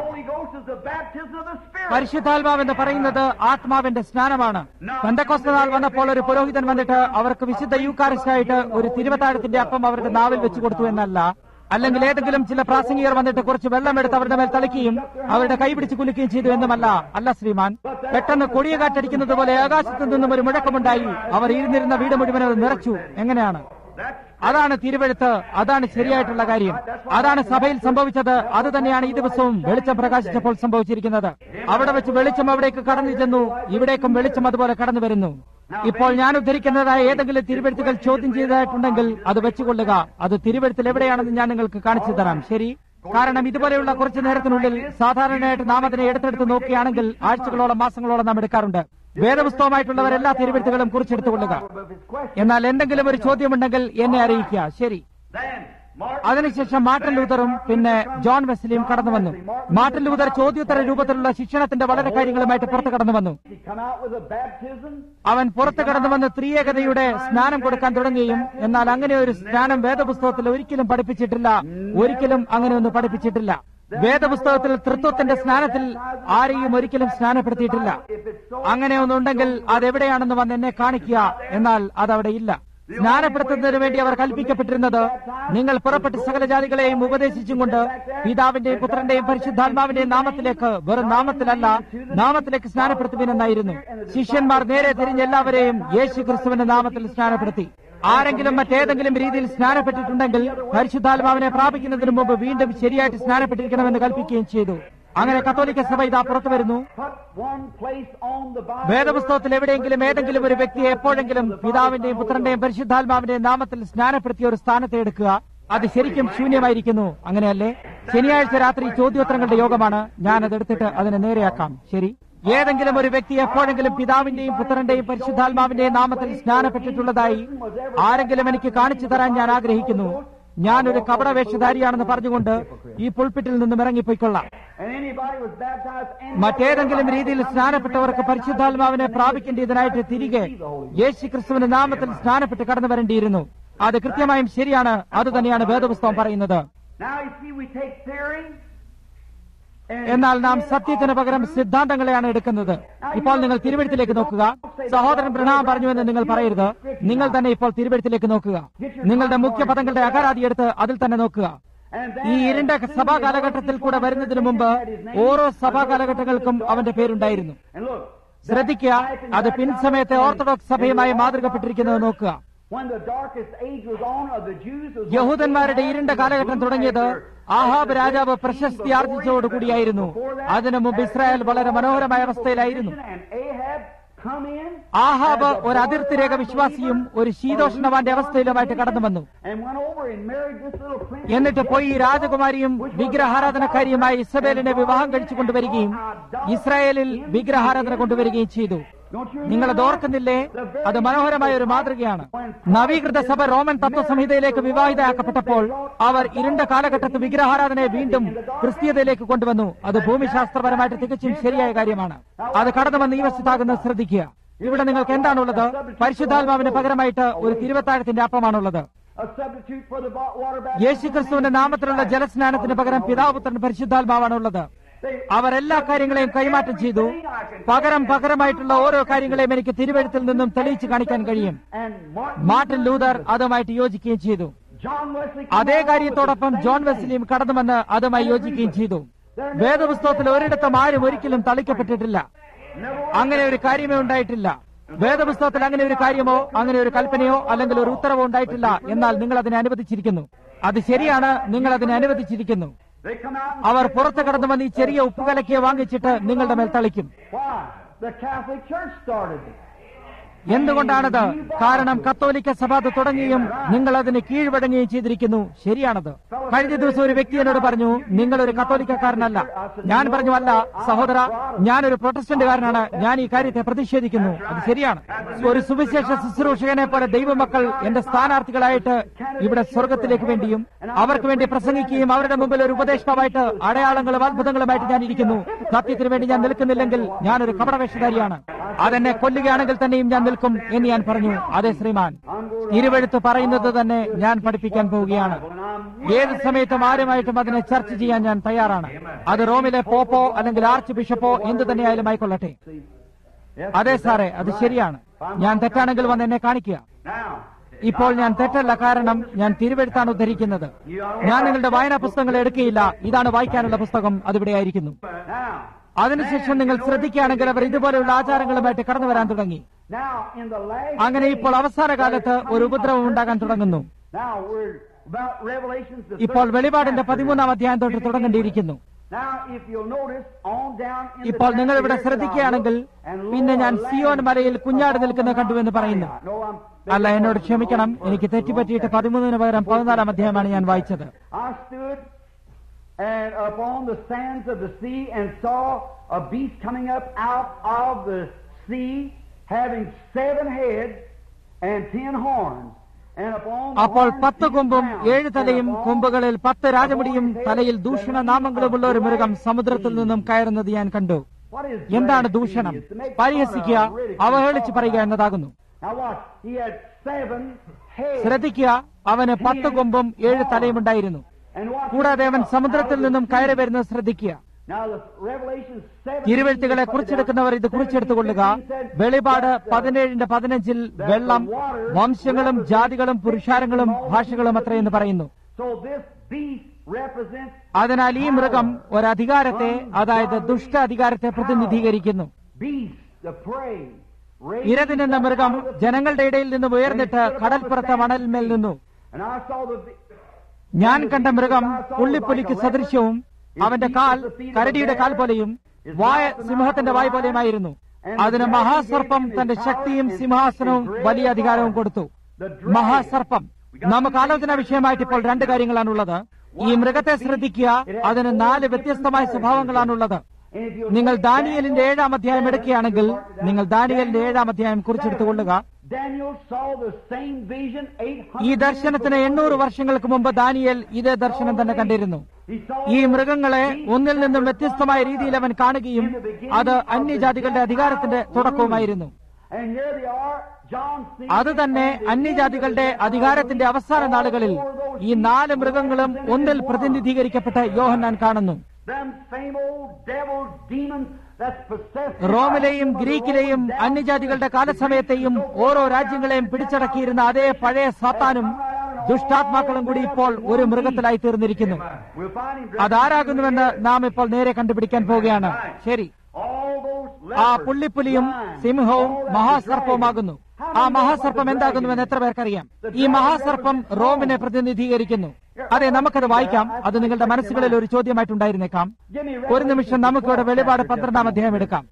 പരിശുദ്ധാത്മാവ് എന്ന് പറയുന്നത് ആത്മാവിന്റെ സ്നാനമാണ്. പെന്തക്കോസ്ത് നാൾ വന്നപ്പോൾ ഒരു പുരോഹിതൻ വന്നിട്ട് അവർക്ക് വിശുദ്ധ യൂക്കാരിസ്റ്റ് ആയിട്ട് ഒരു തിരുവത്താഴത്തിന്റെ അപ്പം അവരുടെ നാവിൽ വെച്ചു കൊടുത്തു എന്നല്ല. അല്ലെങ്കിൽ ഏതെങ്കിലും ചില പ്രാസംഗികർ വന്നിട്ട് കുറച്ച് വെള്ളമെടുത്ത് അവരുടെ മേൽ തളിക്കുകയും അവരുടെ കൈപിടിച്ച് കുലുക്കുകയും ചെയ്തു എന്നുമല്ല. അല്ല ശ്രീമാൻ, പെട്ടെന്ന് കൊടിയ കാറ്റടിക്കുന്നത് പോലെ ആകാശത്തു നിന്നും ഒരു മുഴക്കമുണ്ടായി. അവർ ഇരുന്നിരുന്ന വീട് മുഴുവൻ അത് നിറച്ചു. എങ്ങനെയാണ്? അതാണ് തിരുവെഴുത്ത്. അതാണ് ശരിയായിട്ടുള്ള കാര്യം. അതാണ് സഭയിൽ സംഭവിച്ചത്. അത് തന്നെയാണ് ഈ ദിവസവും വെളിച്ചം പ്രകാശിച്ചപ്പോൾ സംഭവിച്ചിരിക്കുന്നത്. അവിടെ വെച്ച് വെളിച്ചം അവിടേക്ക് കടന്നു ചെന്നു. ഇവിടേക്കും വെളിച്ചം അതുപോലെ കടന്നു വരുന്നു. ഇപ്പോൾ ഞാൻ ഉദ്ധരിക്കുന്നതായ ഏതെങ്കിലും തിരുവെഴുത്തുകൾ ചോദ്യം ചെയ്തതായിട്ടുണ്ടെങ്കിൽ അത് വെച്ചുകൊള്ളുക. അത് തിരുവെഴുത്തിൽ എവിടെയാണെന്ന് ഞാൻ നിങ്ങൾക്ക് കാണിച്ചു തരാം. ശരി? കാരണം ഇതുപോലെയുള്ള കുറച്ചു നേരത്തിനുള്ളിൽ സാധാരണയായിട്ട് നാം അതിനെ എടുത്തെടുത്ത് നോക്കുകയാണെങ്കിൽ ആഴ്ചകളോളം മാസങ്ങളോളം നാം എടുക്കാറുണ്ട്. വേദപുസ്തകമായിട്ടുള്ളവർ എല്ലാ തിരുവെഴുത്തുകളും കുറിച്ചെടുത്തുകൊള്ളുക. എന്നാൽ എന്തെങ്കിലും ഒരു ചോദ്യമുണ്ടെങ്കിൽ എന്നെ അറിയിക്കുക. ശരി? അതിനുശേഷം മാർട്ടിൻ ലൂതറും പിന്നെ ജോൺ വെസ്ലിയും കടന്നു വന്നു. മാർട്ടിൻ ലൂതർ ചോദ്യോത്തര രൂപത്തിലുള്ള ശിക്ഷണത്തിന്റെ വളരെ കാര്യങ്ങളുമായിട്ട് പുറത്തു കടന്നു വന്നു. അവൻ പുറത്തു കടന്നു വന്ന് ത്രിയേകതയുടെ സ്നാനം കൊടുക്കാൻ തുടങ്ങുകയും, എന്നാൽ അങ്ങനെ ഒരു സ്നാനം വേദപുസ്തകത്തിൽ ഒരിക്കലും പഠിപ്പിച്ചിട്ടില്ല. ഒരിക്കലും അങ്ങനെ ഒന്ന് പഠിപ്പിച്ചിട്ടില്ല. വേദപുസ്തകത്തിൽ തൃത്വത്തിന്റെ സ്നാനത്തിൽ ആരെയും ഒരിക്കലും സ്നാനപ്പെടുത്തിയിട്ടില്ല. അങ്ങനെ ഒന്നുണ്ടെങ്കിൽ അതെവിടെയാണെന്ന് വന്ന് എന്നെ കാണിക്കുക. എന്നാൽ അതവിടെ ഇല്ല. സ്നാനപ്പെടുത്തുന്നതിന് വേണ്ടി അവർ കൽപ്പിക്കപ്പെട്ടിരുന്നത്, നിങ്ങൾ പുറപ്പെട്ട് സകല ജാതികളെയും ഉപദേശിച്ചും കൊണ്ട് പിതാവിന്റെയും പുത്രന്റെയും പരിശുദ്ധാത്മാവിന്റെയും നാമത്തിലേക്ക്, വെറും നാമത്തിലല്ല, നാമത്തിലേക്ക് സ്നാനപ്പെടുത്തുവിനെന്നായിരുന്നു. ശിഷ്യന്മാർ നേരെ തിരിഞ്ഞ് എല്ലാവരെയും യേശു ക്രിസ്തുവിന്റെ നാമത്തിൽ സ്നാനപ്പെടുത്തി. ആരെങ്കിലും മറ്റേതെങ്കിലും രീതിയിൽ സ്നാനപ്പെട്ടിട്ടുണ്ടെങ്കിൽ പരിശുദ്ധാത്മാവിനെ പ്രാപിക്കുന്നതിന് മുമ്പ് വീണ്ടും ശരിയായിട്ട് സ്നാനപ്പെട്ടിരിക്കണമെന്ന് കൽപ്പിക്കുകയും ചെയ്തു. അങ്ങനെ കത്തോലിക്ക സഭ ഇതാ പുറത്തു വരുന്നു. വേദപുസ്തകത്തിൽ എവിടെയെങ്കിലും ഏതെങ്കിലും ഒരു വ്യക്തിയെ എപ്പോഴെങ്കിലും പിതാവിന്റെയും പുത്രന്റെയും പരിശുദ്ധാത്മാവിന്റെയും നാമത്തിൽ സ്നാനപ്പെടുത്തിയ ഒരു സ്ഥാനത്തെ എടുക്കുക. അത് ശരിക്കും ശൂന്യമായിരിക്കുന്നു. അങ്ങനെയല്ലേ? ശനിയാഴ്ച രാത്രി ചോദ്യോത്തരങ്ങളുടെ യോഗമാണ്. ഞാനതെടുത്തിട്ട് അതിനെ നേരെയാക്കാം. ശരി, ഏതെങ്കിലും ഒരു വ്യക്തി എപ്പോഴെങ്കിലും പിതാവിന്റെയും പുത്രന്റെയും പരിശുദ്ധാത്മാവിന്റെയും നാമത്തിൽ സ്നാനപ്പെട്ടിട്ടുള്ളതായി ആരെങ്കിലും എനിക്ക് കാണിച്ചു തരാൻ ഞാൻ ആഗ്രഹിക്കുന്നു. ഞാനൊരു കപടവേഷധാരിയാണെന്ന് പറഞ്ഞുകൊണ്ട് ഈ പുൾപിറ്റിൽ നിന്നും ഇറങ്ങിപ്പോയിക്കൊള്ളാം. മറ്റേതെങ്കിലും രീതിയിൽ സ്നാനപ്പെട്ടവർക്ക് പരിശുദ്ധാത്മാവിനെ പ്രാപിക്കേണ്ടതിനായിട്ട് തിരികെ യേശുക്രിസ്തുവിന്റെ നാമത്തിൽ സ്നാനപ്പെട്ട് കടന്നു വരേണ്ടിയിരുന്നു. അത് കൃത്യമായും ശരിയാണ്. അതുതന്നെയാണ് വേദപുസ്തകം പറയുന്നത്. എന്നാൽ നാം സത്യത്തിന് പകരം സിദ്ധാന്തങ്ങളെയാണ് എടുക്കുന്നത്. ഇപ്പോൾ നിങ്ങൾ തിരുവെഴുത്തിലേക്ക് നോക്കുക. സഹോദരൻ ബ്രഹാം പറഞ്ഞുവെന്ന് നിങ്ങൾ പറയരുത്. നിങ്ങൾ തന്നെ ഇപ്പോൾ തിരുവെഴുത്തിലേക്ക് നോക്കുക. നിങ്ങളുടെ മുഖ്യപദങ്ങളുടെ അകാരാതി എടുത്ത് അതിൽ തന്നെ നോക്കുക. ഈ ഇരുണ്ട സഭാ കാലഘട്ടത്തിൽ കൂടെ വരുന്നതിന് മുമ്പ് ഓരോ സഭാ കാലഘട്ടങ്ങൾക്കും അവന്റെ പേരുണ്ടായിരുന്നു. ശ്രദ്ധിക്കുക, അത് പിൻസമയത്തെ ഓർത്തഡോക്സ് സഭയുമായി മാതൃകപ്പെട്ടിരിക്കുന്നത് നോക്കുക. യഹൂദന്മാരുടെ ഇരുണ്ട കാലഘട്ടം തുടങ്ങിയത് ആഹാബ് രാജാവ് പ്രശസ്തി ആർജിച്ചതോടുകൂടിയായിരുന്നു. അതിനു മുമ്പ് ഇസ്രായേൽ വളരെ മനോഹരമായ അവസ്ഥയിലായിരുന്നു. ആഹാബ് ഒരു അതിർത്തിരേഖ വിശ്വാസിയും ഒരു ശീതോഷ്ണവാന്റെ അവസ്ഥയിലുമായിട്ട് കടന്നു വന്നു. എന്നിട്ട് പോയി രാജകുമാരിയും വിഗ്രഹാരാധനക്കാരിയുമായി ഇസബേലിനെ വിവാഹം കഴിച്ചു കൊണ്ടുവരികയും ഇസ്രായേലിൽ വിഗ്രഹാരാധന കൊണ്ടുവരികയും ചെയ്തു. നിങ്ങളത് ഓർക്കുന്നില്ലേ? അത് മനോഹരമായ ഒരു മാതൃകയാണ്. നവീകൃത സഭ റോമൻ തത്വസംഹിതയിലേക്ക് വിവാഹിതയാക്കപ്പെട്ടപ്പോൾ അവർ ഇരുണ്ട കാലഘട്ടത്തിൽ വിഗ്രഹാരാധനയെ വീണ്ടും ക്രിസ്തീയതയിലേക്ക് കൊണ്ടുവന്നു. അത് ഭൂമിശാസ്ത്രപരമായിട്ട് തികച്ചും ശരിയായ കാര്യമാണ്. അത് കടന്നു വന്ന് ഈ വശത്താകുന്നത് ശ്രദ്ധിക്കുക. ഇവിടെ നിങ്ങൾക്ക് എന്താണുള്ളത്? പരിശുദ്ധാത്മാവിന് പകരമായിട്ട് ഒരു തിരുവത്താഴത്തിന്റെ അപ്പമാണുള്ളത്. യേശുക്രിസ്തുവിന്റെ നാമത്തിലുള്ള ജലസ്നാനത്തിന് പകരം പിതാപുത്രൻ പരിശുദ്ധാത്മാവാണുള്ളത്. അവർ എല്ലാ കാര്യങ്ങളെയും കൈമാറ്റം ചെയ്തു. പകരമായിട്ടുള്ള ഓരോ കാര്യങ്ങളെയും എനിക്ക് തിരുവെഴുത്തിൽ നിന്നും തെളിയിച്ചു കാണിക്കാൻ കഴിയും. മാർട്ടിൻ ലൂതർ അതുമായിട്ട് യോജിക്കുകയും ചെയ്തു. അതേ കാര്യത്തോടൊപ്പം ജോൺ വെസ്ലിയും കടന്നുവന്ന് അതുമായി യോജിക്കുകയും ചെയ്തു. വേദപുസ്തകത്തിൽ ഒരിടത്തും ആരും ഒരിക്കലും തളിക്കപ്പെട്ടിട്ടില്ല. അങ്ങനെ ഒരു കാര്യമേ ഉണ്ടായിട്ടില്ല. വേദപുസ്തകത്തിൽ അങ്ങനെ ഒരു കാര്യമോ അങ്ങനെ ഒരു കൽപ്പനയോ അല്ലെങ്കിൽ ഒരു ഉത്തരവോ ഉണ്ടായിട്ടില്ല. എന്നാൽ നിങ്ങൾ അതിനെ അനുവദിച്ചിരിക്കുന്നു. അത് ശരിയാണ്, നിങ്ങൾ അതിനെ അനുവദിച്ചിരിക്കുന്നു. അവർ പുറത്ത് കടന്നു വന്ന് ഈ ചെറിയ ഉപ്പുകലക്കിയെ വാങ്ങിച്ചിട്ട് നിങ്ങളുടെ മേൽ തളിക്കും. എന്തുകൊണ്ടാണത്? കാരണം കത്തോലിക്ക സഭ അത് തുടങ്ങുകയും നിങ്ങൾ അതിന് കീഴ്വഴങ്ങുകയും ചെയ്തിരിക്കുന്നു. ശരിയാണത്. കഴിഞ്ഞ ദിവസം ഒരു വ്യക്തി എന്നോട് പറഞ്ഞു, നിങ്ങളൊരു കത്തോലിക്കക്കാരനല്ല. ഞാൻ പറഞ്ഞു, അല്ല സഹോദര, ഞാനൊരു പ്രൊട്ടസ്റ്റന്റുകാരനാണ്. ഞാൻ ഈ കാര്യത്തെ പ്രതിഷേധിക്കുന്നു. അത് ശരിയാണ്. ഒരു സുവിശേഷ ശുശ്രൂഷകനെ പോലെ ദൈവമക്കൾ എന്റെ സ്ഥാനാർത്ഥികളായിട്ട് ഇവിടെ സ്വർഗത്തിലേക്ക് വേണ്ടിയും അവർക്ക് വേണ്ടി പ്രസംഗിക്കുകയും അവരുടെ മുമ്പിൽ ഒരു ഉപദേഷ്ടാവായിട്ട് അടയാളങ്ങളും അത്ഭുതങ്ങളുമായിട്ട് ഞാൻ ഇരിക്കുന്നു. സത്യത്തിന് വേണ്ടി ഞാൻ നിൽക്കുന്നില്ലെങ്കിൽ ഞാനൊരു കപടവേഷധാരിയാണ്. അതെന്നെ കൊല്ലുകയാണെങ്കിൽ തന്നെയും ഞാൻ നിൽക്കും എന്ന് ഞാൻ പറഞ്ഞു. അതെ ശ്രീമാൻ, ഇരുവെഴുത്ത് പറയുന്നത് തന്നെ ഞാൻ പഠിപ്പിക്കാൻ പോവുകയാണ്. ഏത് സമയത്തും ആരുമായിട്ടും അതിനെ ചർച്ച ചെയ്യാൻ ഞാൻ തയ്യാറാണ്. അത് റോമിലെ പോപ്പോ അല്ലെങ്കിൽ ആർച്ച് ബിഷപ്പോ എന്തു തന്നെയായാലും ആയിക്കൊള്ളട്ടെ. അതെ സാറേ, അത് ശരിയാണ്. ഞാൻ തെറ്റാണെങ്കിൽ വന്ന് എന്നെ കാണിക്കുക. ഇപ്പോൾ ഞാൻ തെറ്റല്ല, കാരണം ഞാൻ തിരുവെഴുത്താണ് ഉദ്ധരിക്കുന്നത്. ഞാൻ നിങ്ങളുടെ വായനാ പുസ്തകങ്ങൾ എടുക്കുകയില്ല. ഇതാണ് വായിക്കാനുള്ള പുസ്തകം, അതിവിടെ ആയിരിക്കുന്നു. അതിനുശേഷം നിങ്ങൾ ശ്രദ്ധിക്കുകയാണെങ്കിൽ അവർ ഇതുപോലെയുള്ള ആചാരങ്ങളുമായിട്ട് കടന്നു വരാൻ തുടങ്ങി. അങ്ങനെ ഇപ്പോൾ അവസാന കാലത്ത് ഒരു ഉപദ്രവം ഉണ്ടാകാൻ തുടങ്ങുന്നു. ഇപ്പോൾ വെളിപാടിന്റെ 13-ാം അധ്യായം തൊട്ട് തുടങ്ങേണ്ടിയിരിക്കുന്നു. ഇപ്പോൾ നിങ്ങൾ ഇവിടെ ശ്രദ്ധിക്കുകയാണെങ്കിൽ പിന്നെ ഞാൻ സിയോൻ മലയിൽ കുഞ്ഞാട് നിൽക്കുന്ന കണ്ടുവെന്ന് പറയുന്നു. അല്ല, എന്നോട് ക്ഷമിക്കണം, എനിക്ക് തെറ്റുപറ്റിയിട്ട് 13-ന് പകരം 14-ാം അധ്യായമാണ് ഞാൻ വായിച്ചത്. And upon the sands of the sea, and saw a beast coming up out of the sea, having 7 heads and 10 horns, അപ്പോൾ 10 കൊമ്പും 7 തലയും, കൊമ്പുകളിൽ 10 രാജമുടിയും, തലയിൽ ദൂഷണ നാമങ്ങളുമുള്ള ഒരു മൃഗം സമുദ്രത്തിൽ നിന്നും കയറുന്നത് ഞാൻ കണ്ടു. എന്താണ് ദൂഷണം? പരിഹസിക്കുക, അവഹേളിച്ച് പറയുക എന്നതാകുന്നു. ശ്രദ്ധിക്കുക, അവന് 10 കൊമ്പും 7 തലയും ഉണ്ടായിരുന്നു. കൂടാതെ അവൻ സമുദ്രത്തിൽ നിന്നും കയറി വരുന്നത് ശ്രദ്ധിക്കുക. തിരുവെഴുത്തുകളെ കുറിച്ചെടുക്കുന്നവർ ഇത് കുറിച്ചെടുത്തുകൊള്ളുക. വെളിപാട് 17:15 വെള്ളം, വംശങ്ങളും ജാതികളും പുരുഷാരങ്ങളും ഭാഷകളും അത്രയെന്ന് പറയുന്നു. അതിനാൽ ഈ മൃഗം ഒരധികാരത്തെ, അതായത് ദുഷ്ട അധികാരത്തെ പ്രതിനിധീകരിക്കുന്നു. ഇരതിനെന്ന മൃഗം ജനങ്ങളുടെ ഇടയിൽ നിന്നും ഉയർന്നിട്ട് കടൽപ്പുറത്തെ മണലിന്മേൽ നിന്നു. ഞാൻ കണ്ട മൃഗം പുള്ളിപ്പുലിക്ക് സദൃശ്യവും, അവന്റെ കാൽ കരടിയുടെ കാൽ പോലെയും വായ സിംഹത്തിന്റെ വായ പോലെയുമായിരുന്നു. അതിന് മഹാസർപ്പം തന്റെ ശക്തിയും സിംഹാസനവും വലിയ അധികാരവും കൊടുത്തു. മഹാസർപ്പം നമുക്ക് ആലോചന വിഷയമായിട്ട് ഇപ്പോൾ 2 കാര്യങ്ങളാണുള്ളത്. ഈ മൃഗത്തെ ശ്രദ്ധിക്കുക, അതിന് 4 വ്യത്യസ്തമായ സ്വഭാവങ്ങളാണുള്ളത്. നിങ്ങൾ ദാനിയേലിന്റെ 7-ാം അധ്യായം എടുക്കുകയാണെങ്കിൽ, നിങ്ങൾ ദാനിയേലിന്റെ 7-ാം അധ്യായം കുറിച്ചെടുത്തുകൊള്ളുക. ഈ ദർശനത്തിന് 800 വർഷങ്ങൾക്ക് മുമ്പ് ദാനിയേൽ ഇതേ ദർശനം തന്നെ കണ്ടിരുന്നു. ഈ മൃഗങ്ങളെ ഒന്നിൽ നിന്നും വ്യത്യസ്തമായ രീതിയിൽ അവൻ കാണുകയും അത് അന്യജാതികളുടെ അധികാരത്തിന്റെ തുടക്കവുമായിരുന്നു. അത് തന്നെ അന്യജാതികളുടെ അധികാരത്തിന്റെ അവസാന നാളുകളിൽ ഈ 4 മൃഗങ്ങളും ഒന്നിൽ പ്രതിനിധീകരിക്കപ്പെട്ട് യോഹന്നാൻ കാണുന്നു. റോമിലെയും ഗ്രീക്കിലെയും അന്യജാതികളുടെ കാലസമയത്തെയും ഓരോ രാജ്യങ്ങളെയും പിടിച്ചടക്കിയിരുന്ന അതേ പഴയ സാത്താനും ദുഷ്ടാത്മാക്കളും കൂടി ഇപ്പോൾ ഒരു മൃഗത്തിലായി തീർന്നിരിക്കുന്നു. അതാരാകുന്നുവെന്ന് നാം ഇപ്പോൾ നേരെ കണ്ടുപിടിക്കാൻ പോവുകയാണ്. ശരി, ആ പുള്ളിപ്പുലിയും സിംഹവും മഹാസർപ്പവുമാകുന്നു. ആ മഹാസർപ്പം എന്താകുന്നുവെന്ന് എത്ര പേർക്കറിയാം? ഈ മഹാസർപ്പം റോമിനെ പ്രതിനിധീകരിക്കുന്നു. അതെ, നമുക്കത് വായിക്കാം. അത് നിങ്ങളുടെ മനസ്സുകളിൽ ഒരു ചോദ്യമായിട്ടുണ്ടായിരുന്നേക്കാം. ഒരു നിമിഷം നമുക്കിവിടെ വെളിപാട് 12-ാം അധ്യായം എടുക്കാം.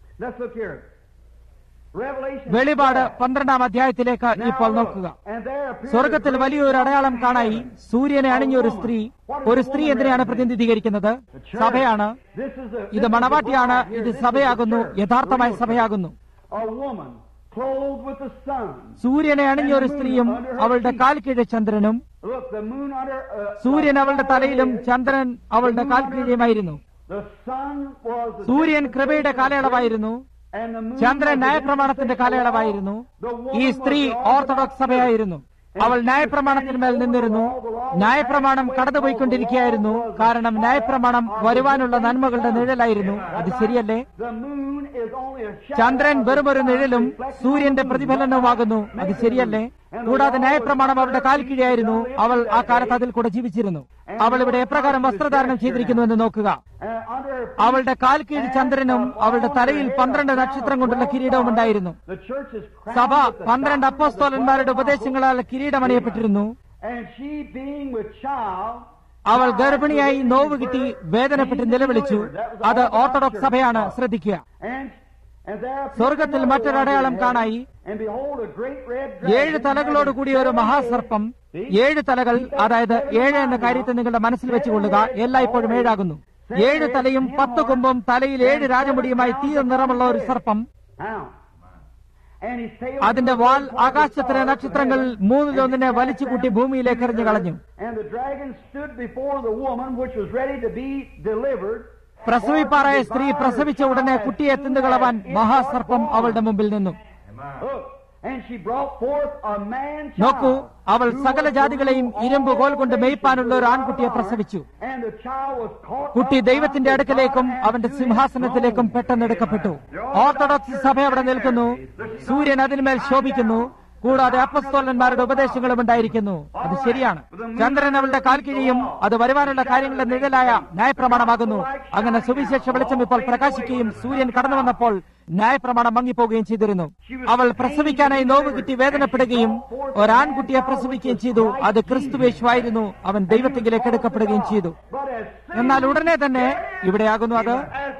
വെളിപാട് 12-ാം അധ്യായത്തിലേക്ക് ഇപ്പോൾ നോക്കുക. സ്വർഗത്തിൽ വലിയൊരു അടയാളം കാണായി. സൂര്യനെ അണിഞ്ഞ ഒരു സ്ത്രീ എന്തിനെയാണ് പ്രതിനിധീകരിക്കുന്നത്? സഭയാണ്. ഇത് മണവാട്ടിയാണ്. ഇത് സഭയാകുന്നു, യഥാർത്ഥമായ സഭയാകുന്നു. സൂര്യനെ അണിഞ്ഞ ഒരു സ്ത്രീയും അവളുടെ കാൽ കീഴെ ചന്ദ്രനും. സൂര്യൻ അവളുടെ തലയിലും ചന്ദ്രൻ അവളുടെ കാൽ കീഴെയുമായിരുന്നു. സൂര്യൻ കൃപയുടെ കാലയളവായിരുന്നു, ചന്ദ്രൻ ന്യായപ്രമാണത്തിന്റെ കാലയളവായിരുന്നു. ഈ സ്ത്രീ ഓർത്തഡോക്സ് സഭയായിരുന്നു. അവൾ ന്യായപ്രമാണത്തിന്മേൽ നിന്നിരുന്നു. ന്യായപ്രമാണം കടന്നുപോയിക്കൊണ്ടിരിക്കുകയായിരുന്നു. കാരണം ന്യായപ്രമാണം വരുവാനുള്ള നന്മകളുടെ നിഴലായിരുന്നു. അത് ശരിയല്ലേ? ചന്ദ്രൻ വെറുമൊരു നിഴലും സൂര്യന്റെ പ്രതിഫലനവുമാകുന്നു. അത് ശരിയല്ലേ? കൂടാതെ ന്യായപ്രമാണം അവളുടെ കാൽ കീഴായിരുന്നു. അവൾ ആ കാലത്ത് അതിൽ കൂടെ ജീവിച്ചിരുന്നു. അവൾ ഇവിടെ എപ്രകാരം വസ്ത്രധാരണം ചെയ്തിരിക്കുന്നുവെന്ന് നോക്കുക. അവളുടെ കാൽ കീഴ് ചന്ദ്രനും അവളുടെ തലയിൽ 12 നക്ഷത്രം കൊണ്ടുള്ള കിരീടവും ഉണ്ടായിരുന്നു. സഭ 12 അപ്പോസ്തലന്മാരുടെ ഉപദേശങ്ങളാൽ കിരീടമണിയപ്പെട്ടിരുന്നു. അവൾ ഗർഭിണിയായി നോവ് കിട്ടി വേദനപ്പെട്ട് നിലവിളിച്ചു. അത് ഓർത്തഡോക്സ് സഭയാണ്. ശ്രദ്ധിക്കുക. സ്വർഗത്തിൽ മറ്റൊരടയാളം കാണായി. 7 തലകളോടുകൂടിയ ഒരു മഹാസർപ്പം. 7 തലകൾ, അതായത് 7 എന്ന കാര്യത്തെ നിങ്ങളുടെ മനസ്സിൽ വെച്ചുകൊള്ളുക. എല്ലായ്പ്പോഴും 7 ആകുന്നു. 7 തലയും 10 കൊമ്പും തലയിൽ 7 രാജമുടിയുമായി തീയ നിറമുള്ള ഒരു സർപ്പം. അതിന്റെ വാൽ ആകാശത്തിലെ നക്ഷത്രങ്ങൾ 3-1 വലിച്ചുകൂട്ടി ഭൂമിയിലേക്ക് എറിഞ്ഞു കളഞ്ഞു. പ്രസവിപ്പാറായ സ്ത്രീ പ്രസവിച്ച ഉടനെ കുട്ടിയെ തിന്നുകളവാൻ മഹാസർപ്പം അവളുടെ മുമ്പിൽ നിന്നു. നോക്കൂ, അവൾ സകല ജാതികളെയും ഇരുമ്പ് കോൽ കൊണ്ട് മേയ്പ്പാനുള്ള ഒരു ആൺകുട്ടിയെ പ്രസവിച്ചു. കുട്ടി ദൈവത്തിന്റെ അടുക്കലേക്കും അവന്റെ സിംഹാസനത്തിലേക്കും പെട്ടെന്നെടുക്കപ്പെട്ടു. ഓർത്തഡോക്സ് സഭ അവിടെ നിൽക്കുന്നു. സൂര്യൻ അതിന്മേൽ ശോഭിക്കുന്നു. കൂടാതെ അപ്പസ്തോലന്മാരുടെ ഉപദേശങ്ങളും ഉണ്ടായിരിക്കുന്നു. അത് ശരിയാണ്. ചന്ദ്രൻ അവളുടെ കാൽക്കീഴിയും അത് വരുവാനുള്ള കാര്യങ്ങളുടെ നിഴലായ ന്യായപ്രമാണമാകുന്നു. അങ്ങനെ സുവിശേഷ വെളിച്ചം ഇപ്പോൾ പ്രകാശിക്കുകയും സൂര്യൻ കടന്നു വന്നപ്പോൾ ന്യായപ്രമാണം മങ്ങിപ്പോവുകയും ചെയ്തിരുന്നു. അവൾ പ്രസവിക്കാനായി നോവ് കിട്ടി വേദനപ്പെടുകയും ഒരാൺകുട്ടിയെ പ്രസവിക്കുകയും ചെയ്തു. അത് ക്രിസ്തുവേശുവായിരുന്നു. അവൻ ദൈവത്തിങ്കിലേക്ക് എടുക്കപ്പെടുകയും ചെയ്തു. എന്നാൽ ഉടനെ തന്നെ ഇവിടെയാകുന്നു അത്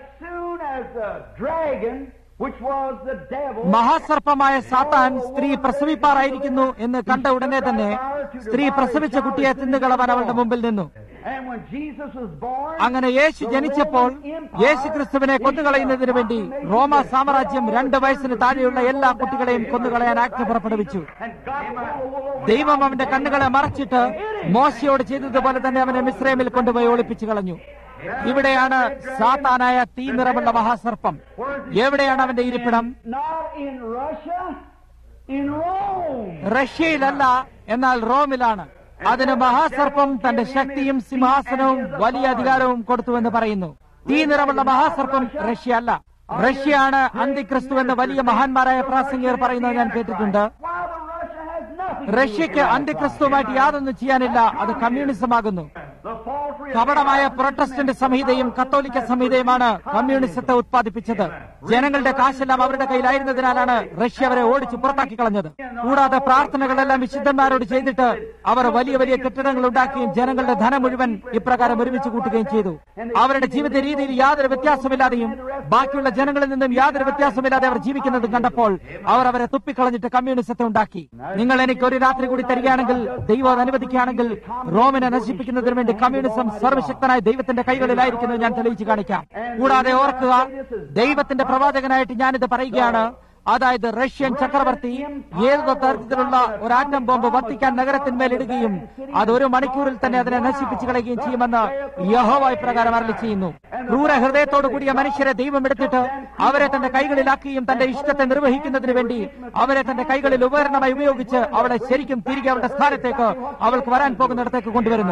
മഹാസർപ്പമായ സാത്താൻ സ്ത്രീ പ്രസവിപ്പാറായിരിക്കുന്നു എന്ന് കണ്ട ഉടനെ തന്നെ സ്ത്രീ പ്രസവിച്ച കുട്ടിയെ തിന്നുകളവാൻ അവളുടെ മുമ്പിൽ നിന്നു. അങ്ങനെ യേശു ജനിച്ചപ്പോൾ യേശുക്രിസ്തുവിനെ കൊന്നുകളയുന്നതിനു വേണ്ടി റോമ സാമ്രാജ്യം 2 വയസ്സിന് താഴെയുള്ള എല്ലാ കുട്ടികളെയും കൊന്നുകളയാൻ ആജ്ഞ പുറപ്പെടുവിച്ചു. ദൈവം അവന്റെ കണ്ണുകളെ മറച്ചിട്ട് മോശയോട് ചെയ്തതുപോലെ തന്നെ അവനെ മിസ്രൈമിൽ കൊണ്ടുപോയി ഒളിപ്പിച്ചു കളഞ്ഞു. ഇവിടെയാണ് സാത്താനായ തീ നിറമുള്ള മഹാസർപ്പം. എവിടെയാണ് അവന്റെ ഇരിപ്പിടം? റഷ്യയിലല്ല, എന്നാൽ റോമിലാണ്. അതിന് മഹാസർപ്പം തന്റെ ശക്തിയും സിംഹാസനവും വലിയ അധികാരവും കൊടുത്തുവെന്ന് പറയുന്നു. തീ നിറമുള്ള മഹാസർപ്പം റഷ്യ അല്ല. റഷ്യയാണ് അന്തിക്രിസ്തു എന്ന് വലിയ മഹാന്മാരായ പ്രാസംഗികർ പറയുന്നത് ഞാൻ കേട്ടിട്ടുണ്ട്. റഷ്യക്ക് അന്തിക്രിസ്തുവുമായിട്ട് യാതൊന്നും ചെയ്യാനില്ല. അത് കമ്മ്യൂണിസമാകുന്നു. കപടമായ പ്രൊട്ടസ്റ്റന്റ് സംഹിതയും കത്തോലിക്ക സംഹിതയുമാണ് കമ്മ്യൂണിസത്തെ ഉത്പാദിപ്പിച്ചത്. ജനങ്ങളുടെ കാശെല്ലാം അവരുടെ കയ്യിലായിരുന്നതിനാലാണ് റഷ്യ അവരെ ഓടിച്ച് പുറത്താക്കി കളഞ്ഞത്. കൂടാതെ പ്രാർത്ഥനകളെല്ലാം വിശുദ്ധന്മാരോട് ചെയ്തിട്ട് അവർ വലിയ വലിയ കെട്ടിടങ്ങൾ ഉണ്ടാക്കുകയും ജനങ്ങളുടെ ധനം മുഴുവൻ ഇപ്രകാരം ഒരുമിച്ച് കൂട്ടുകയും ചെയ്തു. അവരുടെ ജീവിത രീതിയിൽ യാതൊരു വ്യത്യാസമില്ലാതെയും ബാക്കിയുള്ള ജനങ്ങളിൽ നിന്നും യാതൊരു വ്യത്യാസമില്ലാതെ അവർ ജീവിക്കുന്നത് കണ്ടപ്പോൾ അവർ അവരെ തുപ്പിക്കളഞ്ഞിട്ട് കമ്മ്യൂണിസത്തെ ഉണ്ടാക്കി. നിങ്ങൾ എനിക്ക് ഒരു രാത്രി കൂടി തരികയാണെങ്കിൽ, ദൈവം അനുവദിക്കുകയാണെങ്കിൽ, റോമിനെ നശിപ്പിക്കുന്നതിന് വേണ്ടി കമ്മ്യൂണിസം സർവശക്തനായ ദൈവത്തിന്റെ കൈകളിലായിരിക്കുന്നത് ഞാൻ തെളിയിച്ചു കാണിക്കാം. കൂടാതെ ഓർക്കുക, ദൈവത്തിന്റെ പ്രവാചകനായിട്ട് ഞാനിത് പറയുകയാണ്. അതായത് റഷ്യൻ ചക്രവർത്തി ഏത് തരത്തിലുള്ള ഒരു ആറ്റം ബോംബ് വത്തിക്കാൻ നഗരത്തിന്മേൽ ഇടുകയും അത് 1 മണിക്കൂറിൽ തന്നെ അതിനെ നശിപ്പിച്ചു കളയുകയും ചെയ്യുമെന്ന് യഹോവ ഇപ്രകാരം അരുളി ചെയ്യുന്നു. ക്രൂര ഹൃദയത്തോടു കൂടിയ മനുഷ്യരെ ദൈവം എടുത്തിട്ട് അവരെ തന്റെ കൈകളിലാക്കുകയും തന്റെ ഇഷ്ടത്തെ നിർവഹിക്കുന്നതിന് വേണ്ടി അവരെ തന്റെ കൈകളിൽ ഉപകരണമായി ഉപയോഗിച്ച് അവളെ ശരിക്കും തിരികെ അവളുടെ സ്ഥാനത്തേക്ക് അവൾക്ക് വരാൻ പോകുന്നിടത്തേക്ക് കൊണ്ടുവരുന്നു.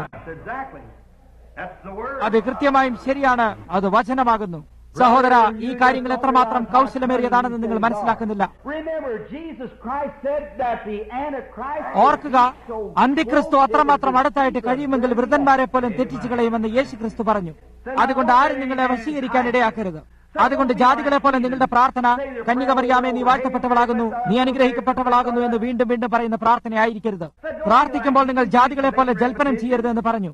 അത് കൃത്യമായും ശരിയാണ്. അത് വചനമാകുന്നു. സഹോദര, ഈ കാര്യങ്ങൾ എത്രമാത്രം കൗശലമേറിയതാണെന്ന് നിങ്ങൾ മനസ്സിലാക്കുന്നില്ല. ഓർക്കുക, അന്തിക്രിസ്തു അത്രമാത്രം അടുത്തായിട്ട് കഴിയുമെങ്കിൽ വൃദ്ധന്മാരെ പോലും തെറ്റിച്ചു കളയുമെന്ന് യേശുക്രിസ്തു പറഞ്ഞു. അതുകൊണ്ട് ആരും നിങ്ങളെ വശീകരിക്കാൻ ഇടയാക്കരുത്. അതുകൊണ്ട് ജാതികളെ പോലെ നിങ്ങളുടെ പ്രാർത്ഥന കന്യകമറിയാമേ നീ വാഴ്ത്തപ്പെട്ടവളാകുന്നു, നീ അനുഗ്രഹിക്കപ്പെട്ടവളാകുന്നു എന്ന് വീണ്ടും വീണ്ടും പറയുന്ന പ്രാർത്ഥനയായിരിക്കരുത്. പ്രാർത്ഥിക്കുമ്പോൾ നിങ്ങൾ ജാതികളെ പോലെ ജൽപ്പനം ചെയ്യരുത് എന്ന് പറഞ്ഞു.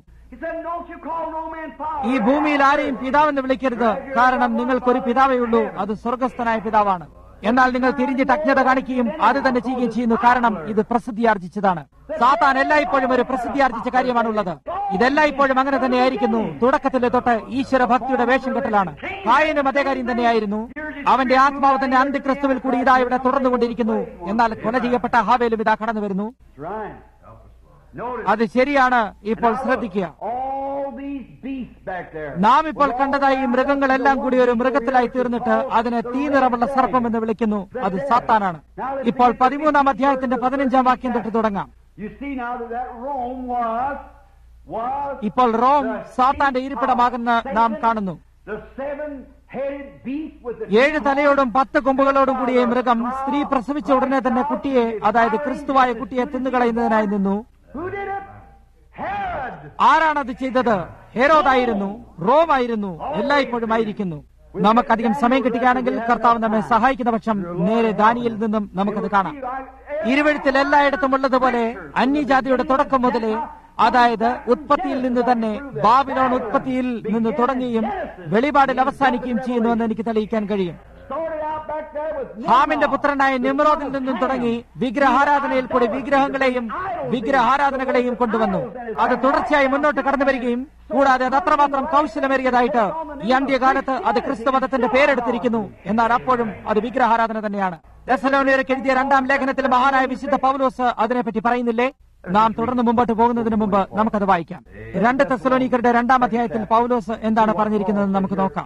ഈ ഭൂമിയിൽ ആരെയും പിതാവെന്ന് വിളിക്കരുത്, കാരണം നിങ്ങൾക്കൊരു പിതാവേ ഉള്ളൂ, അത് സ്വർഗസ്ഥനായ പിതാവാണ്. എന്നാൽ നിങ്ങൾ തിരിഞ്ഞിട്ട് അജ്ഞത കാണിക്കുകയും അത് തന്നെ ചെയ്യുകയും ചെയ്യുന്നു, കാരണം ഇത് പ്രസിദ്ധിയാർജിച്ചതാണ്. സാത്താൻ എല്ലായ്പ്പോഴും ഒരു പ്രസിദ്ധിയാർജിച്ച കാര്യമാണുള്ളത്. ഇതെല്ലായ്പ്പോഴും അങ്ങനെ തന്നെയായിരിക്കുന്നു. തുടക്കത്തിലെ തൊട്ട് ഈശ്വര ഭക്തിയുടെ വേഷം കെട്ടലാണ്. കായനും അതേ കാര്യം തന്നെയായിരുന്നു. അവന്റെ ആത്മാവ് തന്നെ അന്തിക്രിസ്തുവിൽ കൂടി ഇതാ ഇവിടെ തുടർന്നുകൊണ്ടിരിക്കുന്നു. എന്നാൽ കൊല ചെയ്യപ്പെട്ട ഹാവേലും ഇതാ കടന്നു വരുന്നു. അത് ശരിയാണ്. ഇപ്പോൾ ശ്രദ്ധിക്കുക, നാം ഇപ്പോൾ കണ്ടതായി ഈ മൃഗങ്ങളെല്ലാം കൂടി ഒരു മൃഗത്തിലായി തീർന്നിട്ട് അതിനെ തീ നിറമുള്ള സർപ്പം എന്ന് വിളിക്കുന്നു. അത് സാത്താനാണ്. ഇപ്പോൾ 13-ാം അധ്യായത്തിന്റെ 15-ാം വാക്യം തൊട്ട് തുടങ്ങാം. ഇപ്പോൾ റോം സാത്താന്റെ ഇരിപ്പിടമാകുന്ന നാം കാണുന്നു. 7 തലയോടും 10 കൊമ്പുകളോടും കൂടിയ മൃഗം സ്ത്രീ പ്രസവിച്ച ഉടനെ തന്നെ കുട്ടിയെ, അതായത് ക്രിസ്തുവായ കുട്ടിയെ തിന്നുകളയുന്നതിനായി നിന്നു. ആരാണത് ചെയ്തത്? ഹെരോദായിരുന്നു, റോമായിരുന്നു, എല്ലായ്പ്പോഴും ആയിരിക്കുന്നു. നമുക്കധികം സമയം കിട്ടുകയാണെങ്കിൽ കർത്താവ് നമ്മെ സഹായിക്കുന്ന പക്ഷം നേരെ ദാനിയേലിൽ നിന്നും നമുക്കത് കാണാം. ഇരുവഴുത്തിൽ എല്ലായിടത്തും ഉള്ളതുപോലെ അന്യജാതിയുടെ തുടക്കം മുതലേ, അതായത് ഉത്പത്തിയിൽ നിന്ന് തന്നെ, ബാബിലോൺ ഉത്പത്തിയിൽ നിന്ന് തുടങ്ങുകയും വെളിപാടിൽ അവസാനിക്കുകയും ചെയ്യുന്നുവെന്ന് എനിക്ക് തെളിയിക്കാൻ കഴിയും. ഹാമിന്റെ പുത്രനായ നിമ്രോദിൽ നിന്നും തുടങ്ങി വിഗ്രഹാരാധനയിൽ കൂടി വിഗ്രഹങ്ങളെയും വിഗ്രഹാരാധനകളെയും കൊണ്ടുവന്നു. അത് തുടർച്ചയായി മുന്നോട്ട് കടന്നു വരികയും കൂടാതെ അത് അത്രമാത്രം കൗശലമേറിയതായിട്ട് ഈ അന്ത്യകാലത്ത് അത് ക്രിസ്തുമതത്തിന്റെ പേരെടുത്തിരിക്കുന്നു. എന്നാൽ അപ്പോഴും അത് വിഗ്രഹാരാധന തന്നെയാണ്. തെസ്സലോനിയർക്ക് എഴുതിയ 2-ാം ലേഖനത്തിൽ മഹാനായ വിശുദ്ധ പൗലോസ് അതിനെപ്പറ്റി പറയുന്നില്ലേ? നാം തുടർന്ന് മുമ്പോട്ട് പോകുന്നതിന് മുമ്പ് നമുക്കത് വായിക്കാം. 2 തെസ്സലോനിക്കരുടെ 2-ാം അധ്യായത്തിൽ പൗലോസ് എന്താണ് പറഞ്ഞിരിക്കുന്നതെന്ന് നമുക്ക് നോക്കാം.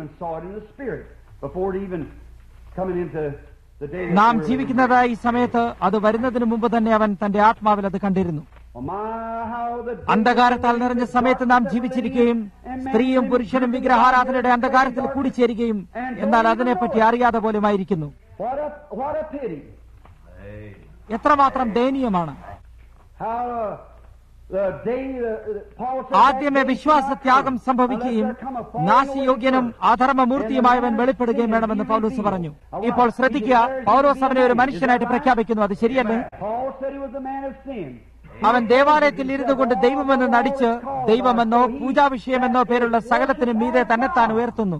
നാം ജീവിക്കുന്നതായ ഈ സമയത്ത് അത് വരുന്നതിന് മുമ്പ് തന്നെ അവൻ തന്റെ ആത്മാവിൽ അത് കണ്ടിരുന്നു. അന്ധകാരത്താൽ നിറഞ്ഞ സമയത്ത് നാം ജീവിച്ചിരിക്കുകയും സ്ത്രീയും പുരുഷനും വിഗ്രഹാരാധനയുടെ അന്ധകാരത്തിൽ കൂടിച്ചേരുകയും എന്നാൽ അതിനെപ്പറ്റി അറിയാതെ പോലുമായിരിക്കുന്നു. എത്രമാത്രം ദയനീയമാണ്! ആദ്യമേ വിശ്വാസത്യാഗം സംഭവിക്കുകയും നാശയോഗ്യനും അധർമ്മമൂർത്തിയുമായവൻ വെളിപ്പെടുകയും വേണമെന്ന് പൗലോസ് പറഞ്ഞു. ഇപ്പോൾ ശ്രദ്ധിക്കുക, പൗലോസ് അവനെ ഒരു മനുഷ്യനായിട്ട് പ്രഖ്യാപിക്കുന്നു. അത് ശരിയല്ലേ? അവൻ ദേവാലയത്തിൽ ഇരുന്നു കൊണ്ട് ദൈവമെന്ന് നടിച്ച് ദൈവമെന്നോ പൂജാവിഷയമെന്നോ പേരുള്ള സകലത്തിനും മീതെ തന്നെത്താൻ ഉയർത്തുന്നു.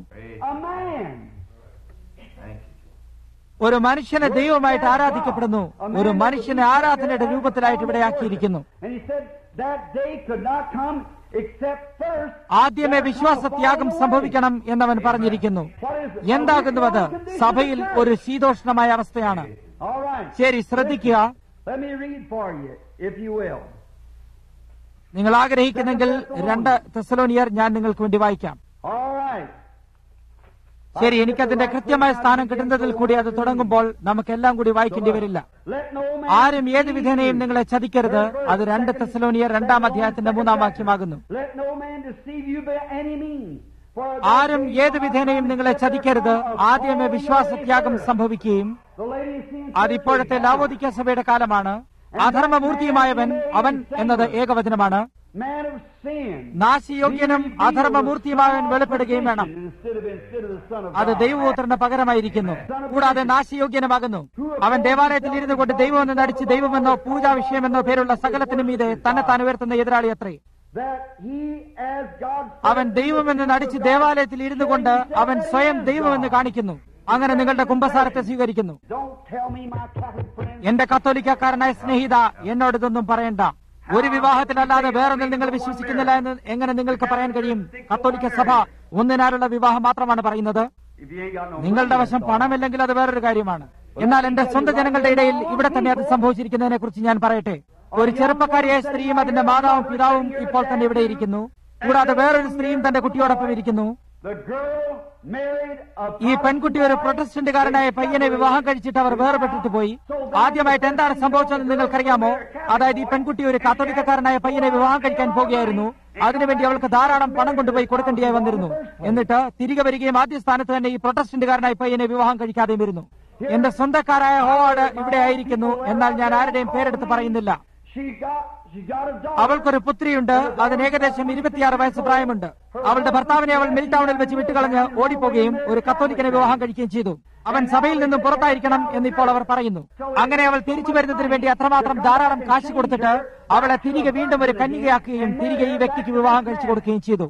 ഒരു മനുഷ്യനെ ദൈവമായിട്ട് ആരാധിക്കപ്പെടുന്നു. ഒരു മനുഷ്യനെ ആരാധനയുടെ രൂപത്തിലായിട്ട് ഇവിടെ ആക്കിയിരിക്കുന്നു. Except first, ആദ്യമേ വിശ്വാസത്യാഗം സംഭവിക്കണം എന്നവൻ പറഞ്ഞിരിക്കുന്നു. എന്താകുന്നു അത്? സഭയിൽ ഒരു ശീതോഷ്ണമായ അവസ്ഥയാണ്. all right. ശരി, ശ്രദ്ധിക്കുക. Let me read for you, if you will. നിങ്ങൾ ആഗ്രഹിക്കുന്നെങ്കിൽ 2 തെസ്സലോനിയർ ഞാൻ നിങ്ങൾക്ക് വേണ്ടി വായിക്കാം. All right. ശരി, എനിക്കതിന്റെ കൃത്യമായ സ്ഥാനം കിട്ടുന്നതിൽ കൂടി അത് തുടങ്ങുമ്പോൾ നമുക്കെല്ലാം കൂടി വായിക്കേണ്ടി വരില്ല. Let no man ആരും ഏത് വിധേനയും നിങ്ങളെ ചതിക്കരുത്. അത് 2 തെസ്സലോനിയർ 2-ാം അധ്യായത്തിന്റെ 3-ാം വാക്യമാകുന്നു. let no man deceive you by any means. For ആരും ഏത് വിധേനയും നിങ്ങളെ ചതിക്കരുത്. ആദ്യമേ വിശ്വാസത്യാഗം സംഭവിക്കുകയും, the lady seems അതിപ്പോഴത്തെ ലാവോദിക്യ സഭയുടെ കാലമാണ്. അധർമ്മമൂർത്തിയുമായവൻ, അവൻ എന്നത് ഏകവചനമാണ്. man of sin. നാശയോഗ്യനും അധർമ്മമൂർത്തിയുമായവൻ വെളിപ്പെടുകയും വേണം. Instead of the Son of അത് God. ദൈവപുത്രന് പകരമായിരിക്കുന്നു. കൂടാതെ നാശയോഗ്യനുമാകുന്നു. അവൻ ദേവാലയത്തിൽ ഇരുന്നു കൊണ്ട് ദൈവമെന്ന് നടിച്ച് ദൈവമെന്നോ പൂജാ വിഷയമെന്നോ പേരുള്ള സകലത്തിനും മീതെ തന്നെത്താൻ ഉയർത്തുന്ന എതിരാളി അത്രേ. That he as God അവൻ ദൈവമെന്ന് നടിച്ച് ദേവാലയത്തിൽ ഇരുന്നു കൊണ്ട് അവൻ സ്വയം ദൈവമെന്ന് കാണിക്കുന്നു. അങ്ങനെ നിങ്ങളുടെ കുമ്പസാരത്തെ സ്വീകരിക്കുന്നു. don't tell me, my Catholic friends. എന്റെ കത്തോലിക്കക്കാരനായ സ്നേഹിത, എന്നോട് ഇതൊന്നും പറയണ്ട. ഒരു വിവാഹത്തിലല്ലാതെ വേറൊന്നിൽ നിങ്ങൾ വിശ്വസിക്കുന്നില്ല എന്ന് എങ്ങനെ നിങ്ങൾക്ക് പറയാൻ കഴിയും? കത്തോലിക്ക സഭ ഒന്നിനാലുള്ള വിവാഹം മാത്രമാണ് പറയുന്നത്. If you ain't got no നിങ്ങളുടെ വശം പണമില്ലെങ്കിൽ അത് വേറൊരു കാര്യമാണ്. എന്നാൽ എന്റെ സ്വന്തം ജനങ്ങളുടെ ഇടയിൽ ഇവിടെ തന്നെ അത് സംഭവിച്ചിരിക്കുന്നതിനെ കുറിച്ച് ഞാൻ പറയട്ടെ. ഒരു ചെറുപ്പക്കാരിയായ സ്ത്രീയും അതിന്റെ മാതാവും പിതാവും ഇപ്പോൾ തന്നെ ഇവിടെ ഇരിക്കുന്നു. കൂടാതെ വേറൊരു സ്ത്രീയും തന്റെ കുട്ടിയോടൊപ്പം ഇരിക്കുന്നു. the girl married a ഈ പെൺകുട്ടി ഒരു പ്രൊട്ടസ്റ്റന്റുകാരനായ പയ്യനെ വിവാഹം കഴിച്ചിട്ട് അവർ വേർപെട്ടിട്ട് പോയി. ആദ്യമായിട്ട് എന്താണ് സംഭവിച്ചതെന്ന് നിങ്ങൾക്കറിയാമോ? അതായത് ഈ പെൺകുട്ടി ഒരു കാത്തോലിക്കക്കാരനായ പയ്യനെ വിവാഹം കഴിക്കാൻ പോകുകയായിരുന്നു. അതിനുവേണ്ടി അവൾക്ക് ധാരാളം പണം കൊണ്ടുപോയി കൊടുക്കേണ്ടിയായി വന്നിരുന്നു. എന്നിട്ട് തിരികെ വരികയും ആദ്യ സ്ഥാനത്ത് തന്നെ ഈ പ്രൊട്ടസ്റ്റന്റുകാരനായ പയ്യനെ വിവാഹം കഴിക്കാതെയും വരുന്നു. എന്റെ സ്വന്തക്കാരായ ഹോവാർഡ് ഇവിടെ ആയിരിക്കുന്നു. എന്നാൽ ഞാൻ ആരുടെയും പേരെടുത്ത് പറയുന്നില്ല. she got a daughter. അവൾക്കൊരു പുത്രിയുണ്ട്. അതിന് ഏകദേശം 26 വയസ്സ് പ്രായമുണ്ട്. അവളുടെ ഭർത്താവിനെ അവൾ മിൽ ടൗണിൽ വെച്ച് വിട്ടുകളഞ്ഞ് ഓടിപ്പോകുകയും ഒരു കത്തോലിക്കനെ വിവാഹം കഴിക്കുകയും ചെയ്തു. അവൻ സഭയിൽ നിന്നും പുറത്തായിരിക്കണം എന്നിപ്പോൾ അവർ പറയുന്നു. അങ്ങനെ അവൾ തിരിച്ചു വരുന്നതിന് വേണ്ടി അത്രമാത്രം ധാരാളം കാശ് കൊടുത്തിട്ട് അവളെ തിരികെ വീണ്ടും ഒരു കന്യകയാക്കുകയും തിരികെ ഈ വ്യക്തിക്ക് വിവാഹം കഴിച്ചു കൊടുക്കുകയും ചെയ്തു.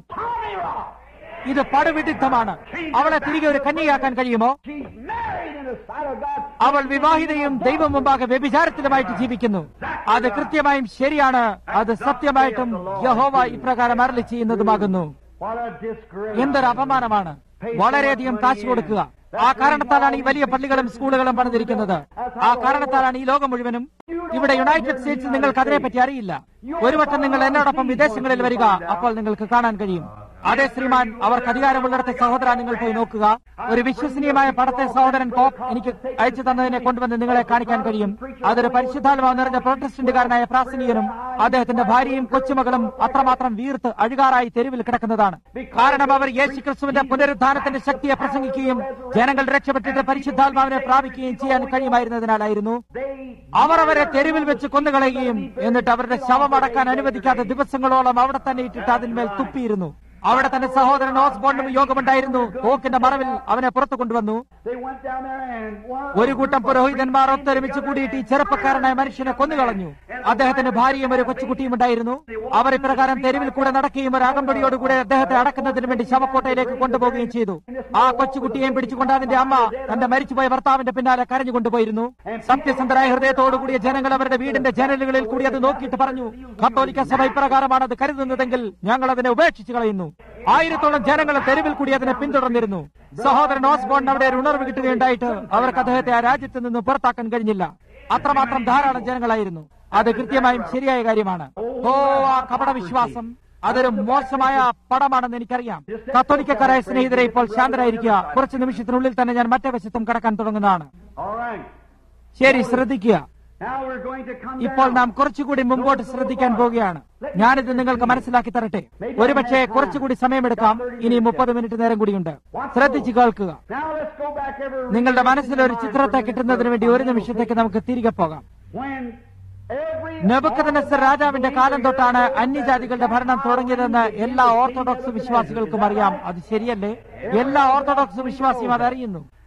ഇത് പടുവിഡിത്തമാണ്. അവളെ തിരികെ ഒരു കന്യകയാക്കാൻ കഴിയുമോ? she's married in the sight of God. അവൾ വിവാഹിതയും ദൈവം മുമ്പാകെ വ്യഭിചാരത്തിലുമായിട്ട് ജീവിക്കുന്നു. അത് കൃത്യമായും ശരിയാണ്. അത് സത്യമായിട്ടും യഹോവ ഇപ്രകാരം അരുളി ചെയ്യുന്നതുമാകുന്നു. what a disgrace. എന്തൊരു അപമാനമാണ്. വളരെയധികം കാശ് കൊടുക്കുക. ആ കാരണത്താലാണ് ഈ വലിയ പള്ളികളും സ്കൂളുകളും പണിതിരിക്കുന്നത്. ആ കാരണത്താലാണ് ഈ ലോകം മുഴുവനും. ഇവിടെ യുണൈറ്റഡ് സ്റ്റേറ്റ്സിൽ നിങ്ങൾക്ക് അതിനെപ്പറ്റി അറിയില്ല. ഒരു വട്ടം നിങ്ങൾ എന്നോടൊപ്പം വിദേശങ്ങളിൽ വരിക, അപ്പോൾ നിങ്ങൾക്ക് കാണാൻ കഴിയും. അതെ ശ്രീമാൻ, അവർക്ക് അധികാരമുള്ളിടത്തെ സഹോദര, നിങ്ങൾ പോയി നോക്കുക. ഒരു വിശ്വസനീയമായ പടത്തെ സഹോദരൻ കോപ്പ് എനിക്ക് അയച്ചു തന്നതിനെ കൊണ്ടുവന്ന് നിങ്ങളെ കാണിക്കാൻ കഴിയും. അതൊരു പരിശുദ്ധാത്മാവ് നിറഞ്ഞ പ്രൊട്ടസ്റ്റന്റുകാരനായ പ്രാസംഗികനും അദ്ദേഹത്തിന്റെ ഭാര്യയും കൊച്ചുമകളും അത്രമാത്രം വീർത്ത് അഴുകാറായി തെരുവിൽ കിടക്കുന്നതാണ്. കാരണം അവർ യേശുക്രിസ്തുവിന്റെ പുനരുദ്ധാനത്തിന്റെ ശക്തിയെ പ്രസംഗിക്കുകയും ജനങ്ങൾ രക്ഷപ്പെട്ടിട്ട് പരിശുദ്ധാത്മാവിനെ പ്രാപിക്കുകയും ചെയ്യാൻ കഴിയുമായിരുന്നതിനാലായിരുന്നു. അവർ അവരെ തെരുവിൽ വെച്ച് കൊന്നുകളയുകയും എന്നിട്ട് അവരുടെ ശവമടക്കാൻ അനുവദിക്കാതെ ദിവസങ്ങളോളം അവിടെ തന്നെ ഇട്ടിട്ട് അതിന്മേൽ തുപ്പിയിരുന്നു. അവിടെ തന്നെ സഹോദരൻ ഓസ്ബോണ്ടും യോഗമുണ്ടായിരുന്നു. തോക്കിന്റെ മറവിൽ അവനെ പുറത്തു കൊണ്ടുവന്നു. they went down there and one ഒരു കൂട്ടം പുരോഹിതന്മാർ ഒത്തൊരുമിച്ച് കൂടിയിട്ട് ഈ ചെറുപ്പക്കാരനായ മനുഷ്യനെ കൊന്നുകളഞ്ഞു. അദ്ദേഹത്തിന് ഭാര്യയും ഒരു കൊച്ചുകുട്ടിയും ഉണ്ടായിരുന്നു. അവർ ഇപ്രകാരം തെരുവിൽ കൂടെ നടക്കുകയും ഒരു അകമ്പടിയോടുകൂടെ അദ്ദേഹത്തെ അടക്കുന്നതിന് വേണ്ടി ശവക്കോട്ടയിലേക്ക് കൊണ്ടുപോവുകയും ചെയ്തു. ആ കൊച്ചുകുട്ടിയെയും പിടിച്ചുകൊണ്ട് അതിന്റെ അമ്മ തന്റെ മരിച്ചുപോയ ഭർത്താവിന്റെ പിന്നാലെ കരഞ്ഞുകൊണ്ടുപോയിരുന്നു. സത്യസന്ധരായ ഹൃദയത്തോടുകൂടിയ ജനങ്ങൾ അവരുടെ വീടിന്റെ ജനലുകളിൽ കൂടി അത് നോക്കിയിട്ട് പറഞ്ഞു, കത്തോലിക്ക സഭ ഇപ്രകാരമാണ് അത് കരുതുന്നതെങ്കിൽ ഞങ്ങൾ അതിനെ ഉപേക്ഷിച്ചു കളയുന്നു. 1000-ഓളം ജനങ്ങൾ തെരുവിൽ കൂടി അതിനെ പിന്തുടർന്നിരുന്നു. സഹോദരൻ ഓസ്ബോൺ അവിടെ ഒരു ഉണർവ് കിട്ടുകയുണ്ടായിട്ട് അവർക്ക് അദ്ദേഹത്തെ ആ രാജ്യത്ത് നിന്ന് പുറത്താക്കാൻ കഴിഞ്ഞില്ല. അത്രമാത്രം ധാരാളം ജനങ്ങളായിരുന്നു. അത് കൃത്യമായും ശരിയായ കാര്യമാണ്. ഓ, ആ കപടവിശ്വാസം, അതൊരു മോശമായ പടമാണെന്ന് എനിക്കറിയാം. കത്തോലിക്കക്കാരായ സ്നേഹിതരെ, ഇപ്പോൾ ശാന്തരായിരിക്കുക. കുറച്ച് നിമിഷത്തിനുള്ളിൽ തന്നെ ഞാൻ മറ്റേ വശത്തും കടക്കാൻ തുടങ്ങുന്നതാണ്. all right. ശരി, ശ്രദ്ധിക്കുക. now we're going to come ഇപ്പോൾ down. നാം കുറച്ചുകൂടി മുമ്പോട്ട് ശ്രദ്ധിക്കാൻ പോവുകയാണ്. ഞാനിത് നിങ്ങൾക്ക് മനസ്സിലാക്കി തരട്ടെ. ഒരുപക്ഷെ കുറച്ചുകൂടി സമയമെടുക്കാം. ഇനി 30 മിനിറ്റ് നേരം കൂടിയുണ്ട്. ശ്രദ്ധിച്ചു കേൾക്കുക. now let's go back every നിങ്ങളുടെ മനസ്സിൽ ഒരു ചിത്രത്തെ കിട്ടുന്നതിന് വേണ്ടി ഒരു നിമിഷത്തേക്ക് നമുക്ക് തിരികെ പോകാം. when every നെബൂഖദ്നേസർ രാജാവിന്റെ കാലം തൊട്ടാണ് അന്യജാതികളുടെ ഭരണം തുടങ്ങിയതെന്ന് എല്ലാ ഓർത്തഡോക്സ് വിശ്വാസികൾക്കും അറിയാം. അത് ശരിയല്ലേ? എല്ലാ ഓർത്തഡോക്സ് വിശ്വാസിയും അതറിയുന്നു.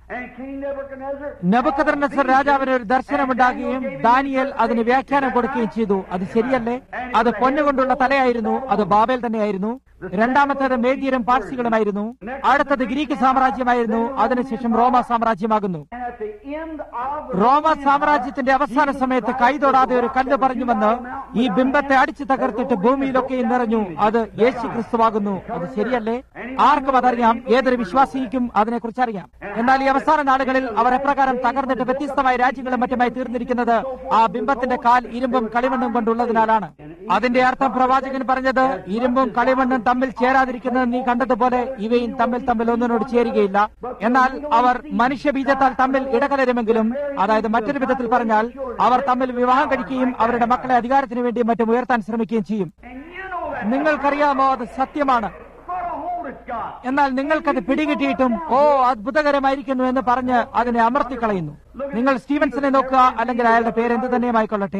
നെബൂഖദ്നേസർ രാജാവിന് ഒരു ദർശനമുണ്ടാകുകയും ദാനിയേൽ അതിന് വ്യാഖ്യാനം കൊടുക്കുകയും ചെയ്തു. അത് ശരിയല്ലേ? അത് പൊന്നുകൊണ്ടുള്ള തലയായിരുന്നു. അത് ബാബേൽ തന്നെയായിരുന്നു. രണ്ടാമത്തേത് മേദ്യരും പാർസികളുമായിരുന്നു. അടുത്തത് ഗ്രീക്ക് സാമ്രാജ്യമായിരുന്നു. അതിനുശേഷം റോമ സാമ്രാജ്യമാകുന്നു. റോമ സാമ്രാജ്യത്തിന്റെ അവസാന സമയത്ത് കൈതൊടാതെ ഒരു കല്ല് പറഞ്ഞുവന്ന് ഈ ബിംബത്തെ അടിച്ചു തകർത്തിട്ട് ഭൂമിയിലൊക്കെയും നിറഞ്ഞു. അത് യേശു ക്രിസ്തുവാകുന്നു. അത് ശരിയല്ലേ? ആർക്കും അതറിയാം. ഏതൊരു വിശ്വാസിക്കും അതിനെക്കുറിച്ച് അറിയാം. എന്നാൽ ഈ അവസാന നാളുകളിൽ അവർ എപ്രകാരം തകർന്നിട്ട് വ്യത്യസ്തമായ രാജ്യങ്ങളും മറ്റുമായി തീർന്നിരിക്കുന്നത് ആ ബിംബത്തിന്റെ കാൽ ഇരുമ്പും കളിമണ്ണും കൊണ്ടുള്ളതിനാലാണ്. അതിന്റെ അർത്ഥം പ്രവാചകൻ പറഞ്ഞത്, ഇരുമ്പും കളിമണ്ണും തമ്മിൽ ചേരാതിരിക്കുന്നത് നീ കണ്ടതുപോലെ ഇവയും തമ്മിൽ ഒന്നിനോട് ചേരുകയില്ല. എന്നാൽ അവർ മനുഷ്യബീജത്താൽ തമ്മിൽ ഇടകലരുമെങ്കിലും, അതായത് മറ്റൊരു വിധത്തിൽ പറഞ്ഞാൽ അവർ തമ്മിൽ വിവാഹം കഴിക്കുകയും അവരുടെ മക്കളെ അധികാരത്തിന് വേണ്ടിയും മറ്റും ഉയർത്താൻ ശ്രമിക്കുകയും ചെയ്യും. നിങ്ങൾക്കറിയാമോ, അത് സത്യമാണ്. എന്നാൽ നിങ്ങൾക്കത് പിടികിട്ടിയിട്ടും അത്ഭുതകരമായിരിക്കുന്നു എന്ന് പറഞ്ഞ് അതിനെ അമർത്തിക്കളയുന്നു. നിങ്ങൾ സ്റ്റീവൻസനെ നോക്കുക, അല്ലെങ്കിൽ അയാളുടെ പേര് എന്ത് തന്നെയുമായിക്കൊള്ളട്ടെ.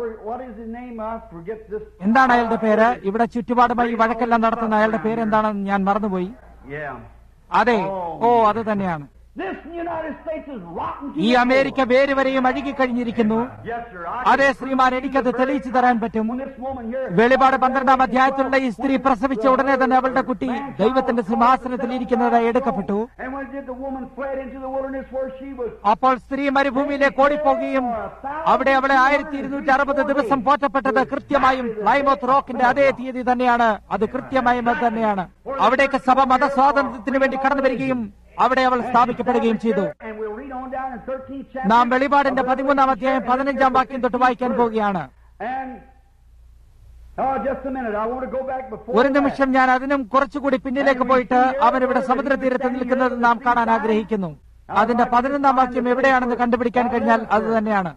എന്താണ് അയാളുടെ പേര്? ഇവിടെ ചുറ്റുപാടുമായി വഴക്കെല്ലാം നടത്തുന്ന അയാളുടെ പേര് എന്താണെന്ന് ഞാൻ മറന്നുപോയി. അതെ, അത് തന്നെയാണ്. ഈ അമേരിക്ക വേര് വരെയും അഴുകിക്കഴിഞ്ഞിരിക്കുന്നു. അതേ ശ്രീമാൻ, എനിക്കത് തെളിയിച്ചു തരാൻ പറ്റും. വെളിപാട് 12-ാം അധ്യായത്തിലുള്ള ഈ സ്ത്രീ പ്രസവിച്ച ഉടനെ തന്നെ അവളുടെ കുട്ടി ദൈവത്തിന്റെ സിംഹാസനത്തിൽ ഇരിക്കുന്നതായി എടുക്കപ്പെട്ടു. അപ്പോൾ സ്ത്രീ മരുഭൂമിയിലേക്ക് ഓടിപ്പോകുകയും അവിടെ അവളെ 1260 ദിവസം പോറ്റപ്പെട്ടത് കൃത്യമായും പ്ലൈമൗത്ത് റോക്കിന്റെ അതേ തീയതി തന്നെയാണ്. അത് കൃത്യമായും അത് തന്നെയാണ്. അവിടേക്ക് സഭ മതസ്വാതന്ത്ര്യത്തിന് വേണ്ടി കടന്നു വരികയും അവിടെ അവൾ സ്ഥാപിക്കപ്പെടുകയും ചെയ്തു. നാം വെളിപാടിന്റെ 13-ാം അധ്യായം 15-ാം വാക്യം തൊട്ട് വായിക്കാൻ പോവുകയാണ്. ഒരു നിമിഷം, ഞാൻ അതിനും കുറച്ചുകൂടി പിന്നിലേക്ക് പോയിട്ട് അവനിവിടെ സമുദ്രതീരത്ത് നിൽക്കുന്നത് നാം കാണാൻ ആഗ്രഹിക്കുന്നു. അതിന്റെ 11-ാം വാക്യം എവിടെയാണെന്ന് കണ്ടുപിടിക്കാൻ കഴിഞ്ഞാൽ അത് തന്നെയാണ്.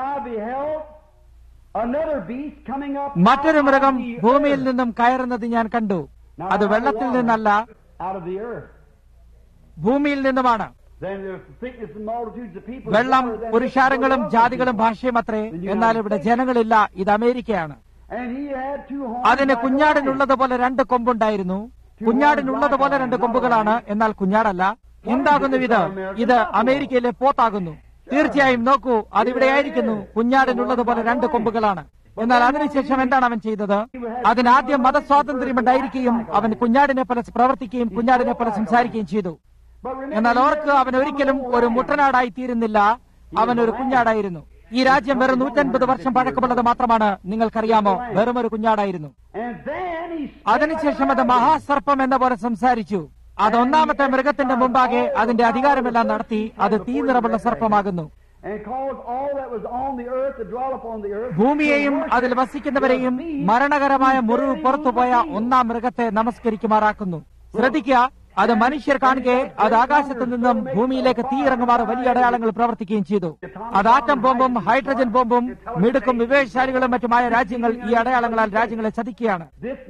മറ്റൊരു മൃഗം ഭൂമിയിൽ നിന്നും കയറുന്നത് ഞാൻ കണ്ടു. അത് വെള്ളത്തിൽ നിന്നല്ല, ഭൂമിയിൽ നിന്നുമാണ്. വെള്ളം പുരുഷാരങ്ങളും ജാതികളും ഭാഷയും അത്രേ. എന്നാൽ ഇവിടെ ജനങ്ങളില്ല. ഇത് അമേരിക്കയാണ്. അതിന് കുഞ്ഞാടിനുള്ളതുപോലെ 2 കൊമ്പുണ്ടായിരുന്നു. കുഞ്ഞാടിനുള്ളതുപോലെ 2 കൊമ്പുകളാണ്, എന്നാൽ കുഞ്ഞാടല്ല. എന്താകുന്നു ഇത്? ഇത് അമേരിക്കയിലെ പോത്താകുന്നു. തീർച്ചയായും നോക്കൂ, അതിവിടെയായിരിക്കുന്നു. കുഞ്ഞാടിനുള്ളതുപോലെ 2 കൊമ്പുകളാണ്. എന്നാൽ അതിനുശേഷം എന്താണ് അവൻ ചെയ്തത്? അതിനാദ്യം മതസ്വാതന്ത്ര്യം ഉണ്ടായിരിക്കുകയും അവൻ കുഞ്ഞാടിനെ പോലെ പ്രവർത്തിക്കുകയും കുഞ്ഞാടിനെ പോലെ സംസാരിക്കുകയും ചെയ്തു. എന്നാൽ ഓർക്ക്, അവൻ ഒരിക്കലും ഒരു മുട്ടനാടായി തീരുന്നില്ല. അവൻ ഒരു കുഞ്ഞാടായിരുന്നു. ഈ രാജ്യം വെറും 150 വർഷം പഴക്കമുള്ളത് മാത്രമാണ്. നിങ്ങൾക്കറിയാമോ, വെറും ഒരു കുഞ്ഞാടായിരുന്നു. അതിനുശേഷം അത് മഹാസർപ്പം എന്ന പോലെ സംസാരിച്ചു. അത് 1-ാമത്തെ മൃഗത്തിന്റെ മുമ്പാകെ അതിന്റെ അധികാരമെല്ലാം നടത്തി. അത് തീ നിറമുള്ള സർപ്പമാകുന്നു. ഭൂമിയെയും അതിൽ വസിക്കുന്നവരെയും മരണകരമായ മുറിവ് പുറത്തുപോയ 1-ാം മൃഗത്തെ നമസ്കരിക്കുമാറാക്കുന്നു. ശ്രദ്ധിക്കുക, അത് മനുഷ്യർ കാണുകയെ അത് ആകാശത്തു നിന്നും ഭൂമിയിലേക്ക് തീ ഇറങ്ങുമാറ് വലിയ അടയാളങ്ങൾ പ്രവർത്തിക്കുകയും ചെയ്തു. അത് ആറ്റം ബോംബും ഹൈഡ്രജൻ ബോംബും മിടുക്കും വിവേകശാലികളും മറ്റുമായ രാജ്യങ്ങൾ ഈ അടയാളങ്ങളാൽ രാജ്യങ്ങളെ ചതിക്കുകയാണ്.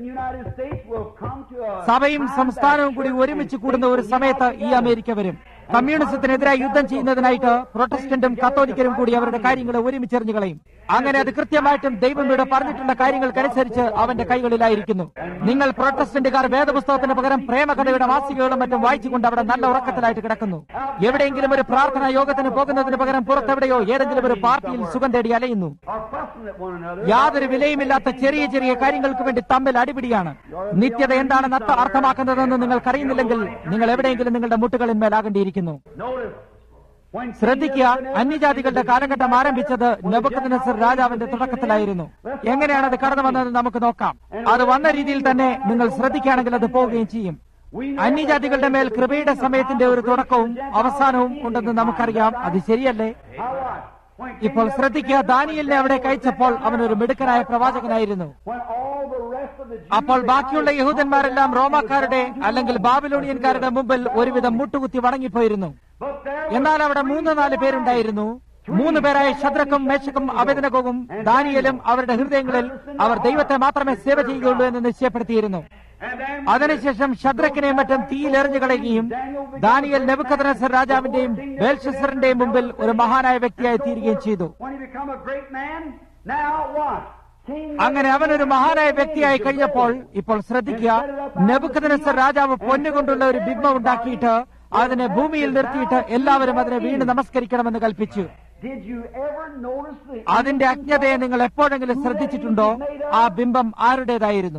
സഭയും സംസ്ഥാനവും കൂടി ഒരുമിച്ച് കൂടുന്ന ഒരു സമയത്ത് ഈ അമേരിക്ക വരും. കമ്മ്യൂണിസത്തിനെതിരായി യുദ്ധം ചെയ്യുന്നതിനായിട്ട് പ്രൊട്ടസ്റ്റന്റും കത്തോലിക്കരും കൂടി അവരുടെ കാര്യങ്ങളെ ഒരുമിച്ചെറിഞ്ഞു കളയും. അങ്ങനെ അത് കൃത്യമായിട്ടും ദൈവം ഇവിടെ പറഞ്ഞിട്ടുള്ള കാര്യങ്ങൾക്കനുസരിച്ച് അവന്റെ കൈകളിലായിരിക്കുന്നു. നിങ്ങൾ പ്രൊട്ടസ്റ്റന്റുകാർ വേദപുസ്തകത്തിന് പകരം പ്രേമകഥയുടെ മാസികകളും മറ്റും വായിച്ചുകൊണ്ട് അവിടെ നല്ല ഉറക്കത്തിലായിട്ട് കിടക്കുന്നു. എവിടെയെങ്കിലും ഒരു പ്രാർത്ഥനാ യോഗത്തിന് പോകുന്നതിന് പകരം പുറത്തെവിടെയോ ഏതെങ്കിലും ഒരു പാർട്ടിയിൽ സുഖം തേടി അലയുന്നു. യാതൊരു വിലയുമില്ലാത്ത ചെറിയ ചെറിയ കാര്യങ്ങൾക്ക് വേണ്ടി തമ്മിൽ അടിപിടിയാണ്. നിത്യത എന്താണെന്ന് അർത്ഥമാക്കുന്നതെന്ന് നിങ്ങൾക്കറിയുന്നില്ലെങ്കിൽ നിങ്ങൾ എവിടെയെങ്കിലും നിങ്ങളുടെ മുട്ടുകളിന്മേലാകേണ്ടിയിരിക്കുന്നു. ശ്രദ്ധിക്കുക, അന്യജാതികളുടെ കാലഘട്ടം ആരംഭിച്ചത് നെബൂഖദ്നേസർ രാജാവിന്റെ തുടക്കത്തിലായിരുന്നു. എങ്ങനെയാണ് അത് കടന്നു വന്നത് നമുക്ക് നോക്കാം. അത് വന്ന രീതിയിൽ തന്നെ നിങ്ങൾ ശ്രദ്ധിക്കുകയാണെങ്കിൽ അത് പോവുകയും ചെയ്യും. അന്യജാതികളുടെ മേൽ കൃപയുടെ സമയത്തിന്റെ ഒരു തുടക്കവും അവസാനവും ഉണ്ടെന്ന് നമുക്കറിയാം. അത് ശരിയല്ലേ? ഇപ്പോൾ ശ്രദ്ധിക്കുക, ദാനിയേലിനെ അവിടെ കഴിച്ചപ്പോൾ അവനൊരു മിടുക്കനായ പ്രവാചകനായിരുന്നു. അപ്പോൾ ബാക്കിയുള്ള യഹൂദന്മാരെല്ലാം റോമാക്കാരുടെ അല്ലെങ്കിൽ ബാബിലോണിയൻകാരുടെ മുമ്പിൽ ഒരുവിധം മുട്ടുകുത്തി വണങ്ങിപ്പോയിരുന്നു. എന്നാൽ അവിടെ 3-4 പേരുണ്ടായിരുന്നു. 3 പേരായ ശദ്രക്കും മേശക്കും അബേദ്നെഗോവും ദാനിയേലും അവരുടെ ഹൃദയങ്ങളിൽ അവർ ദൈവത്തെ മാത്രമേ സേവ ചെയ്യുകയുള്ളൂ എന്ന് നിശ്ചയപ്പെടുത്തിയിരുന്നു. അതിനുശേഷം ശദ്രക്കിനെയും മറ്റും തീയിലെറിഞ്ഞു കളയുകയും ദാനിയേൽ നെബൂഖദ്നേസർ രാജാവിന്റെയും ബേൽഷസ്സറിന്റെയും മുമ്പിൽ ഒരു മഹാനായ വ്യക്തിയായി തീരുകയും ചെയ്തു. അങ്ങനെ അവനൊരു മഹാനായ വ്യക്തിയായി കഴിഞ്ഞപ്പോൾ ഇപ്പോൾ ശ്രദ്ധിക്കുക, നെബൂഖദ്നേസർ രാജാവ് പൊന്നുകൊണ്ടുള്ള ഒരു ബിംബം ഉണ്ടാക്കിയിട്ട് അതിനെ ഭൂമിയിൽ നിർത്തിയിട്ട് എല്ലാവരും അതിനെ വീണ് നമസ്കരിക്കണമെന്ന് കൽപ്പിച്ചു. അതിന്റെ അജ്ഞതയെ നിങ്ങൾ എപ്പോഴെങ്കിലും ശ്രദ്ധിച്ചിട്ടുണ്ടോ? ആ ബിംബം ആരുടേതായിരുന്നു?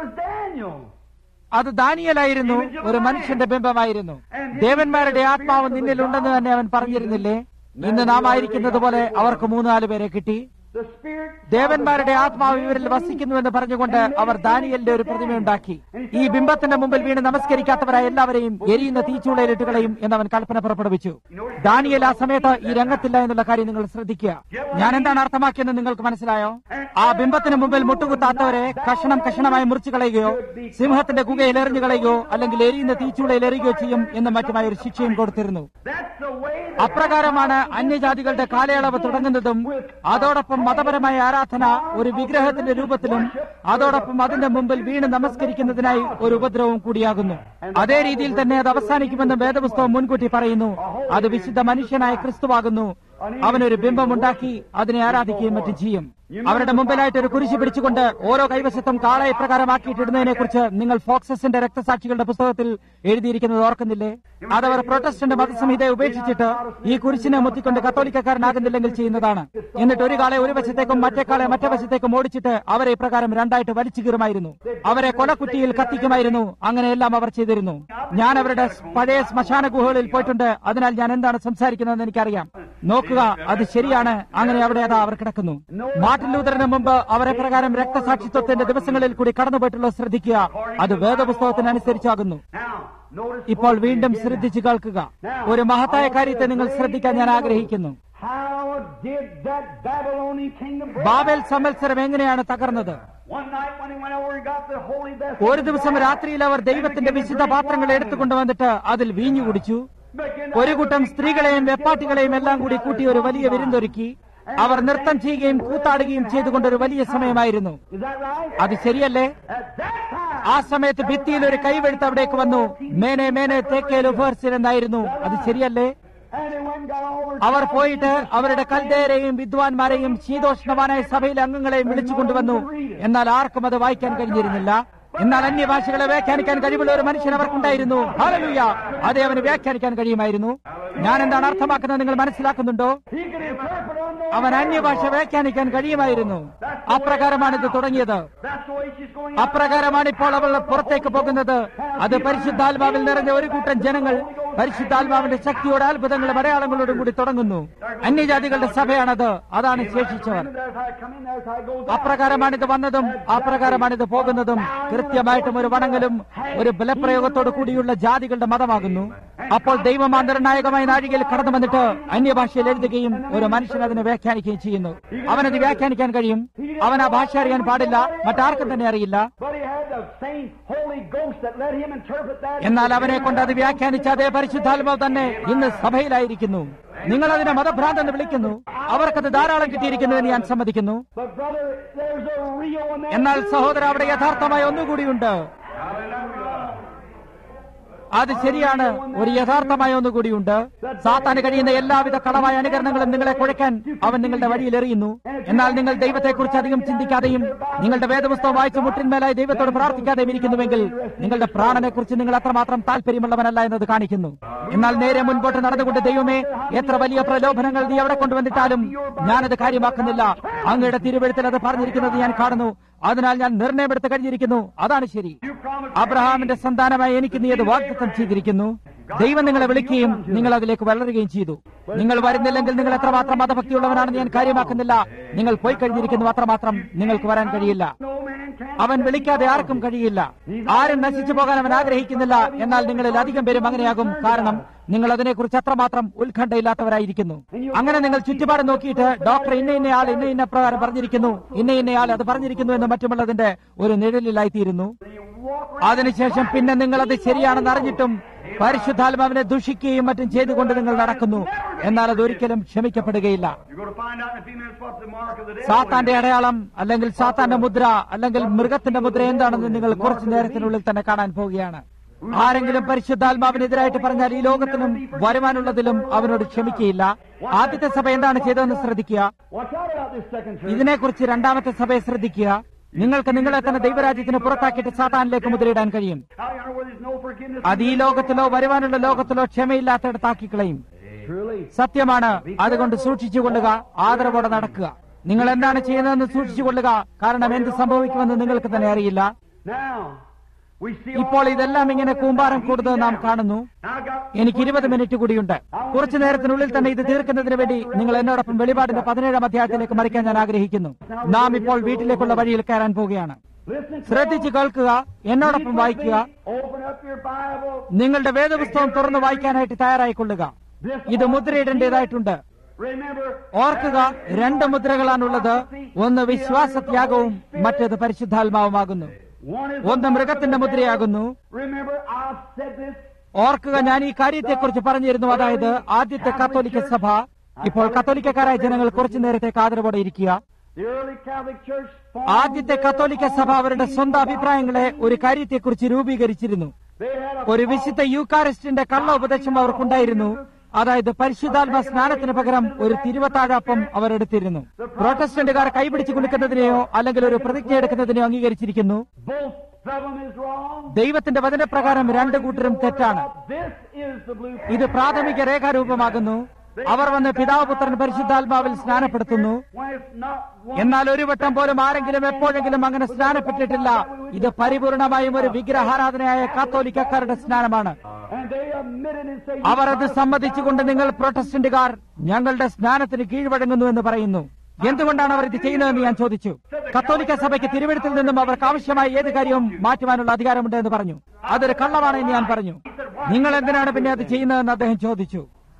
അത് ദാനിയേലായിരുന്നു. ഒരു മനുഷ്യന്റെ ബിംബമായിരുന്നു. ദേവന്മാരുടെ ആത്മാവ് നിന്നിലുണ്ടെന്ന് തന്നെ അവൻ പറഞ്ഞിരുന്നില്ലേ? ഇന്ന് നാം ആയിരിക്കുന്നത് പോലെ അവർക്ക് 3-4 പേരെ കിട്ടി. ദേവന്മാരുടെ ആത്മാവ് ഇവരിൽ വസിക്കുന്നുവെന്ന് പറഞ്ഞുകൊണ്ട് അവർ ദാനിയേലിന്റെ ഒരു പ്രതിമയുണ്ടാക്കി. ഈ ബിംബത്തിന്റെ മുമ്പിൽ വീണ് നമസ്കരിക്കാത്തവരായ എല്ലാവരെയും എരിയുന്ന തീച്ചൂളയിലിട്ട് കളയും എന്നവൻ കൽപ്പന പുറപ്പെടുവിച്ചു. ദാനിയേൽ ആ സമയത്ത് ഈ രംഗത്തില്ല എന്നുള്ള കാര്യം നിങ്ങൾ ശ്രദ്ധിക്കുക. ഞാൻ എന്താണ് അർത്ഥമാക്കിയെന്ന് നിങ്ങൾക്ക് മനസ്സിലായോ? ആ ബിംബത്തിന് മുമ്പിൽ മുട്ടുകുത്താത്തവരെ കഷണം കഷണമായി മുറിച്ചു കളയുകയോ സിംഹത്തിന്റെ ഗുഹയിൽ എറിഞ്ഞു കളയുകയോ അല്ലെങ്കിൽ എരിയുന്ന തീച്ചൂളയിൽ എറിയുകയോ ചെയ്യും എന്നും മറ്റുമായ ഒരു ശിക്ഷയും കൊടുത്തിരുന്നു. അപ്രകാരമാണ് അന്യജാതികളുടെ കാലയളവ് തുടങ്ങുന്നതും അതോടൊപ്പം മതപരമായ ആരാധന ഒരു വിഗ്രഹത്തിന്റെ രൂപത്തിലും അതോടൊപ്പം അതിന്റെ മുമ്പിൽ വീണ് നമസ്കരിക്കുന്നതിനായി ഒരു ഉപദ്രവവും കൂടിയാകുന്നു. അതേ രീതിയിൽ തന്നെ അത് അവസാനിക്കുമെന്ന് വേദപുസ്തകം മുൻകൂട്ടി പറയുന്നു. അത് വിശുദ്ധ മനുഷ്യനായ ക്രിസ്തുവാകുന്നു. അവനൊരു ബിംബമുണ്ടാക്കി അതിനെ ആരാധിക്കുകയും മറ്റും ചെയ്യും. അവരുടെ മുമ്പിലായിട്ട് ഒരു കുരിശ് പിടിച്ചുകൊണ്ട് ഓരോ കൈവശത്തും കാളയെ പ്രകാരമാക്കിയിട്ടിടുന്നതിനെ കുറിച്ച് നിങ്ങൾ ഫോക്സസിന്റെ രക്തസാക്ഷികളുടെ പുസ്തകത്തിൽ എഴുതിയിരിക്കുന്നത് ഓർക്കുന്നില്ലേ? അതവർ പ്രൊട്ടസ്റ്റന്റ് മതസംഹിതയെ ഉപേക്ഷിച്ചിട്ട് ഈ കുരിശിനെ മുത്തിക്കൊണ്ട് കത്തോലിക്കക്കാരനാകുന്നില്ലെങ്കിൽ ചെയ്യുന്നതാണ്. എന്നിട്ട് ഒരു കാളെ ഒരു വശത്തേക്കും മറ്റേ കാളെ മറ്റേ വശത്തേക്കും ഓടിച്ചിട്ട് അവരെ ഇപ്രകാരം രണ്ടായിട്ട് വലിച്ചു കീറുമായിരുന്നു. അവരെ കൊലക്കുറ്റിയിൽ കത്തിക്കുമായിരുന്നു. അങ്ങനെയെല്ലാം അവർ ചെയ്തിരുന്നു. ഞാൻ അവരുടെ പഴയ ശ്മശാന ഗുഹകളിൽ പോയിട്ടുണ്ട്. അതിനാൽ ഞാൻ എന്താണ് സംസാരിക്കുന്നതെന്ന് എനിക്കറിയാം. നോക്കുക, അത് ശരിയാണ്. അങ്ങനെ അവിടെ അതാ അവർ കിടക്കുന്നു. മാർട്ടിൻ ലൂതറിന് മുമ്പ് അവരെ പ്രകാരം രക്തസാക്ഷിത്വത്തിന്റെ ദിവസങ്ങളിൽ കൂടി കടന്നുപോയിട്ടുള്ള ശ്രദ്ധിക്കുക. അത് വേദപുസ്തകത്തിനനുസരിച്ചാകുന്നു. ഇപ്പോൾ വീണ്ടും ശ്രദ്ധിച്ചു കേൾക്കുക. ഒരു മഹത്തായ കാര്യത്തെ നിങ്ങൾ ശ്രദ്ധിക്കാൻ ഞാൻ ആഗ്രഹിക്കുന്നു. ബാബേൽ സംവത്സരം എങ്ങനെയാണ് തകർന്നത്? ഒരു ദിവസം രാത്രിയിൽ അവർ ദൈവത്തിന്റെ വിശുദ്ധ പാത്രങ്ങൾ എടുത്തുകൊണ്ടുവന്നിട്ട് അതിൽ വീഞ്ഞു കുടിച്ചു. ഒരു കൂട്ടം സ്ത്രീകളെയും വെപ്പാട്ടികളെയും എല്ലാം കൂടി കൂട്ടി ഒരു വലിയ വിരുന്നൊരുക്കി. അവർ നൃത്തം ചെയ്യുകയും കൂത്താടുകയും ചെയ്തുകൊണ്ടൊരു വലിയ സമയമായിരുന്നു. അത് ശരിയല്ലേ? ആ സമയത്ത് ഭിത്തിയിൽ ഒരു കൈവെഴുത്ത് അവിടേക്ക് വന്നു. മേനെ മേനെ തേക്കേലു ഫേർസിൽ എന്നായിരുന്നു. അത് ശരിയല്ലേ? അവർ പോയിട്ട് അവരുടെ കൽദേരെയും വിദ്വാൻമാരെയും ശീതോഷ്ണവാനായ സഭയിലെ അംഗങ്ങളെയും വിളിച്ചു കൊണ്ടുവന്നു. എന്നാൽ ആർക്കും അത് വായിക്കാൻ കഴിഞ്ഞിരുന്നില്ല. എന്നാൽ അന്യഭാഷകളെ വ്യാഖ്യാനിക്കാൻ കഴിവുള്ള ഒരു മനുഷ്യൻ അവർക്കുണ്ടായിരുന്നു. ഹല്ലേലൂയ! അതേ അവന് വ്യാഖ്യാനിക്കാൻ കഴിയുമായിരുന്നു. ഞാൻ എന്താണ് അർത്ഥമാക്കുന്നത് നിങ്ങൾ മനസ്സിലാക്കുന്നുണ്ടോ? അവൻ അന്യഭാഷ വ്യാഖ്യാനിക്കാൻ കഴിയുമായിരുന്നു. അപ്രകാരമാണ് ഇത് തുടങ്ങിയത്. അപ്രകാരമാണ് ഇപ്പോൾ അവൾ പുറത്തേക്ക് പോകുന്നത്. അത് പരിശുദ്ധാത്മാവിൽ നിറഞ്ഞ ഒരു കൂട്ടം ജനങ്ങൾ പരിശുദ്ധാത്മാവിന്റെ ശക്തിയോടെ അത്ഭുതങ്ങളും അടയാളങ്ങളോടും കൂടി തുടങ്ങുന്നു. അന്യജാതികളുടെ സഭയാണത്. അതാണ് ശേഷിച്ചവർ. അപ്രകാരമാണിത് വന്നതും അപ്രകാരമാണിത് പോകുന്നതും. കൃത്യമായിട്ടും ഒരു വണങ്ങലും ഒരു ബലപ്രയോഗത്തോടു കൂടിയുള്ള ജാതികളുടെ മതമാകുന്നു. അപ്പോൾ ദൈവം ആ നിർണായകമായ നാഴികയിൽ കടന്നു വന്നിട്ട് അന്യഭാഷയിൽ എഴുതുകയും ഒരു മനുഷ്യൻ അതിനെ വ്യാഖ്യാനിക്കുകയും ചെയ്യുന്നു. അവനത് വ്യാഖ്യാനിക്കാൻ കഴിയും. അവൻ ആ ഭാഷ അറിയാൻ പാടില്ല. മറ്റാർക്കും തന്നെ അറിയില്ല. എന്നാൽ അവനെ കൊണ്ട് അത് വ്യാഖ്യാനിച്ച അതേ പരിശുദ്ധാത്മാവ് തന്നെ ഇന്ന് സഭയിലായിരിക്കുന്നു. നിങ്ങൾ അതിനെ മതഭ്രാന്ത് എന്ന് വിളിക്കുന്നു. അവർക്കത് ധാരാളം കിട്ടിയിരിക്കുന്നുവെന്ന് ഞാൻ സമ്മതിക്കുന്നു. എന്നാൽ സഹോദര, അവിടെ യഥാർത്ഥമായ ഒന്നുകൂടിയുണ്ട്. അത് ശരിയാണ്. ഒരു യഥാർത്ഥമായ ഒന്നുകൂടിയുണ്ട്. സാത്താന് കഴിയുന്ന എല്ലാവിധ കളവായ അനുകരണങ്ങളും നിങ്ങളെ കുഴയ്ക്കാൻ അവൻ നിങ്ങളുടെ വഴിയിൽ എറിയുന്നു. എന്നാൽ നിങ്ങൾ ദൈവത്തെക്കുറിച്ച് അധികം ചിന്തിക്കാതെയും നിങ്ങളുടെ വേദപുസ്തകം വായിച്ച് മുട്ടിന്മേലായി ദൈവത്തോട് പ്രാർത്ഥിക്കാതെയും ഇരിക്കുന്നുവെങ്കിൽ നിങ്ങളുടെ പ്രാണനെ കുറിച്ച് നിങ്ങൾ അത്രമാത്രം താല്പര്യമുള്ളവനല്ല എന്നത് കാണിക്കുന്നു. എന്നാൽ നേരെ മുൻപോട്ട് നടന്നുകൊണ്ട് ദൈവമേ, എത്ര വലിയ പ്രലോഭനങ്ങൾ നീ അവിടെ കൊണ്ടുവന്നിട്ടാലും ഞാനത് കാര്യമാക്കുന്നില്ല. അങ്ങയുടെ തിരുവെഴുത്തിൽ അത് പറഞ്ഞിരിക്കുന്നത് ഞാൻ കാണുന്നു. അതിനാൽ ഞാൻ നിർണയമെടുത്ത് കഴിഞ്ഞിരിക്കുന്നു. അതാണ് ശരി. അബ്രഹാമിന്റെ സന്താനമായി എനിക്ക് നീ അത് വാഗ്ദത്തം ചെയ്തിരിക്കുന്നു. ദൈവം നിങ്ങളെ വിളിക്കുകയും നിങ്ങൾ അതിലേക്ക് വളരുകയും ചെയ്തു. നിങ്ങൾ വരുന്നില്ലെങ്കിൽ നിങ്ങൾ എത്രമാത്രം മതഭക്തിയുള്ളവനാണെന്ന് ഞാൻ കാര്യമാക്കുന്നില്ല. നിങ്ങൾ പോയി കഴിഞ്ഞിരിക്കുന്നു. അത്രമാത്രം നിങ്ങൾക്ക് വരാൻ കഴിയില്ല. അവൻ വിളിക്കാതെ ആർക്കും കഴിയില്ല. ആരും നശിച്ചു പോകാൻ അവൻ ആഗ്രഹിക്കുന്നില്ല. എന്നാൽ നിങ്ങളിൽ അധികം പേരും അങ്ങനെയാകും. കാരണം നിങ്ങൾ അതിനെക്കുറിച്ച് അത്രമാത്രം ഉത്കണ്ഠയില്ലാത്തവരായിരിക്കുന്നു. അങ്ങനെ നിങ്ങൾ ചുറ്റുപാട് നോക്കിയിട്ട് ഡോക്ടർ ഇന്നയാൾ ഇന്ന പ്രകാരം പറഞ്ഞിരിക്കുന്നു, ഇന്നയാൾ അത് പറഞ്ഞിരിക്കുന്നു എന്ന് മറ്റുമുള്ളതിന്റെ ഒരു നിഴലിലായിത്തീരുന്നു. അതിനുശേഷം പിന്നെ നിങ്ങൾ അത് ശരിയാണെന്ന് അറിഞ്ഞിട്ടും പരിശുദ്ധാത്മാവിനെ ദുഷിക്കുകയും മറ്റും ചെയ്തുകൊണ്ട് നിങ്ങൾ നടക്കുന്നു. എന്നാൽ അതൊരിക്കലും ക്ഷമിക്കപ്പെടുകയില്ല. സാത്താന്റെ അടയാളം അല്ലെങ്കിൽ സാത്താന്റെ മുദ്ര അല്ലെങ്കിൽ മൃഗത്തിന്റെ മുദ്ര എന്താണെന്ന് നിങ്ങൾ കുറച്ചു നേരത്തിനുള്ളിൽ തന്നെ കാണാൻ പോവുകയാണ്. ആരെങ്കിലും പരിശുദ്ധാത്മാവിനെതിരായിട്ട് പറഞ്ഞാൽ ഈ ലോകത്തിലും വരുവാനുള്ളതിലും അവനോട് ക്ഷമിക്കുകയില്ല. ആദ്യത്തെ സഭ എന്താണ് ചെയ്തതെന്ന് ശ്രദ്ധിക്കുക. ഇതിനെക്കുറിച്ച് രണ്ടാമത്തെ സഭയെ ശ്രദ്ധിക്കുക. നിങ്ങൾക്ക് നിങ്ങളെ തന്നെ ദൈവരാജ്യത്തിന് പുറത്താക്കിയിട്ട് സാത്താനിലേക്ക് മുദ്രയിടാൻ കഴിയും. How you know where there's no forgiveness? അത് ഈ ലോകത്തിലോ വരുവാനുള്ള ലോകത്തിലോ ക്ഷമയില്ലാത്തടത്താക്കി കളയും. സത്യമാണ്. അതുകൊണ്ട് സൂക്ഷിച്ചുകൊള്ളുക, ആദരവോടെ നടക്കുക. നിങ്ങൾ എന്താണ് ചെയ്യുന്നതെന്ന് സൂക്ഷിച്ചുകൊള്ളുക. കാരണം എന്ത് സംഭവിക്കുമെന്ന് നിങ്ങൾക്ക് തന്നെ അറിയില്ല. Now, we see ഇപ്പോൾ ഇതെല്ലാം ഇങ്ങനെ കൂമ്പാരം കൂടുന്നത് നാം കാണുന്നു. എനിക്ക് 20 മിനിറ്റ് കൂടിയുണ്ട്. കുറച്ചു നേരത്തിനുള്ളിൽ തന്നെ ഇത് തീർക്കുന്നതിന് വേണ്ടി നിങ്ങൾ എന്നോടൊപ്പം വെളിപാടിന്റെ 17-ാം അധ്യായത്തിലേക്ക് മറിക്കാൻ ഞാൻ ആഗ്രഹിക്കുന്നു. നാം ഇപ്പോൾ വീട്ടിലേക്കുള്ള വഴിയിൽ കയറാൻ പോവുകയാണ്. ശ്രദ്ധിച്ചു കേൾക്കുക, എന്നോടൊപ്പം വായിക്കുക. Open up your Bible. നിങ്ങളുടെ വേദപുസ്തകം തുറന്നു വായിക്കാനായിട്ട് തയ്യാറായിക്കൊള്ളുക. ഇത് മുദ്രയിടേണ്ടതായിട്ടുണ്ട്. Remember, ഓർക്കുക, 2 മുദ്രകളാണുള്ളത്. ഒന്ന് വിശ്വാസത്യാഗവും മറ്റേത് പരിശുദ്ധാത്മാവുമാകുന്നു. one is ഒന്ന് മൃഗത്തിന്റെ മുദ്രയാകുന്നു. Remember, I've said this. ഓർക്കുക, ഞാൻ ഈ കാര്യത്തെക്കുറിച്ച് പറഞ്ഞിരുന്നു. അതായത് ആദ്യത്തെ കത്തോലിക്ക സഭ. ഇപ്പോൾ കത്തോലിക്കക്കാരായ ജനങ്ങൾ കുറച്ചു നേരത്തേക്ക് ആദരവോടെ ഇരിക്കുക. The early Catholic Church ആദ്യത്തെ കത്തോലിക്ക സഭ അവരുടെ സ്വന്തം അഭിപ്രായങ്ങളെ ഒരു കാര്യത്തെക്കുറിച്ച് രൂപീകരിച്ചിരുന്നു. they had a ഒരു വിശുദ്ധ യൂക്കാരിസ്റ്റിന്റെ കള്ള ഉപദേശം അവർക്കുണ്ടായിരുന്നു. അതായത് പരിശുദ്ധാത്മ സ്നാനത്തിന് പകരം ഒരു തിരുവത്താഴപ്പം അവർ എടുത്തിരുന്നു. പ്രൊട്ടസ്റ്റന്റുകാർ കൈപിടിച്ച് കുലുക്കുന്നതിനെയോ അല്ലെങ്കിൽ ഒരു പ്രതിജ്ഞ എടുക്കുന്നതിനെയോ അംഗീകരിച്ചിരിക്കുന്നു. both of them is wrong. ദൈവത്തിന്റെ വചനപ്രകാരം 2 കൂട്ടരും തെറ്റാണ്. This is the blueprint. ഇത് പ്രാഥമിക രേഖാരൂപമാകുന്നു. അവർ വന്ന് പിതാവ് പുത്രൻ പരിശുദ്ധാത്മാവിൽ സ്നാനപ്പെടുത്തുന്നു. When it's not one, എന്നാൽ ഒരു വട്ടം പോലും ആരെങ്കിലും എപ്പോഴെങ്കിലും അങ്ങനെ സ്നാനപ്പെട്ടിട്ടില്ല. ഇത് പരിപൂർണമായും ഒരു വിഗ്രഹാരാധനയായ കാത്തോലിക്കക്കാരുടെ സ്നാനമാണ്. and they admitted and say, അവർ അത് സമ്മതിച്ചുകൊണ്ട് നിങ്ങൾ പ്രൊട്ടസ്റ്റന്റുകാർ ഞങ്ങളുടെ സ്നാനത്തിന് കീഴ്വഴങ്ങുന്നു എന്ന് പറയുന്നു. എന്തുകൊണ്ടാണ് അവർ ഇത് ചെയ്യുന്നതെന്ന് ഞാൻ ചോദിച്ചു. കത്തോലിക്ക സഭയ്ക്ക് തിരുവെഴുത്തിൽ നിന്നും അവർക്ക് ആവശ്യമായ ഏത് കാര്യവും മാറ്റുവാനുള്ള അധികാരമുണ്ട് എന്ന് പറഞ്ഞു. അതൊരു കള്ളമാണ് എന്ന് ഞാൻ പറഞ്ഞു. നിങ്ങൾ എന്തിനാണ് പിന്നെ അത് ചെയ്യുന്നതെന്ന് അദ്ദേഹം ചോദിച്ചു.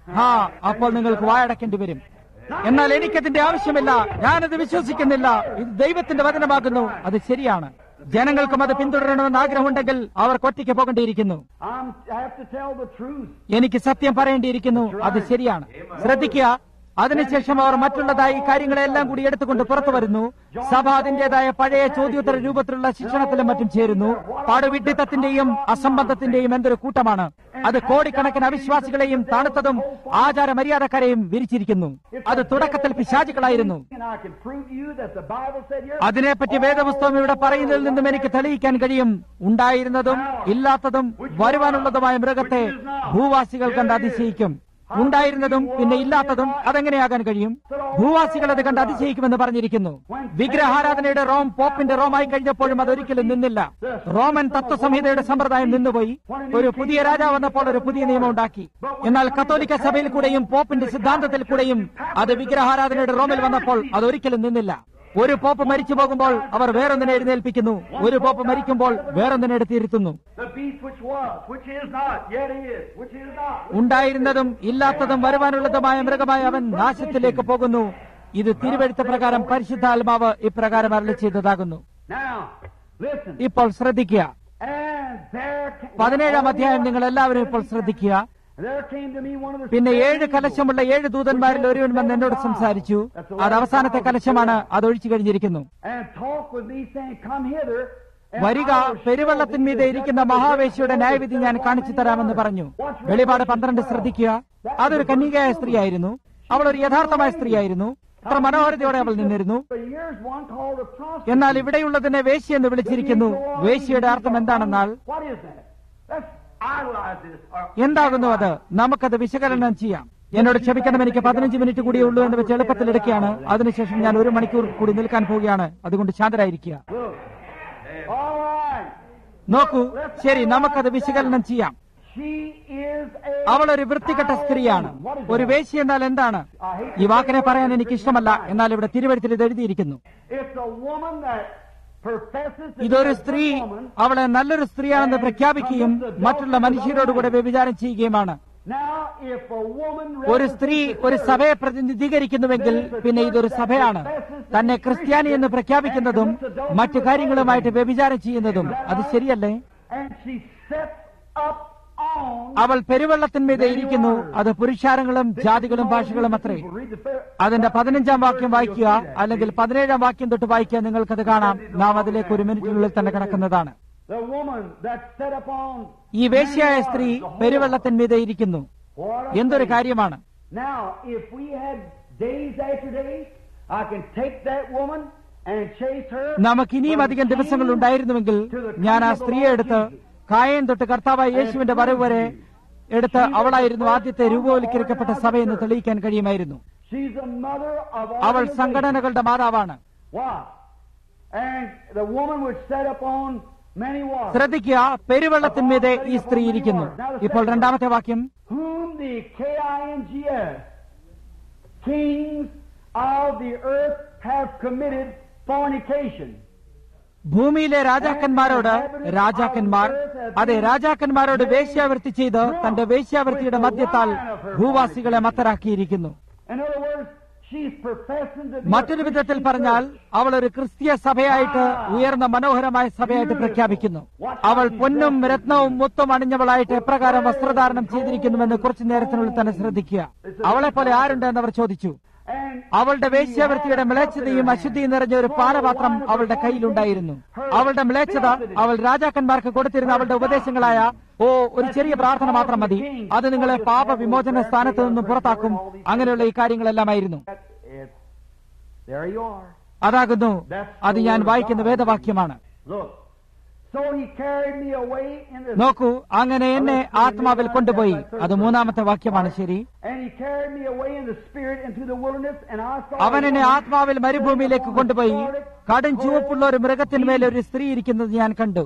അപ്പോൾ നിങ്ങൾക്ക് വായടക്കേണ്ടി വരും. എന്നാൽ എനിക്കതിന്റെ ആവശ്യമില്ല. ഞാനത് വിശ്വസിക്കുന്നില്ല. ഇത് ദൈവത്തിന്റെ വചനമാകുന്നു. അത് ശരിയാണ്. ജനങ്ങൾക്കും അത് പിന്തുടരണമെന്ന് ആഗ്രഹമുണ്ടെങ്കിൽ അവർ ഒറ്റയ്ക്ക് പോകേണ്ടിയിരിക്കുന്നു. I have to tell the truth. എനിക്ക് സത്യം പറയേണ്ടിയിരിക്കുന്നു. അത് ശരിയാണ്. ശ്രദ്ധിക്കുക. അതിനുശേഷം അവർ മറ്റുള്ളതായി കാര്യങ്ങളെല്ലാം കൂടി എടുത്തുകൊണ്ട് പുറത്തു വരുന്നു. സഭ അതിന്റേതായ പഴയ ചോദ്യോത്തര രൂപത്തിലുള്ള ശിക്ഷണത്തിലും മറ്റും ചേരുന്നു. പാടുവിഡ്ഢിത്തത്തിന്റെയും അസംബന്ധത്തിന്റെയും എന്തൊരു കൂട്ടമാണ്. അത് കോടിക്കണക്കിന് അവിശ്വാസികളെയും തണുത്തതും ആചാരമര്യാദക്കാരെയും വിരിച്ചിരിക്കുന്നു. അത് തുടക്കത്തിൽ പിശാചുക്കളായിരുന്നു. And I can prove to you that the Bible said here. അതിനെപ്പറ്റി വേദപുസ്തകം ഇവിടെ പറയുന്നതിൽ നിന്നും എനിക്ക് തെളിയിക്കാൻ കഴിയും. ഉണ്ടായിരുന്നതും ഇല്ലാത്തതും വരുവാനുള്ളതുമായ മൃഗത്തെ ഭൂവാസികൾ കണ്ട് അതിശയിക്കും. ഉണ്ടായിരുന്നതും പിന്നെ ഇല്ലാത്തതും അതെങ്ങനെയാകാൻ കഴിയും? ഭൂവാസികൾ അത് കണ്ട് അതിശയിക്കുമെന്ന് പറഞ്ഞിരിക്കുന്നു. വിഗ്രഹാരാധനയുടെ റോം പോപ്പിന്റെ റോമായി കഴിഞ്ഞപ്പോഴും അതൊരിക്കലും നിന്നില്ല. റോമൻ തത്വസംഹിതയുടെ സമ്പ്രദായം നിന്നുപോയി. ഒരു പുതിയ രാജാവ് വന്നപ്പോൾ ഒരു പുതിയ നിയമം ഉണ്ടാക്കി. എന്നാൽ കത്തോലിക്ക സഭയിൽ കൂടെയും പോപ്പിന്റെ സിദ്ധാന്തത്തിൽ കൂടെയും അത് വിഗ്രഹാരാധനയുടെ റോമിൽ വന്നപ്പോൾ അതൊരിക്കലും നിന്നില്ല. ഒരു പോപ്പ് മരിച്ചു പോകുമ്പോൾ അവർ വേറൊന്നിനെ എഴുന്നേൽപ്പിക്കുന്നു. ഒരു പോപ്പ് മരിക്കുമ്പോൾ വേറൊന്നിനെ എടുത്തിരുത്തുന്നു. The beast which was, which is not, yet is, which is not. ഉണ്ടായിരുന്നതും ഇല്ലാത്തതും വരുവാനുള്ളതുമായ മൃഗമായ അവൻ നാശത്തിലേക്ക് പോകുന്നു. ഇത് തിരുവെഴുത്ത പ്രകാരം പരിശുദ്ധാത്മാവ് ഇപ്രകാരം അരുളി ചെയ്തതാകുന്നു. Now, listen. ഇപ്പോൾ ശ്രദ്ധിക്കുക. And there came, 17-ാം അധ്യായം നിങ്ങൾ എല്ലാവരും ഇപ്പോൾ ശ്രദ്ധിക്കുക. there came to me one of the പിന്നെ 7 കലശമുള്ള 7 ദൂതന്മാരിൽ ഒരുവൻ വന്ന് എന്നോട് സംസാരിച്ചു. അത് അവസാനത്തെ കലശമാണ്. അത് ഒഴിച്ചു കഴിഞ്ഞിരിക്കുന്നു. and talked with me, saying, Come hither. and വരിക, I will show പെരുവെള്ളത്തിന്മീതെ thee ഇരിക്കുന്ന the മഹാവേശിയുടെ ന്യായവിധി ഞാൻ കാണിച്ചു തരാമെന്ന് പറഞ്ഞു. വെളിപാട് 12 ശ്രദ്ധിക്കുക. അതൊരു കന്യകയായ സ്ത്രീയായിരുന്നു. അവൾ ഒരു യഥാർത്ഥമായ സ്ത്രീയായിരുന്നു. അത്ര മനോഹരതയോടെ അവൾ നിന്നിരുന്നു. But here's one called a prostitute. എന്നാൽ ഇവിടെയുള്ളതിനെ വേശ്യ എന്ന് വിളിച്ചിരിക്കുന്നു. വേശ്യയുടെ അർത്ഥം എന്താണെന്നാൽ What is that? Let's idolize this. എന്താകുന്നു അത്? നമുക്കത് വിശകലനം ചെയ്യാം. എന്നോട് ക്ഷമിക്കണം, എനിക്ക് 15 മിനിറ്റ് കൂടിയേ ഉള്ളൂ എന്ന് വെച്ച് എളുപ്പത്തിൽ എടുക്കുകയാണ്. അതിനുശേഷം ഞാൻ 1 മണിക്കൂർ കൂടി നിൽക്കാൻ പോവുകയാണ്. അതുകൊണ്ട് ശാന്തരായിരിക്കുക. Look. All right. നോക്കൂ, ശരി, നമുക്കത് വിശകലനം ചെയ്യാം. She is a അവൾ ഒരു വൃത്തികെട്ട സ്ത്രീയാണ്. ഒരു വേശ്യ എന്നാൽ എന്താണ്? ഈ വാക്കിനെ പറയാൻ എനിക്ക് ഇഷ്ടമല്ല. എന്നാൽ ഇവിടെ തിരുവെഴുത്തിൽ ഇത് എഴുതിയിരിക്കുന്നു. It's a woman that professes to ഇതൊരു be a സ്ത്രീ good woman. അവളെ നല്ലൊരു സ്ത്രീയാണെന്ന് പ്രഖ്യാപിക്കുകയും മറ്റുള്ള മനുഷ്യരോടുകൂടെ വ്യഭിചാരം ചെയ്യുകയുമാണ്. Now, if a woman ഒരു സ്ത്രീ ഒരു സഭയെ പ്രതിനിധീകരിക്കുന്നുവെങ്കിൽ പിന്നെ ഇതൊരു സഭയാണ്. തന്നെ ക്രിസ്ത്യാനി എന്ന് പ്രഖ്യാപിക്കുന്നതും മറ്റു കാര്യങ്ങളുമായിട്ട് വ്യഭിചാരം ചെയ്യുന്നതും അത് ശരിയല്ലേ? and she sets up on അവൾ പെരുവെള്ളത്തിന്മീതെ ഇരിക്കുന്നു. അത് പുരുഷാരങ്ങളും ജാതികളും ഭാഷകളും അത്രേ. read the fair. അതിന്റെ 15-ാം വാക്യം വായിക്കുക, അല്ലെങ്കിൽ 17-ാം വാക്യം തൊട്ട് വായിക്കുക. നിങ്ങൾക്കത് കാണാം. നാം അതിലേക്ക് 1 മിനിറ്റിനുള്ളിൽ തന്നെ കടക്കുന്നതാണ്. The woman that set upon ഈ വേശ്യയായ സ്ത്രീ പെരുവെള്ളത്തിന്മീതെ ഇരിക്കുന്നു. എന്തൊരു കാര്യമാണ്! Now, if we had days after days, I can take that woman and chase her. നമുക്കിനിയും അധികം ദിവസങ്ങൾ ഉണ്ടായിരുന്നുവെങ്കിൽ ഞാൻ ആ സ്ത്രീയെ എടുത്ത് കായൻ തൊട്ട് കർത്താവായ യേശുവിന്റെ വരവ് വരെ എടുത്ത് അവളായിരുന്നു ആദ്യത്തെ രൂപവൽക്കരിക്കപ്പെട്ട സഭയെന്ന് തെളിയിക്കാൻ കഴിയുമായിരുന്നു. She's the mother of all അവൾ സംഘടനകളുടെ മാതാവാണ്. What? And the woman was set upon many waters. ശ്രദ്ധിക്കുക, പെരുവെള്ളത്തിന്മീതെ ഈ സ്ത്രീ ഇരിക്കുന്നു. ഇപ്പോൾ രണ്ടാമത്തെ വാക്യം, Whom the KINGS, kings of the earth, have committed fornication. ഭൂമിയിലെ രാജാക്കന്മാരോട് രാജാക്കന്മാർ, അതെ, രാജാക്കന്മാരോട് വേശ്യാവൃത്തി ചെയ്ത് തന്റെ വേശ്യാവൃത്തിയുടെ മധ്യത്താൽ ഭൂവാസികളെ മത്തരാക്കിയിരിക്കുന്നു. In other words, she's professing to be മറ്റൊരു വിധത്തിൽ പറഞ്ഞാൽ അവൾ ഒരു ക്രിസ്തീയ സഭയായിട്ട്, ഉയർന്ന മനോഹരമായ സഭയായിട്ട് പ്രഖ്യാപിക്കുന്നു. അവൾ പൊന്നും രത്നവും മുത്തും അണിഞ്ഞവളായിട്ട് എപ്രകാരം വസ്ത്രധാരണം ചെയ്തിരിക്കുന്നുവെന്ന് കുറച്ചു നേരത്തിനുള്ളിൽ തന്നെ ശ്രദ്ധിക്കുക. അവളെ പോലെ ആരുണ്ട് എന്നവർ ചോദിച്ചു. അവളുടെ വേശ്യാവൃത്തിയുടെ മ്ലേച്ഛതയും അശുദ്ധിയും നിറഞ്ഞ ഒരു പാനപാത്രം അവളുടെ കയ്യിലുണ്ടായിരുന്നു. അവളുടെ മ്ലേച്ഛത അവൾ രാജാക്കന്മാർക്ക് കൊടുത്തിരുന്ന അവളുടെ ഉപദേശങ്ങളായ ഒരു ചെറിയ പ്രാർത്ഥന മാത്രം മതി, അത് നിങ്ങളെ പാപവിമോചന സ്ഥാനത്ത് നിന്നും പുറത്താക്കും, അങ്ങനെയുള്ള ഈ കാര്യങ്ങളെല്ലാമായിരുന്നു. അതാകുന്നു, അത് ഞാൻ വായിക്കുന്ന വേദവാക്യമാണ്. നോക്കൂ, അങ്ങനെ എന്നെ ആത്മാവിൽ കൊണ്ടുപോയി. അത് മൂന്നാമത്തെ വാക്യമാണ്. ശരി. അവൻ എന്നെ ആത്മാവിൽ മരുഭൂമിയിലേക്ക് കൊണ്ടുപോയി. കടും ചുവപ്പുള്ള ഒരു മൃഗത്തിന്മേൽ ഒരു സ്ത്രീ ഇരിക്കുന്നത് ഞാൻ കണ്ടു.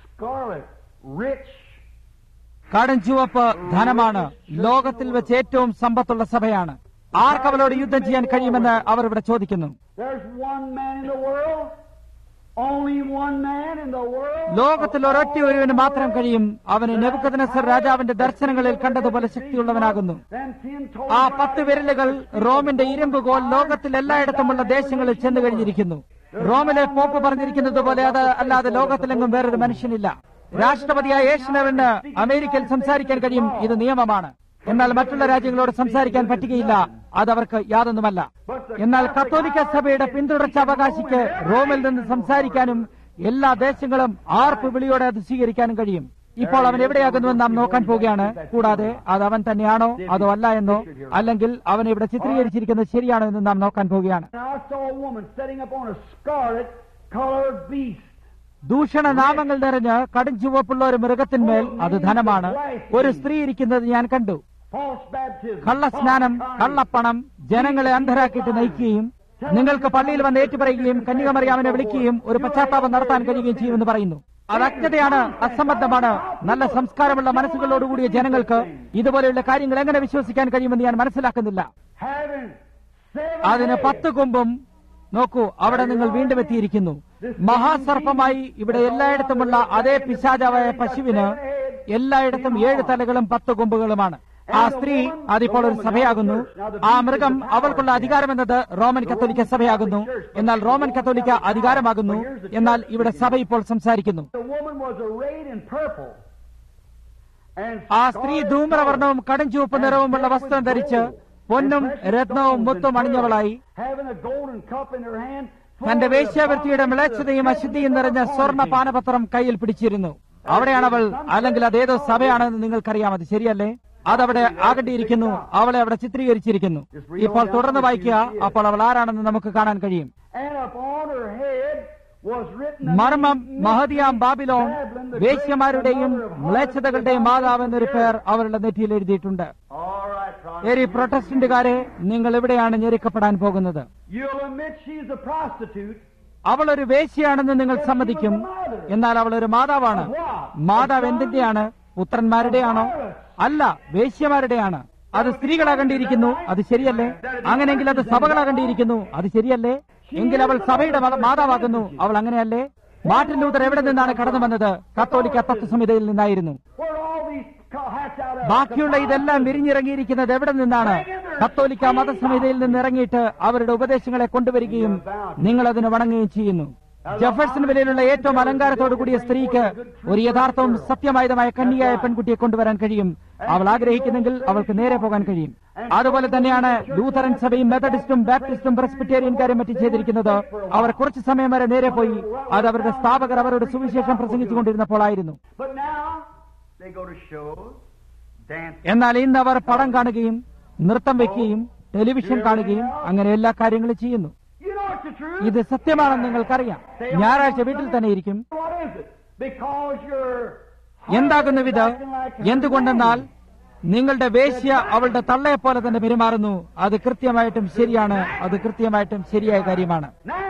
കടും ചുവപ്പ് ധനമാണ്. ലോകത്തിൽ വെച്ച് ഏറ്റവും സമ്പത്തുള്ള സഭയാണ്. ആർക്കവളോട് യുദ്ധം ചെയ്യാൻ കഴിയുമെന്ന് അവർ ഇവിടെ ചോദിക്കുന്നു. ലോകത്തിൽ ഒരൊറ്റ ഒരുവന് മാത്രം കഴിയും. അവന് നെബൂഖദ്നേസർ രാജാവിന്റെ ദർശനങ്ങളിൽ കണ്ടതുപോലെ ശക്തിയുള്ളവനാകുന്നു. ആ 10 വിരലുകൾ റോമിന്റെ ഇരുമ്പുകോൽ ലോകത്തിൽ എല്ലായിടത്തുമുള്ള ദേശങ്ങളിൽ ചെന്നു കഴിഞ്ഞിരിക്കുന്നു. റോമിലെ പോപ്പ് പറഞ്ഞിരിക്കുന്നത് പോലെ അത് അല്ലാതെ ലോകത്തിലെങ്ങും വേറൊരു മനുഷ്യനില്ല. രാഷ്ട്രപതിയായ യേശുവിന് അമേരിക്കയിൽ സംസാരിക്കാൻ കഴിയും. ഇത് നിയമമാണ്. എന്നാൽ മറ്റുള്ള രാജ്യങ്ങളോട് സംസാരിക്കാൻ പറ്റുകയില്ല. അതവർക്ക് യാതൊന്നുമല്ല. എന്നാൽ കത്തോലിക്ക സഭയുടെ പിന്തുടർച്ചാവകാശിക്ക് റോമിൽ നിന്ന് സംസാരിക്കാനും എല്ലാ ദേശങ്ങളും ആർപ്പ് വിളിയോടെ അത് സ്വീകരിക്കാനും കഴിയും. ഇപ്പോൾ അവൻ എവിടെയാകുന്നുവെന്ന് നാം നോക്കാൻ പോവുകയാണ്. കൂടാതെ അത് അവൻ തന്നെയാണോ അതോ അല്ല എന്നോ, അല്ലെങ്കിൽ അവനെ ഇവിടെ ചിത്രീകരിച്ചിരിക്കുന്നത് ശരിയാണോ എന്ന് നാം നോക്കാൻ പോവുകയാണ്. ദൂഷണ നാമങ്ങൾ നിറഞ്ഞ് കടും ചുവപ്പുള്ള ഒരു മൃഗത്തിന്മേൽ, അത് ധനമാണ്, ഒരു സ്ത്രീ ഇരിക്കുന്നത് ഞാൻ കണ്ടു. കള്ളസ്നാനം, കള്ളപ്പണം ജനങ്ങളെ അന്ധരാക്കിയിട്ട് നയിക്കുകയും നിങ്ങൾക്ക് പള്ളിയിൽ വന്ന് ഏറ്റുപറയുകയും കന്യകമറിയാമിനെ വിളിക്കുകയും ഒരു പശ്ചാത്താപം നടത്താൻ കഴിയുകയും ചെയ്യുമെന്ന് പറയുന്നു. അത് അജ്ഞതയാണ്, അസംബന്ധമാണ്. നല്ല സംസ്കാരമുള്ള മനസ്സുകളോടുകൂടിയ ജനങ്ങൾക്ക് ഇതുപോലെയുള്ള കാര്യങ്ങൾ എങ്ങനെ വിശ്വസിക്കാൻ കഴിയുമെന്ന് ഞാൻ മനസ്സിലാക്കുന്നില്ല. അതിന് 10 കൊമ്പും. നോക്കൂ, അവിടെ നിങ്ങൾ വീണ്ടും എത്തിയിരിക്കുന്നു. മഹാസർപ്പമായി ഇവിടെ എല്ലായിടത്തുമുള്ള അതേ പിശാചാവായ പശുവിന് എല്ലായിടത്തും 7 തലകളും 10 കൊമ്പുകളുമാണ്. ആ സ്ത്രീ അതിപ്പോൾ ഒരു സഭയാകുന്നു. ആ മൃഗം അവൾക്കുള്ള അധികാരമെന്നത് റോമൻ കത്തോലിക്ക സഭയാകുന്നു. എന്നാൽ റോമൻ കത്തോലിക്ക അധികാരമാകുന്നു. എന്നാൽ ഇവിടെ സഭ ഇപ്പോൾ സംസാരിക്കുന്നു. ആ സ്ത്രീ ധൂമ്രവർണ്ണവും കടും ചുവപ്പ് നിറവുമുള്ള വസ്ത്രം ധരിച്ച് പൊന്നും രത്നവും മുത്തും അണിഞ്ഞവളായി തന്റെ വേശ്യാവൃത്തിയുടെ മ്ലേച്ഛതയും അശുദ്ധിയും നിറഞ്ഞ സ്വർണ്ണ പാനപത്രം കയ്യിൽ പിടിച്ചിരുന്നു. അവിടെയാണവൾ, അല്ലെങ്കിൽ അതേതോ സഭയാണെന്ന് നിങ്ങൾക്കറിയാം. അത് ശരിയല്ലേ? അതവിടെ ആകണ്ടിയിരിക്കുന്നു. അവളെ അവിടെ ചിത്രീകരിച്ചിരിക്കുന്നു. ഇപ്പോൾ തുടർന്ന് വായിക്കുക. അപ്പോൾ അവൾ ആരാണെന്ന് നമുക്ക് കാണാൻ കഴിയും. മർമ്മം മഹതിയാം ബാബിലോൺ, വേശ്യമാരുടെയും മ്ലേച്ഛതകളുടെയും മാതാവ് എന്നൊരു പേർ അവരുടെ നെറ്റിയിൽ എഴുതിയിട്ടുണ്ട്. ഏറി പ്രൊട്ടസ്റ്റന്റുകാരെ, നിങ്ങൾ എവിടെയാണ് ഞെരുക്കപ്പെടാൻ പോകുന്നത്? അവൾ ഒരു വേശ്യയാണെന്ന് നിങ്ങൾ സമ്മതിക്കും. എന്നാൽ അവൾ ഒരു മാതാവാണ്. മാതാവ് എന്തിന്റെയാണ്? പുത്രന്മാരുടെയാണോ? അല്ല, വേശ്യമാരുടെയാണ്. അത് സ്ത്രീകളാകണ്ടിയിരിക്കുന്നു. അത് ശരിയല്ലേ? അങ്ങനെയെങ്കിൽ അത് സഭകളാകണ്ടിയിരിക്കുന്നു. അത് ശരിയല്ലേ? എങ്കിൽ അവൾ സഭയുടെ മാതാവാകുന്നു. അവൾ അങ്ങനെയല്ലേ? മാർട്ടിൻ ലൂതർ എവിടെ നിന്നാണ് കടന്നു വന്നത്? കത്തോലിക്ക തത്വസംഹിതയിൽ നിന്നായിരുന്നു. ബാക്കിയുള്ള ഇതെല്ലാം വിരിഞ്ഞിറങ്ങിയിരിക്കുന്നത് എവിടെ നിന്നാണ്? കത്തോലിക്ക മതസംഹിതയിൽ നിന്ന് ഇറങ്ങിയിട്ട് അവരുടെ ഉപദേശങ്ങളെ കൊണ്ടുവരികയും നിങ്ങൾ അതിന് വണങ്ങുകയും ചെയ്യുന്നു. ജെഫേഴ്സൺ വിലയിലുള്ള ഏറ്റവും അലങ്കാരത്തോടു കൂടിയ സ്ത്രീക്ക് ഒരു യഥാർത്ഥവും സത്യമായതുമായ കന്യകയായ പെൺകുട്ടിയെ കൊണ്ടുവരാൻ കഴിയും. അവൾ ആഗ്രഹിക്കുന്നെങ്കിൽ അവൾക്ക് നേരെ പോകാൻ കഴിയും. അതുപോലെ തന്നെയാണ് ലൂഥറൻ സഭയും മെത്തഡിസ്റ്റും ബാപ്റ്റിസ്റ്റും പ്രസ്ബിറ്റേറിയൻകാരും മറ്റും ചെയ്തിരിക്കുന്നത്. അവർ കുറച്ചു സമയം വരെ നേരെ പോയി. അത് അവരുടെ സ്ഥാപകർ അവരുടെ സുവിശേഷം പ്രസംഗിച്ചുകൊണ്ടിരുന്നപ്പോഴായിരുന്നു. എന്നാൽ ഇന്ന് അവർ പടം കാണുകയും നൃത്തം വെക്കുകയും ടെലിവിഷൻ കാണുകയും അങ്ങനെ എല്ലാ കാര്യങ്ങളും ചെയ്യുന്നു. ഇത് സത്യമാണെന്ന് നിങ്ങൾക്കറിയാം. ഞായറാഴ്ച വീട്ടിൽ തന്നെ ഇരിക്കും. എന്താകുന്നു ഇത്? എന്തുകൊണ്ടെന്നാൽ നിങ്ങളുടെ വേശ്യ അവളുടെ തള്ളയെപ്പോലെ തന്നെ പെരുമാറുന്നു. അത് കൃത്യമായിട്ടും ശരിയാണ്. അത് കൃത്യമായിട്ടും ശരിയായ കാര്യമാണ്.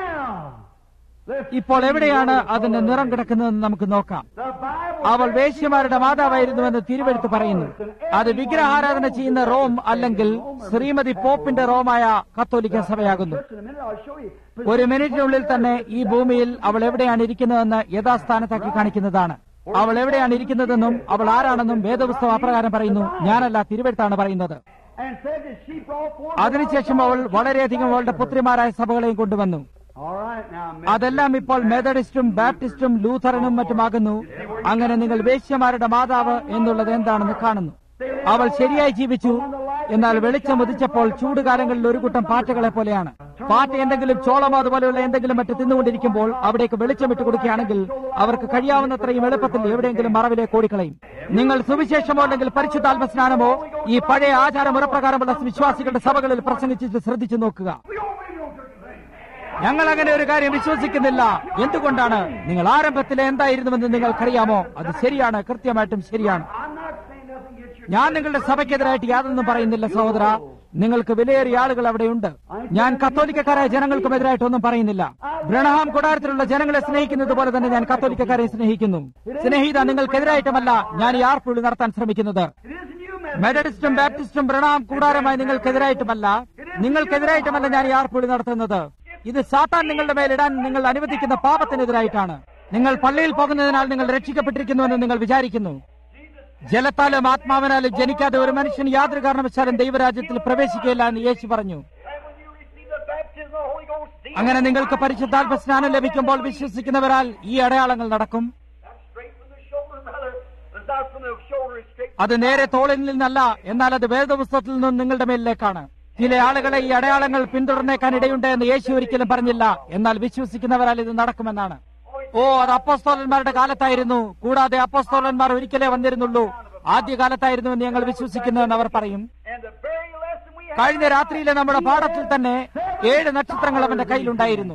ഇപ്പോൾ എവിടെയാണ് അതിന്റെ നിറം കിടക്കുന്നതെന്ന് നമുക്ക് നോക്കാം. അവൾ വേശ്യമാരുടെ മാതാവായിരുന്നുവെന്ന് തിരുവെഴുത്ത് പറയുന്നു. അത് വിഗ്രഹാരാധന ചെയ്യുന്ന റോം അല്ലെങ്കിൽ ശ്രീമതി പോപ്പിന്റെ റോമായ കത്തോലിക്ക സഭയാകുന്നു. ഒരു മിനിറ്റിനുള്ളിൽ തന്നെ ഈ ഭൂമിയിൽ അവൾ എവിടെയാണ് ഇരിക്കുന്നതെന്ന് യഥാസ്ഥാനത്താക്കി കാണിക്കുന്നതാണ്. അവൾ എവിടെയാണ് ഇരിക്കുന്നതെന്നും അവൾ ആരാണെന്നും വേദപുസ്തകം അപ്രകാരം പറയുന്നു. ഞാനല്ല, തിരുവെഴുത്താണ് പറയുന്നത്. അതിനുശേഷം അവൾ വളരെയധികം അവളുടെ പുത്രിമാരായ സഭകളെയും കൊണ്ടുവന്നു. അതെല്ലാം ഇപ്പോൾ മെത്തഡിസ്റ്റും ബാപ്റ്റിസ്റ്റും ലൂഥറനും മറ്റുമാകുന്നു. അങ്ങനെ നിങ്ങൾ വേശ്യമാരുടെ മാതാവ് എന്നുള്ളത് എന്താണെന്ന് കാണുന്നു. അവൾ ശരിയായി ജീവിച്ചു. എന്നാൽ വെളിച്ചം ഉദിച്ചപ്പോൾ ചൂടുകാലങ്ങളിൽ ഒരു കൂട്ടം പാറ്റകളെ പോലെയാണ്. പാറ്റ എന്തെങ്കിലും ചോളമോ അതുപോലെയുള്ള എന്തെങ്കിലും മറ്റ് തിന്നുകൊണ്ടിരിക്കുമ്പോൾ അവിടേക്ക് വെളിച്ചം ഇട്ട് കൊടുക്കുകയാണെങ്കിൽ അവർക്ക് കഴിയാവുന്നത്രയും എളുപ്പത്തിൽ എവിടെയെങ്കിലും മറവിലേക്ക് ഓടിക്കളയും. നിങ്ങൾ സുവിശേഷമോ അല്ലെങ്കിൽ പരിശുദ്ധാത്മ സ്നാനമോ ഈ പഴയ ആചാരമുറപ്രകാരമുള്ള വിശ്വാസികളുടെ സഭകളിൽ പ്രസംഗിച്ചിട്ട് ശ്രദ്ധിച്ചു നോക്കുക. ഞങ്ങൾ അങ്ങനെ ഒരു കാര്യം വിശ്വസിക്കുന്നില്ല. എന്തുകൊണ്ടാണ്? നിങ്ങൾ ആരംഭത്തിൽ എന്തായിരുന്നുവെന്ന് നിങ്ങൾക്കറിയാമോ? അത് ശരിയാണ്, കൃത്യമായിട്ടും ശരിയാണ്. ഞാൻ നിങ്ങളുടെ സഭയ്ക്കെതിരായിട്ട് യാതൊന്നും പറയുന്നില്ല സഹോദര. നിങ്ങൾക്ക് വിലയേറിയ ആളുകൾ അവിടെയുണ്ട്. ഞാൻ കത്തോലിക്കക്കാരായ ജനങ്ങൾക്കും എതിരായിട്ടൊന്നും പറയുന്നില്ല. ബ്രണഹാം കൊട്ടാരത്തിലുള്ള ജനങ്ങളെ സ്നേഹിക്കുന്നത് പോലെ തന്നെ ഞാൻ കത്തോലിക്കക്കാരെ സ്നേഹിക്കുന്നു. സ്നേഹിത, നിങ്ങൾക്കെതിരായിട്ടുമല്ല ഞാൻ ഈ ആർപ്പുവിളി നടത്താൻ ശ്രമിക്കുന്നത്. മെത്തഡിസ്റ്റും ബാപ്റ്റിസ്റ്റും ബ്രണഹാം കൂടാരമായി നിങ്ങൾക്കെതിരായിട്ടുമല്ല ഞാൻ ഈ ആർപ്പുവിളി നടത്തുന്നത്. ഇത് സാത്താൻ നിങ്ങളുടെ മേലിടാൻ നിങ്ങൾ അനുവദിക്കുന്ന പാപത്തിനെതിരായിട്ടാണ്. നിങ്ങൾ പള്ളിയിൽ പോകുന്നതിനാൽ നിങ്ങൾ രക്ഷിക്കപ്പെട്ടിരിക്കുന്നുവെന്ന് നിങ്ങൾ വിചാരിക്കുന്നു. ജലത്താലും ആത്മാവിനാലും ജനിക്കാതെ ഒരു മനുഷ്യൻ യാതൊരു കാരണവശാലും ദൈവരാജ്യത്തിൽ പ്രവേശിക്കുകയില്ല എന്ന് യേശു പറഞ്ഞു. അങ്ങനെ നിങ്ങൾക്ക് പരിശുദ്ധാത്മ സ്നാനം ലഭിക്കുമ്പോൾ വിശ്വസിക്കുന്നവരാൽ ഈ അടയാളങ്ങൾ നടക്കും. അത് നേരെ തോളിൽ നിന്നല്ല, എന്നാൽ അത് വേദപുസ്തകത്തിൽ നിന്നും നിങ്ങളുടെ മേലിലേക്കാണ്. ചില ആളുകളെ ഈ അടയാളങ്ങൾ പിന്തുടർന്നേക്കാൻ ഇടയുണ്ട് എന്ന് യേശു ഒരിക്കലും പറഞ്ഞില്ല. എന്നാൽ വിശ്വസിക്കുന്നവരാൽ ഇത് നടക്കുമെന്നാണ്. അത് അപ്പോസ്തലന്മാരുടെ കാലത്തായിരുന്നു. കൂടാതെ അപ്പോസ്തലന്മാർ ഒരിക്കലേ വന്നിരുന്നുള്ളൂ. ആദ്യകാലത്തായിരുന്നു എന്ന് ഞങ്ങൾ വിശ്വസിക്കുന്നുവെന്ന് അവർ പറയും. കഴിഞ്ഞ രാത്രിയിലെ നമ്മുടെ പാഠത്തിൽ തന്നെ 7 നക്ഷത്രങ്ങൾ അവന്റെ കയ്യിലുണ്ടായിരുന്നു.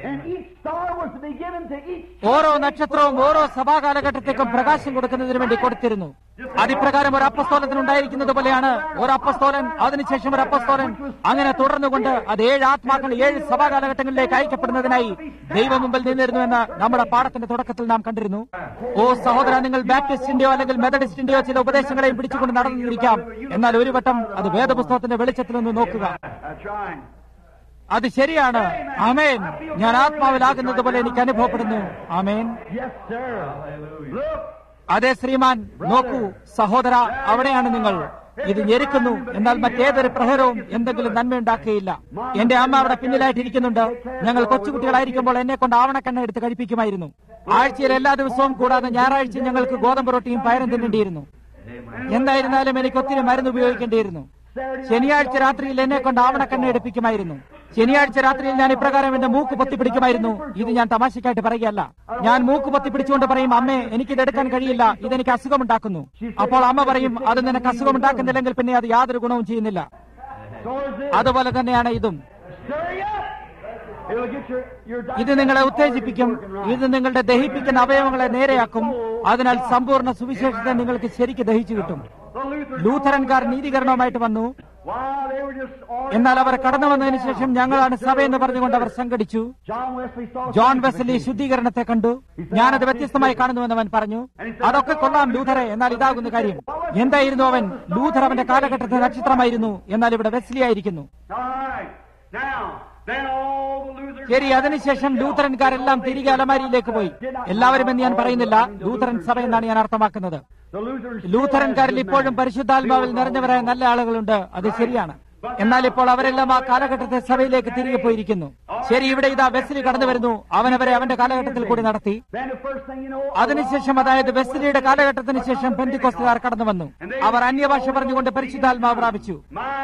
ഓരോ നക്ഷത്രവും ഓരോ സഭാകാലഘട്ടത്തേക്കും പ്രകാശം കൊടുക്കുന്നതിന് വേണ്ടി കൊടുത്തിരുന്നു. അതിപ്രകാരം ഒരു അപ്പസ്തോലത്തിനുണ്ടായിരിക്കുന്നത് പോലെയാണ് ഒരു അപ്പസ്തോലൻ, അതിനുശേഷം ഒരു അപ്പസ്തോലൻ, അങ്ങനെ തുടർന്നുകൊണ്ട് അത് 7 ആത്മാക്കൾ 7 സഭാകാലഘട്ടങ്ങളിലേക്ക് അയക്കപ്പെടുന്നതിനായി ദൈവം മുമ്പിൽ നിന്നിരുന്നുവെന്ന് നമ്മുടെ പാഠത്തിന്റെ തുടക്കത്തിൽ നാം കണ്ടിരുന്നു. സഹോദര, നിങ്ങൾ ബാപ്റ്റിസ്റ്റിന്റെയോ അല്ലെങ്കിൽ മെത്തഡിസ്റ്റിന്റെയോ ചില ഉപദേശങ്ങളെയും പിടിച്ചുകൊണ്ട് നടന്നിരിക്കാം. എന്നാൽ ഒരു വട്ടം അത് വേദപുസ്തകത്തിന്റെ വെളിച്ചത്തിൽ നിന്ന് നോക്കുക. അത് ശരിയാണ്. ആമേൻ. ഞാൻ ആത്മാവിലാകുന്നത് പോലെ എനിക്ക് അനുഭവപ്പെടുന്നു. ആമേൻ. അതെ ശ്രീമാൻ, നോക്കൂ സഹോദര, അവിടെയാണ് നിങ്ങൾ. ഇത് ഞെരുക്കുന്നു. എന്നാൽ മറ്റേതൊരു പ്രഹരവും എന്തെങ്കിലും നന്മയുണ്ടാക്കുകയില്ല. എന്റെ അമ്മ അവിടെ പിന്നിലായിട്ടിരിക്കുന്നുണ്ട്. ഞങ്ങൾ കൊച്ചുകുട്ടികളായിരിക്കുമ്പോൾ എന്നെ കൊണ്ട് ആവണക്കെണ്ണ എടുത്ത് കഴിപ്പിക്കുമായിരുന്നു. ആഴ്ചയിൽ എല്ലാ ദിവസവും കൂടാതെ ഞായറാഴ്ച ഞങ്ങൾക്ക് ഗോതമ്പ് റൊട്ടിയും പയറും തിന്നേണ്ടിയിരുന്നു. എന്തായിരുന്നാലും എനിക്ക് ഒത്തിരി മരുന്ന് ഉപയോഗിക്കേണ്ടിയിരുന്നു. ശനിയാഴ്ച രാത്രിയിൽ എന്നെ കൊണ്ട് ആവണക്കെണ്ണ എടുപ്പിക്കുമായിരുന്നു. ശനിയാഴ്ച രാത്രിയിൽ ഞാൻ ഇപ്രകാരം എന്റെ മൂക്ക് പൊത്തിപ്പിടിക്കുമായിരുന്നു. ഇത് ഞാൻ തമാശയ്ക്കായിട്ട് പറയുകയല്ല. ഞാൻ മൂക്ക് പൊത്തിപ്പിടിച്ചുകൊണ്ട് പറയും, അമ്മേ, എനിക്കിത് എടുക്കാൻ കഴിയില്ല, ഇതെനിക്ക് അസുഖമുണ്ടാക്കുന്നു. അപ്പോൾ അമ്മ പറയും, അത് നിനക്ക് അസുഖമുണ്ടാക്കുന്നില്ലെങ്കിൽ പിന്നെ അത് യാതൊരു ഗുണവും ചെയ്യുന്നില്ല. അതുപോലെ തന്നെയാണ് ഇതും. ഇത് നിങ്ങളെ ഉത്തേജിപ്പിക്കും. ഇത് നിങ്ങളുടെ ദഹിപ്പിക്കുന്ന അവയവങ്ങളെ നേരെയാക്കും. അതിനാൽ സമ്പൂർണ്ണ സുവിശേഷത്തെ നിങ്ങൾക്ക് ശരിക്ക് ദഹിച്ചു കിട്ടും. ലൂഥറൻകാർ നീതീകരണവുമായിട്ട് വന്നു. എന്നാൽ അവർ കടന്നു വന്നതിന് ശേഷം ഞങ്ങളാണ് സഭയെന്ന് പറഞ്ഞുകൊണ്ട് അവർ സംഘടിച്ചു. ജോൺ വെസ്ലി ശുദ്ധീകരണത്തെ കണ്ടു. ഞാനത് വ്യത്യസ്തമായി കാണുന്നുവെന്ന് അവൻ പറഞ്ഞു. അതൊക്കെ കൊള്ളാം ലൂഥറെ, എന്നാൽ ഇതാകുന്ന കാര്യം. എന്തായിരുന്നു അവൻ? ലൂഥർ അവന്റെ കാലഘട്ടത്തെ നക്ഷത്രമായിരുന്നു. എന്നാൽ ഇവിടെ വെസ്ലി ആയിരിക്കുന്നു. ശരി, അതിനുശേഷം ലൂഥറൻകാരെല്ലാം തിരികെ അലമാരിയിലേക്ക് പോയി. എല്ലാവരും എന്ന് ഞാൻ പറയുന്നില്ല, ലൂഥറൻ സഭ എന്നാണ് ഞാൻ അർത്ഥമാക്കുന്നത്. ലൂഥറൻകാരിൽ ഇപ്പോഴും പരിശുദ്ധാത്മാവിൽ നിറഞ്ഞവരായ നല്ല ആളുകളുണ്ട്. അത് ശരിയാണ്. എന്നാൽ ഇപ്പോൾ അവരെല്ലാം ആ കാലഘട്ടത്തെ സഭയിലേക്ക് തിരികെ പോയിരിക്കുന്നു. ശരി, ഇവിടെ ഇതാ വെസ്ലി കടന്നു വരുന്നു. അവനവരെ അവന്റെ കാലഘട്ടത്തിൽ കൂടി നടത്തി. അതിനുശേഷം, അതായത് വെസ്ലിയുടെ കാലഘട്ടത്തിന് ശേഷം പെന്തിക്കോസ്തുകാർ കടന്നു വന്നു. അവർ അന്യഭാഷ പറഞ്ഞുകൊണ്ട് പരിശുദ്ധാത്മാവ് പ്രാപിച്ചു.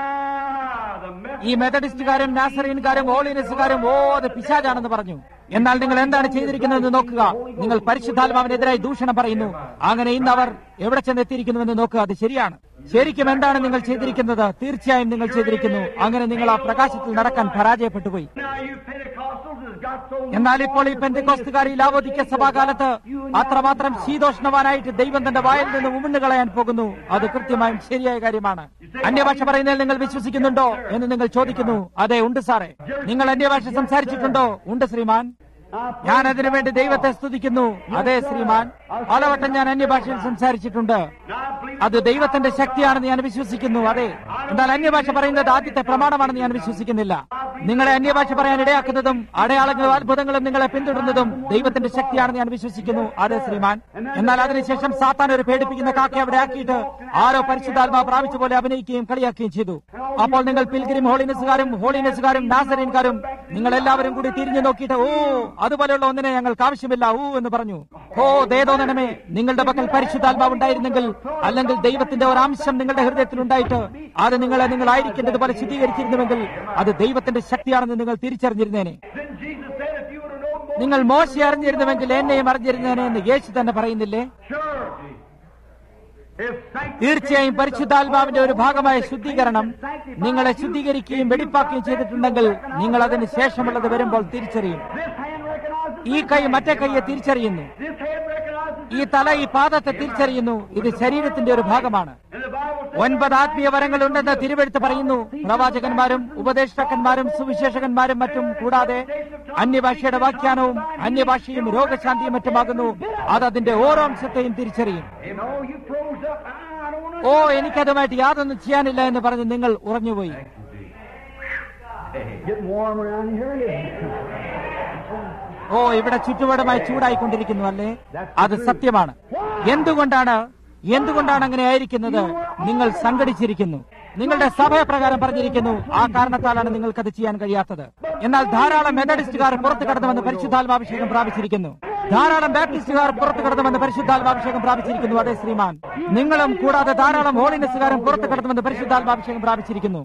ഈ മെത്തഡിസ്റ്റുകാരും നാസറീൻകാരും ഹോളിനെസ്സുകാരും അത് പിശാചാണെന്ന് പറഞ്ഞു. എന്നാൽ നിങ്ങൾ എന്താണ് ചെയ്തിരിക്കുന്നതെന്ന് നോക്കുക. നിങ്ങൾ പരിശുദ്ധാത്മാവിനെതിരായി ദൂഷണം പറയുന്നു. അങ്ങനെ ഇന്ന് അവർ എവിടെ ചെന്നെത്തിയിരിക്കുന്നുവെന്ന് നോക്കുക. അത് ശരിയാണ്. ശരിക്കും എന്താണ് നിങ്ങൾ ചെയ്തിരിക്കുന്നത്? തീർച്ചയായും നിങ്ങൾ ചെയ്തിരിക്കുന്നു. അങ്ങനെ നിങ്ങൾ ആ പ്രകാശത്തിൽ നടക്കാൻ പരാജയപ്പെട്ടുപോയി. എന്നാൽ ഇപ്പോൾ ഈ പെന്തക്കോസ്തുകാർ ഈ ലാവോദിക്യ സഭാകാലത്ത് അത്രമാത്രം ശീതോഷ്ണവാനായിട്ട് ദൈവം തന്റെ വായിൽ നിന്ന് ഉമിണ്ണു കളയാൻ പോകുന്നു. അത് കൃത്യമായും ശരിയായ കാര്യമാണ്. അന്യഭാഷ പറയുന്നതിൽ നിങ്ങൾ വിശ്വസിക്കുന്നുണ്ടോ എന്ന് നിങ്ങൾ ചോദിക്കുന്നു. അതെ, ഉണ്ട് സാറേ. നിങ്ങൾ അന്യഭാഷ സംസാരിച്ചിട്ടുണ്ടോ? ഉണ്ട് ശ്രീമാൻ. ഞാൻ അതിനുവേണ്ടി ദൈവത്തെ സ്തുതിക്കുന്നു. അതെ ശ്രീമാൻ, പലവട്ടം ഞാൻ അന്യഭാഷയിൽ സംസാരിച്ചിട്ടുണ്ട്. അത് ദൈവത്തിന്റെ ശക്തിയാണെന്ന് ഞാൻ വിശ്വസിക്കുന്നു. അതെ, എന്നാൽ അന്യഭാഷ പറയുന്നത് ആദ്യത്തെ പ്രമാണമാണെന്ന് ഞാൻ വിശ്വസിക്കുന്നില്ല. നിങ്ങളെ അന്യഭാഷ പറയാൻ ഇടയാക്കുന്നതും അടയാളങ്ങളും അത്ഭുതങ്ങളും നിങ്ങളെ പിന്തുടരുന്നതും ദൈവത്തിന്റെ ശക്തിയാണെന്ന് ഞാൻ വിശ്വസിക്കുന്നു. അതെ ശ്രീമാൻ. എന്നാൽ അതിനുശേഷം സാത്താൻ ഒരു പേടിപ്പിക്കുന്ന കാക്ക അവിടെ ആക്കിയിട്ട് ആരോ പരിശുദ്ധാത്മാ പ്രാപിച്ച പോലെ അഭിനയിക്കുകയും കളിയാക്കുകയും ചെയ്തു. അപ്പോൾ നിങ്ങൾ പിൽഗ്രിം ഹോളിനെസ്സുകാരും നാസറീൻകാരും നിങ്ങൾ എല്ലാവരും കൂടി തിരിഞ്ഞു നോക്കിയിട്ട് ഓ അതുപോലെയുള്ള ഒന്നിനെ ഞങ്ങൾക്ക് ആവശ്യമില്ല എന്ന് പറഞ്ഞു. ഓ ദേദോനമേ, നിങ്ങളുടെ പക്കൽ പരിശുദ്ധാത്മാവ് ഉണ്ടായിരുന്നെങ്കിൽ, അല്ലെങ്കിൽ ദൈവത്തിന്റെ ഒരംശം നിങ്ങളുടെ ഹൃദയത്തിൽ ഉണ്ടായിട്ട് അത് നിങ്ങളെ നിങ്ങളായിരിക്കേണ്ടതുപോലെ ശുദ്ധീകരിച്ചിരുന്നുവെങ്കിൽ അത് ദൈവത്തിന്റെ ശക്തിയാണെന്ന് നിങ്ങൾ തിരിച്ചറിഞ്ഞിരുന്നേനെ. നിങ്ങൾ മോശയെ അറിഞ്ഞിരുന്നുവെങ്കിൽ എന്നെയും അറിഞ്ഞിരുന്നേനെ എന്ന് യേശു തന്നെ പറയുന്നില്ലേ? തീർച്ചയായും പരിശുദ്ധാത്മാവിന്റെ ഒരു ഭാഗമായ ശുദ്ധീകരണം നിങ്ങളെ ശുദ്ധീകരിക്കുകയും വെടിപ്പാക്കുകയും ചെയ്തിട്ടുണ്ടെങ്കിൽ നിങ്ങൾ അതിന് ശേഷമുള്ളത് വരുമ്പോൾ തിരിച്ചറിയും. ഈ കൈ മറ്റേ കൈയെ തിരിച്ചറിയുന്നു. ഈ തല ഈ പാദത്തെ തിരിച്ചറിയുന്നു. ഇത് ശരീരത്തിന്റെ ഒരു ഭാഗമാണ്. 9 ആത്മീയ വരങ്ങളുണ്ടെന്ന് തിരുവെഴുത്ത് പറയുന്നു. പ്രവാചകന്മാരും ഉപദേഷ്ടാക്കന്മാരും സുവിശേഷകന്മാരും മറ്റും കൂടാതെ അന്യഭാഷയുടെ വ്യാഖ്യാനവും അന്യഭാഷയും രോഗശാന്തിയും മറ്റുമാകുന്നു. അത് അതിന്റെ ഓരോ അംശത്തെയും തിരിച്ചറിയും. ഓ എനിക്കതുമായിട്ട് യാതൊന്നും ചെയ്യാനില്ല എന്ന് പറഞ്ഞ് നിങ്ങൾ ഉറഞ്ഞുപോയി. ഓ ഇവിടെ ചുറ്റുപാടുമായി ചൂടായിക്കൊണ്ടിരിക്കുന്നു അല്ലേ? അത് സത്യമാണ്. എന്തുകൊണ്ടാണ് അങ്ങനെ ആയിരിക്കുന്നത്? നിങ്ങൾ സംഘടിച്ചിരിക്കുന്നു. നിങ്ങളുടെ സഭപ്രകാരം പറഞ്ഞിരിക്കുന്നു. ആ കാരണത്താലാണ് നിങ്ങൾക്കത് ചെയ്യാൻ കഴിയാത്തത്. എന്നാൽ ധാരാളം മെത്തഡിസ്റ്റുകാർ പുറത്തു കടന്നുവെന്ന് പരിശുദ്ധാത്മാഭിഷേകം പ്രാപിച്ചിരിക്കുന്നു. ധാരാളം ബാപ്റ്റിസ്റ്റുകാർ പുറത്തു കടന്നുവെന്ന് പരിശുദ്ധാത്മാഭിഷേകം പ്രാപിച്ചിരിക്കുന്നു. അതെ ശ്രീമാൻ, നിങ്ങളും കൂടാതെ ധാരാളം ഹോളിനെസ്സുകാരും പുറത്തു കടന്നുവെന്ന് പരിശുദ്ധാത്മാഭിഷേകം പ്രാപിച്ചിരിക്കുന്നു.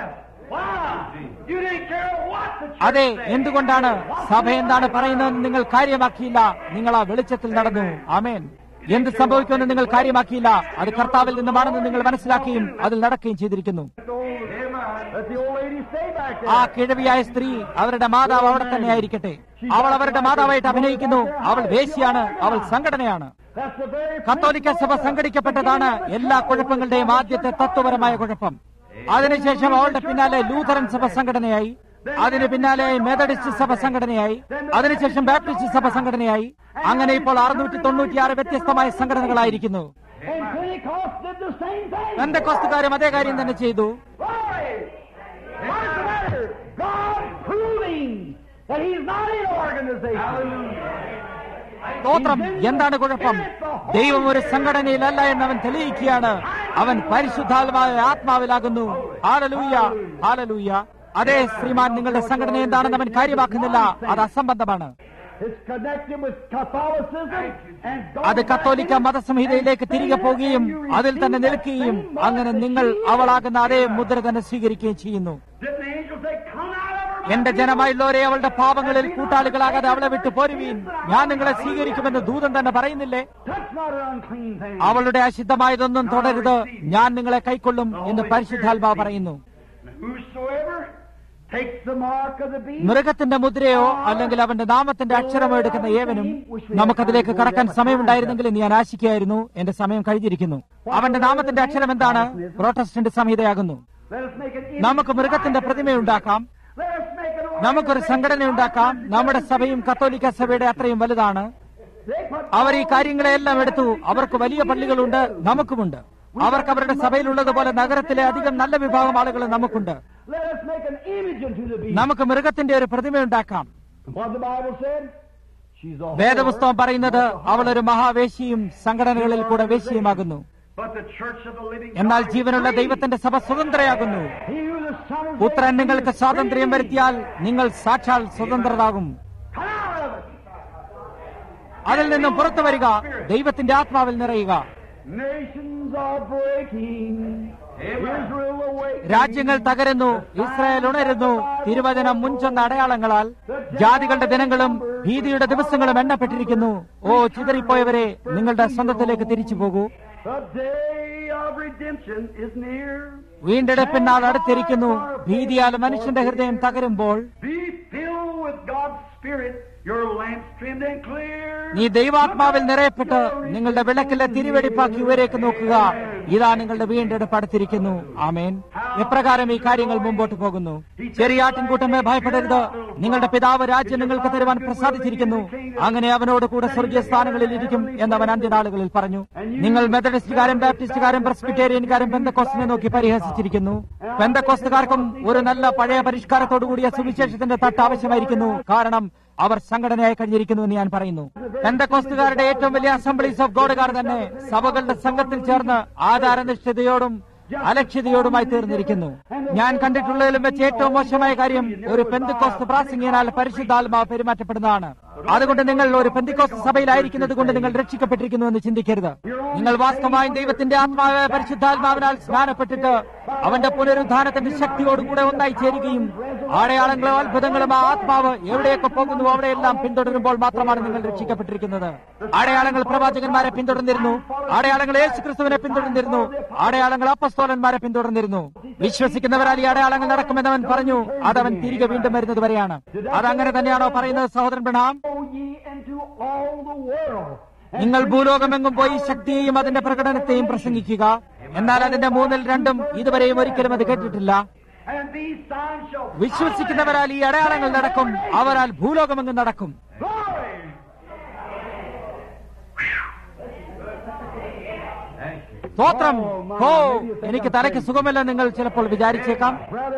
അതെ, എന്തുകൊണ്ടാണ്? സഭ എന്താണ് പറയുന്നതെന്ന് നിങ്ങൾ കാര്യമാക്കിയില്ല. നിങ്ങൾ ആ വെളിച്ചത്തിൽ നടന്നു. ആമേൻ. എന്ത് സംഭവിക്കുമെന്ന് നിങ്ങൾ കാര്യമാക്കിയില്ല. അത് കർത്താവിൽ നിന്നുമാണെന്ന് നിങ്ങൾ മനസ്സിലാക്കുകയും അതിൽ നടക്കുകയും ചെയ്തിരിക്കുന്നു. ആ കിഴവിയായ സ്ത്രീ അവരുടെ മാതാവ് അവിടെ തന്നെ ആയിരിക്കട്ടെ. അവൾ അവരുടെ മാതാവായിട്ട് അഭിനയിക്കുന്നു. അവൾ വേശ്യയാണ്. അവൾ സംഘടനയാണ്. കത്തോലിക്ക സഭ സംഘടിക്കപ്പെട്ടതാണ് എല്ലാ കുഴപ്പങ്ങളുടെയും ആദ്യത്തെ തത്വപരമായ കുഴപ്പം. അതിനുശേഷം അവളുടെ പിന്നാലെ ലൂഥറൻ സഭ സംഘടനയായി, അതിന് പിന്നാലെ മെത്തഡിസ്റ്റ് സഭ സംഘടനയായി, അതിനുശേഷം ബാപ്റ്റിസ്റ്റ് സഭ സംഘടനയായി. അങ്ങനെ ഇപ്പോൾ 696 വ്യത്യസ്തമായ സംഘടനകളായിരിക്കുന്നു. പെന്തക്കോസ്തുകാരും അതേ കാര്യം തന്നെ ചെയ്തു. സ്തോത്രം. എന്താണ് കുഴപ്പം? ദൈവം ഒരു സംഘടനയിലല്ല എന്നവൻ തെളിയിക്കുകയാണ്. അവൻ പരിശുദ്ധാത്മാവായ ആത്മാവിലാകുന്നു. Hallelujah, hallelujah. അതേ ശ്രീമാൻ, നിങ്ങളുടെ സംഘടന എന്താണെന്ന് അവൻ കാര്യമാക്കുന്നില്ല. അത് അസംബന്ധമാണ്. അത് കത്തോലിക്ക മതസംഹിതയിലേക്ക് തിരികെ പോവുകയും അതിൽ തന്നെ നിൽക്കുകയും അങ്ങനെ നിങ്ങൾ അവളാകുന്ന അതേ മുദ്ര തന്നെ സ്വീകരിക്കുകയും ചെയ്യുന്നു. എന്റെ ജനമായുള്ളവരെ അവളുടെ പാപങ്ങളിൽ കൂട്ടാളികളാകാതെ അവളെ വിട്ടു പോരുവീൻ, ഞാൻ നിങ്ങളെ സ്വീകരിക്കുമെന്ന് ദൂതൻ തന്നെ പറയുന്നില്ലേ? അവളുടെ അശുദ്ധമായതൊന്നും തുടരുത്, ഞാൻ നിങ്ങളെ കൈക്കൊള്ളും എന്ന് പരിശുദ്ധാത്മാവ് പറയുന്നു. മൃഗത്തിന്റെ മുദ്രയോ അല്ലെങ്കിൽ അവന്റെ നാമത്തിന്റെ അക്ഷരമോ എടുക്കുന്ന ഏവനും, നമുക്കതിലേക്ക് കടക്കാൻ സമയമുണ്ടായിരുന്നെങ്കിൽ ഞാൻ ആശിക്കുകയായിരുന്നു. എന്റെ സമയം കഴിഞ്ഞിരിക്കുന്നു. അവന്റെ നാമത്തിന്റെ അക്ഷരം എന്താണ്? പ്രോട്ടസ്റ്റന്റ് സംഹിതയാകുന്നു. നമുക്ക് മൃഗത്തിന്റെ പ്രതിമയുണ്ടാക്കാം, നമുക്കൊരു സംഘടനയുണ്ടാക്കാം. നമ്മുടെ സഭയും കത്തോലിക്ക സഭയുടെ അത്രയും വലുതാണ്. അവർ ഈ കാര്യങ്ങളെല്ലാം എടുത്തു. അവർക്ക് വലിയ പള്ളികളുണ്ട്, നമുക്കുമുണ്ട്. അവർക്ക് അവരുടെ സഭയിലുള്ളതുപോലെ നഗരത്തിലെ അധികം നല്ല വിഭാഗം ആളുകൾ നമുക്കുണ്ട്. നമുക്ക് മൃഗത്തിന്റെ ഒരു പ്രതിമയുണ്ടാക്കാം. വേദപുസ്തകം പറയുന്നത് അവൾ ഒരു മഹാവേശിയും സംഘടനകളിൽ കൂടെ വേശിയുമാകുന്നു. എന്നാൽ ജീവനുള്ള ദൈവത്തിന്റെ സഭ സ്വതന്ത്രയാകുന്നു. പുത്രൻ നിങ്ങൾക്ക് സ്വാതന്ത്ര്യം വരുത്തിയാൽ നിങ്ങൾ സാക്ഷാൽ സ്വതന്ത്രരാകും. അതിൽ നിന്നും പുറത്തു വരിക, ദൈവത്തിന്റെ ആത്മാവിൽ നിറയുക. രാജ്യങ്ങൾ തകരുന്നു, ഇസ്രായേൽ ഉണരുന്നു. തിരുവചനം മുൻചൊന്ന അടയാളങ്ങളാൽ ജാതികളുടെ ദിനങ്ങളും ഭീതിയുടെ ദിവസങ്ങളും എണ്ണപ്പെട്ടിരിക്കുന്നു. ഓ ചിതറിപ്പോയവരെ, നിങ്ങളുടെ സ്വന്തത്തിലേക്ക് തിരിച്ചു പോകൂ. വീണ്ടെടുപ്പിനാൾ അടുത്തിരിക്കുന്നു. ഭീതിയാൽ മനുഷ്യന്റെ ഹൃദയം തകരുമ്പോൾ God's Spirit, your lamps trimmed and clear. നീ ദൈവാത്മാവിൽ നിറയപ്പെട്ട് നിങ്ങളുടെ വിളക്കിലെ തിരിവെടിപ്പാക്കി ഉയരേക്ക് നോക്കുക. ഇതാ നിങ്ങളുടെ വീണ്ടെടുപ്പ് അടുത്തിരിക്കുന്നു. ആമേൻ. എപ്രകാരം ഈ കാര്യങ്ങൾ മുമ്പോട്ട് പോകുന്നു. ചെറിയാട്ടിൻകൂട്ടമേ, ഭയപ്പെടരുത്. നിങ്ങളുടെ പിതാവ് രാജ്യം നിങ്ങൾക്ക് തരുവാൻ പ്രസാദിച്ചിരിക്കുന്നു. അങ്ങനെ അവനോട് കൂടെ സ്വർഗീയ സ്ഥാനങ്ങളിൽ ഇരിക്കും എന്നവൻ അന്ത്യനാളുകളിൽ പറഞ്ഞു. നിങ്ങൾ മെത്തഡിസ്റ്റുകാരും ബാപ്റ്റിസ്റ്റുകാരും പ്രസ്ബിറ്റേറിയൻകാരും പെന്തക്കോസ്റ്റിനെ നോക്കി പരിഹസിച്ചിരിക്കുന്നു. പെന്തക്കോസ്റ്റുകാർക്കും ഒരു നല്ല പഴയ പരിഷ്കാരത്തോടുകൂടിയ സുവിശേഷത്തിന്റെ തട്ട് ആവശ്യമായിരിക്കുന്നു. കാരണം അവർ സംഘടനയായി കഴിഞ്ഞിരിക്കുന്നു എന്ന് ഞാൻ പറയുന്നു. പെന്തക്കോസ്റ്റുകാരുടെ ഏറ്റവും വലിയ അസംബ്ലീസ് ഓഫ് ഗോഡുകാർ തന്നെ സഭകളുടെ സംഘത്തിൽ ചേർന്ന് ആധാരനിഷ്ഠതയോടും അലക്ഷ്യതയോടുമായി തീർന്നിരിക്കുന്നു. ഞാൻ കണ്ടിട്ടുള്ളതിലും വെച്ച് ഏറ്റവും മോശമായ കാര്യം ഒരു പെന്തക്കോസ്ത് പ്രാസംഗികനാൽ പരിശുദ്ധാത്മാവ് പെരുമാറ്റപ്പെടുന്നതാണ്. അതുകൊണ്ട് നിങ്ങൾ ഒരു പെന്തക്കോസ്ത് സഭയിലായിരിക്കുന്നത് കൊണ്ട് നിങ്ങൾ രക്ഷിക്കപ്പെട്ടിരിക്കുന്നു എന്ന് ചിന്തിക്കരുത്. നിങ്ങൾ വാസ്തവമായും ദൈവത്തിന്റെ ആത്മാവായ പരിശുദ്ധാത്മാവിനാൽ സ്നാനപ്പെട്ടിട്ട് അവന്റെ പുനരുദ്ധാനത്തിന്റെ ശക്തിയോടുകൂടെ ഒന്നായി ചേരുകയും അടയാളങ്ങളോ അത്ഭുതങ്ങളും ആ ആത്മാവ് എവിടെയൊക്കെ പോകുന്നു അവിടെയെല്ലാം പിന്തുടരുമ്പോൾ മാത്രമാണ് നിങ്ങൾ രക്ഷിക്കപ്പെട്ടിരിക്കുന്നത്. അടയാളങ്ങൾ പ്രവാചകന്മാരെ പിന്തുടർന്നിരുന്നു. അടയാളങ്ങൾ യേശുക്രിസ്തുവിനെ പിന്തുടർന്നിരുന്നു. അടയാളങ്ങൾ അപ്പസ്തോലന്മാരെ പിന്തുടർന്നിരുന്നു. വിശ്വസിക്കുന്നവരാൽ ഈ അടയാളങ്ങൾ നടക്കുമെന്നവൻ പറഞ്ഞു. അതവൻ തിരികെ വീണ്ടും വരുന്നത് വരെയാണ്. അതങ്ങനെ തന്നെയാണോ പറയുന്നത് സഹോദരൻ ബ്രഹാം? നിങ്ങൾ ഭൂലോകമെങ്ങും പോയി ശക്തിയെയും അതിന്റെ പ്രകടനത്തെയും പ്രസംഗിക്കുക. എന്നാൽ അതിന്റെ 2/3 ഇതുവരെയും ഒരിക്കലും അത് കേട്ടിട്ടില്ല. വിശ്വസിക്കുന്നവരാൽ ഈ അടയാളങ്ങൾ നടക്കും. അവരാൽ ഭൂലോകമെങ്ങും നടക്കും. സ്തോത്രം. എനിക്ക് തലയ്ക്ക് സുഖമില്ല നിങ്ങൾ ചിലപ്പോൾ വിചാരിച്ചേക്കാം.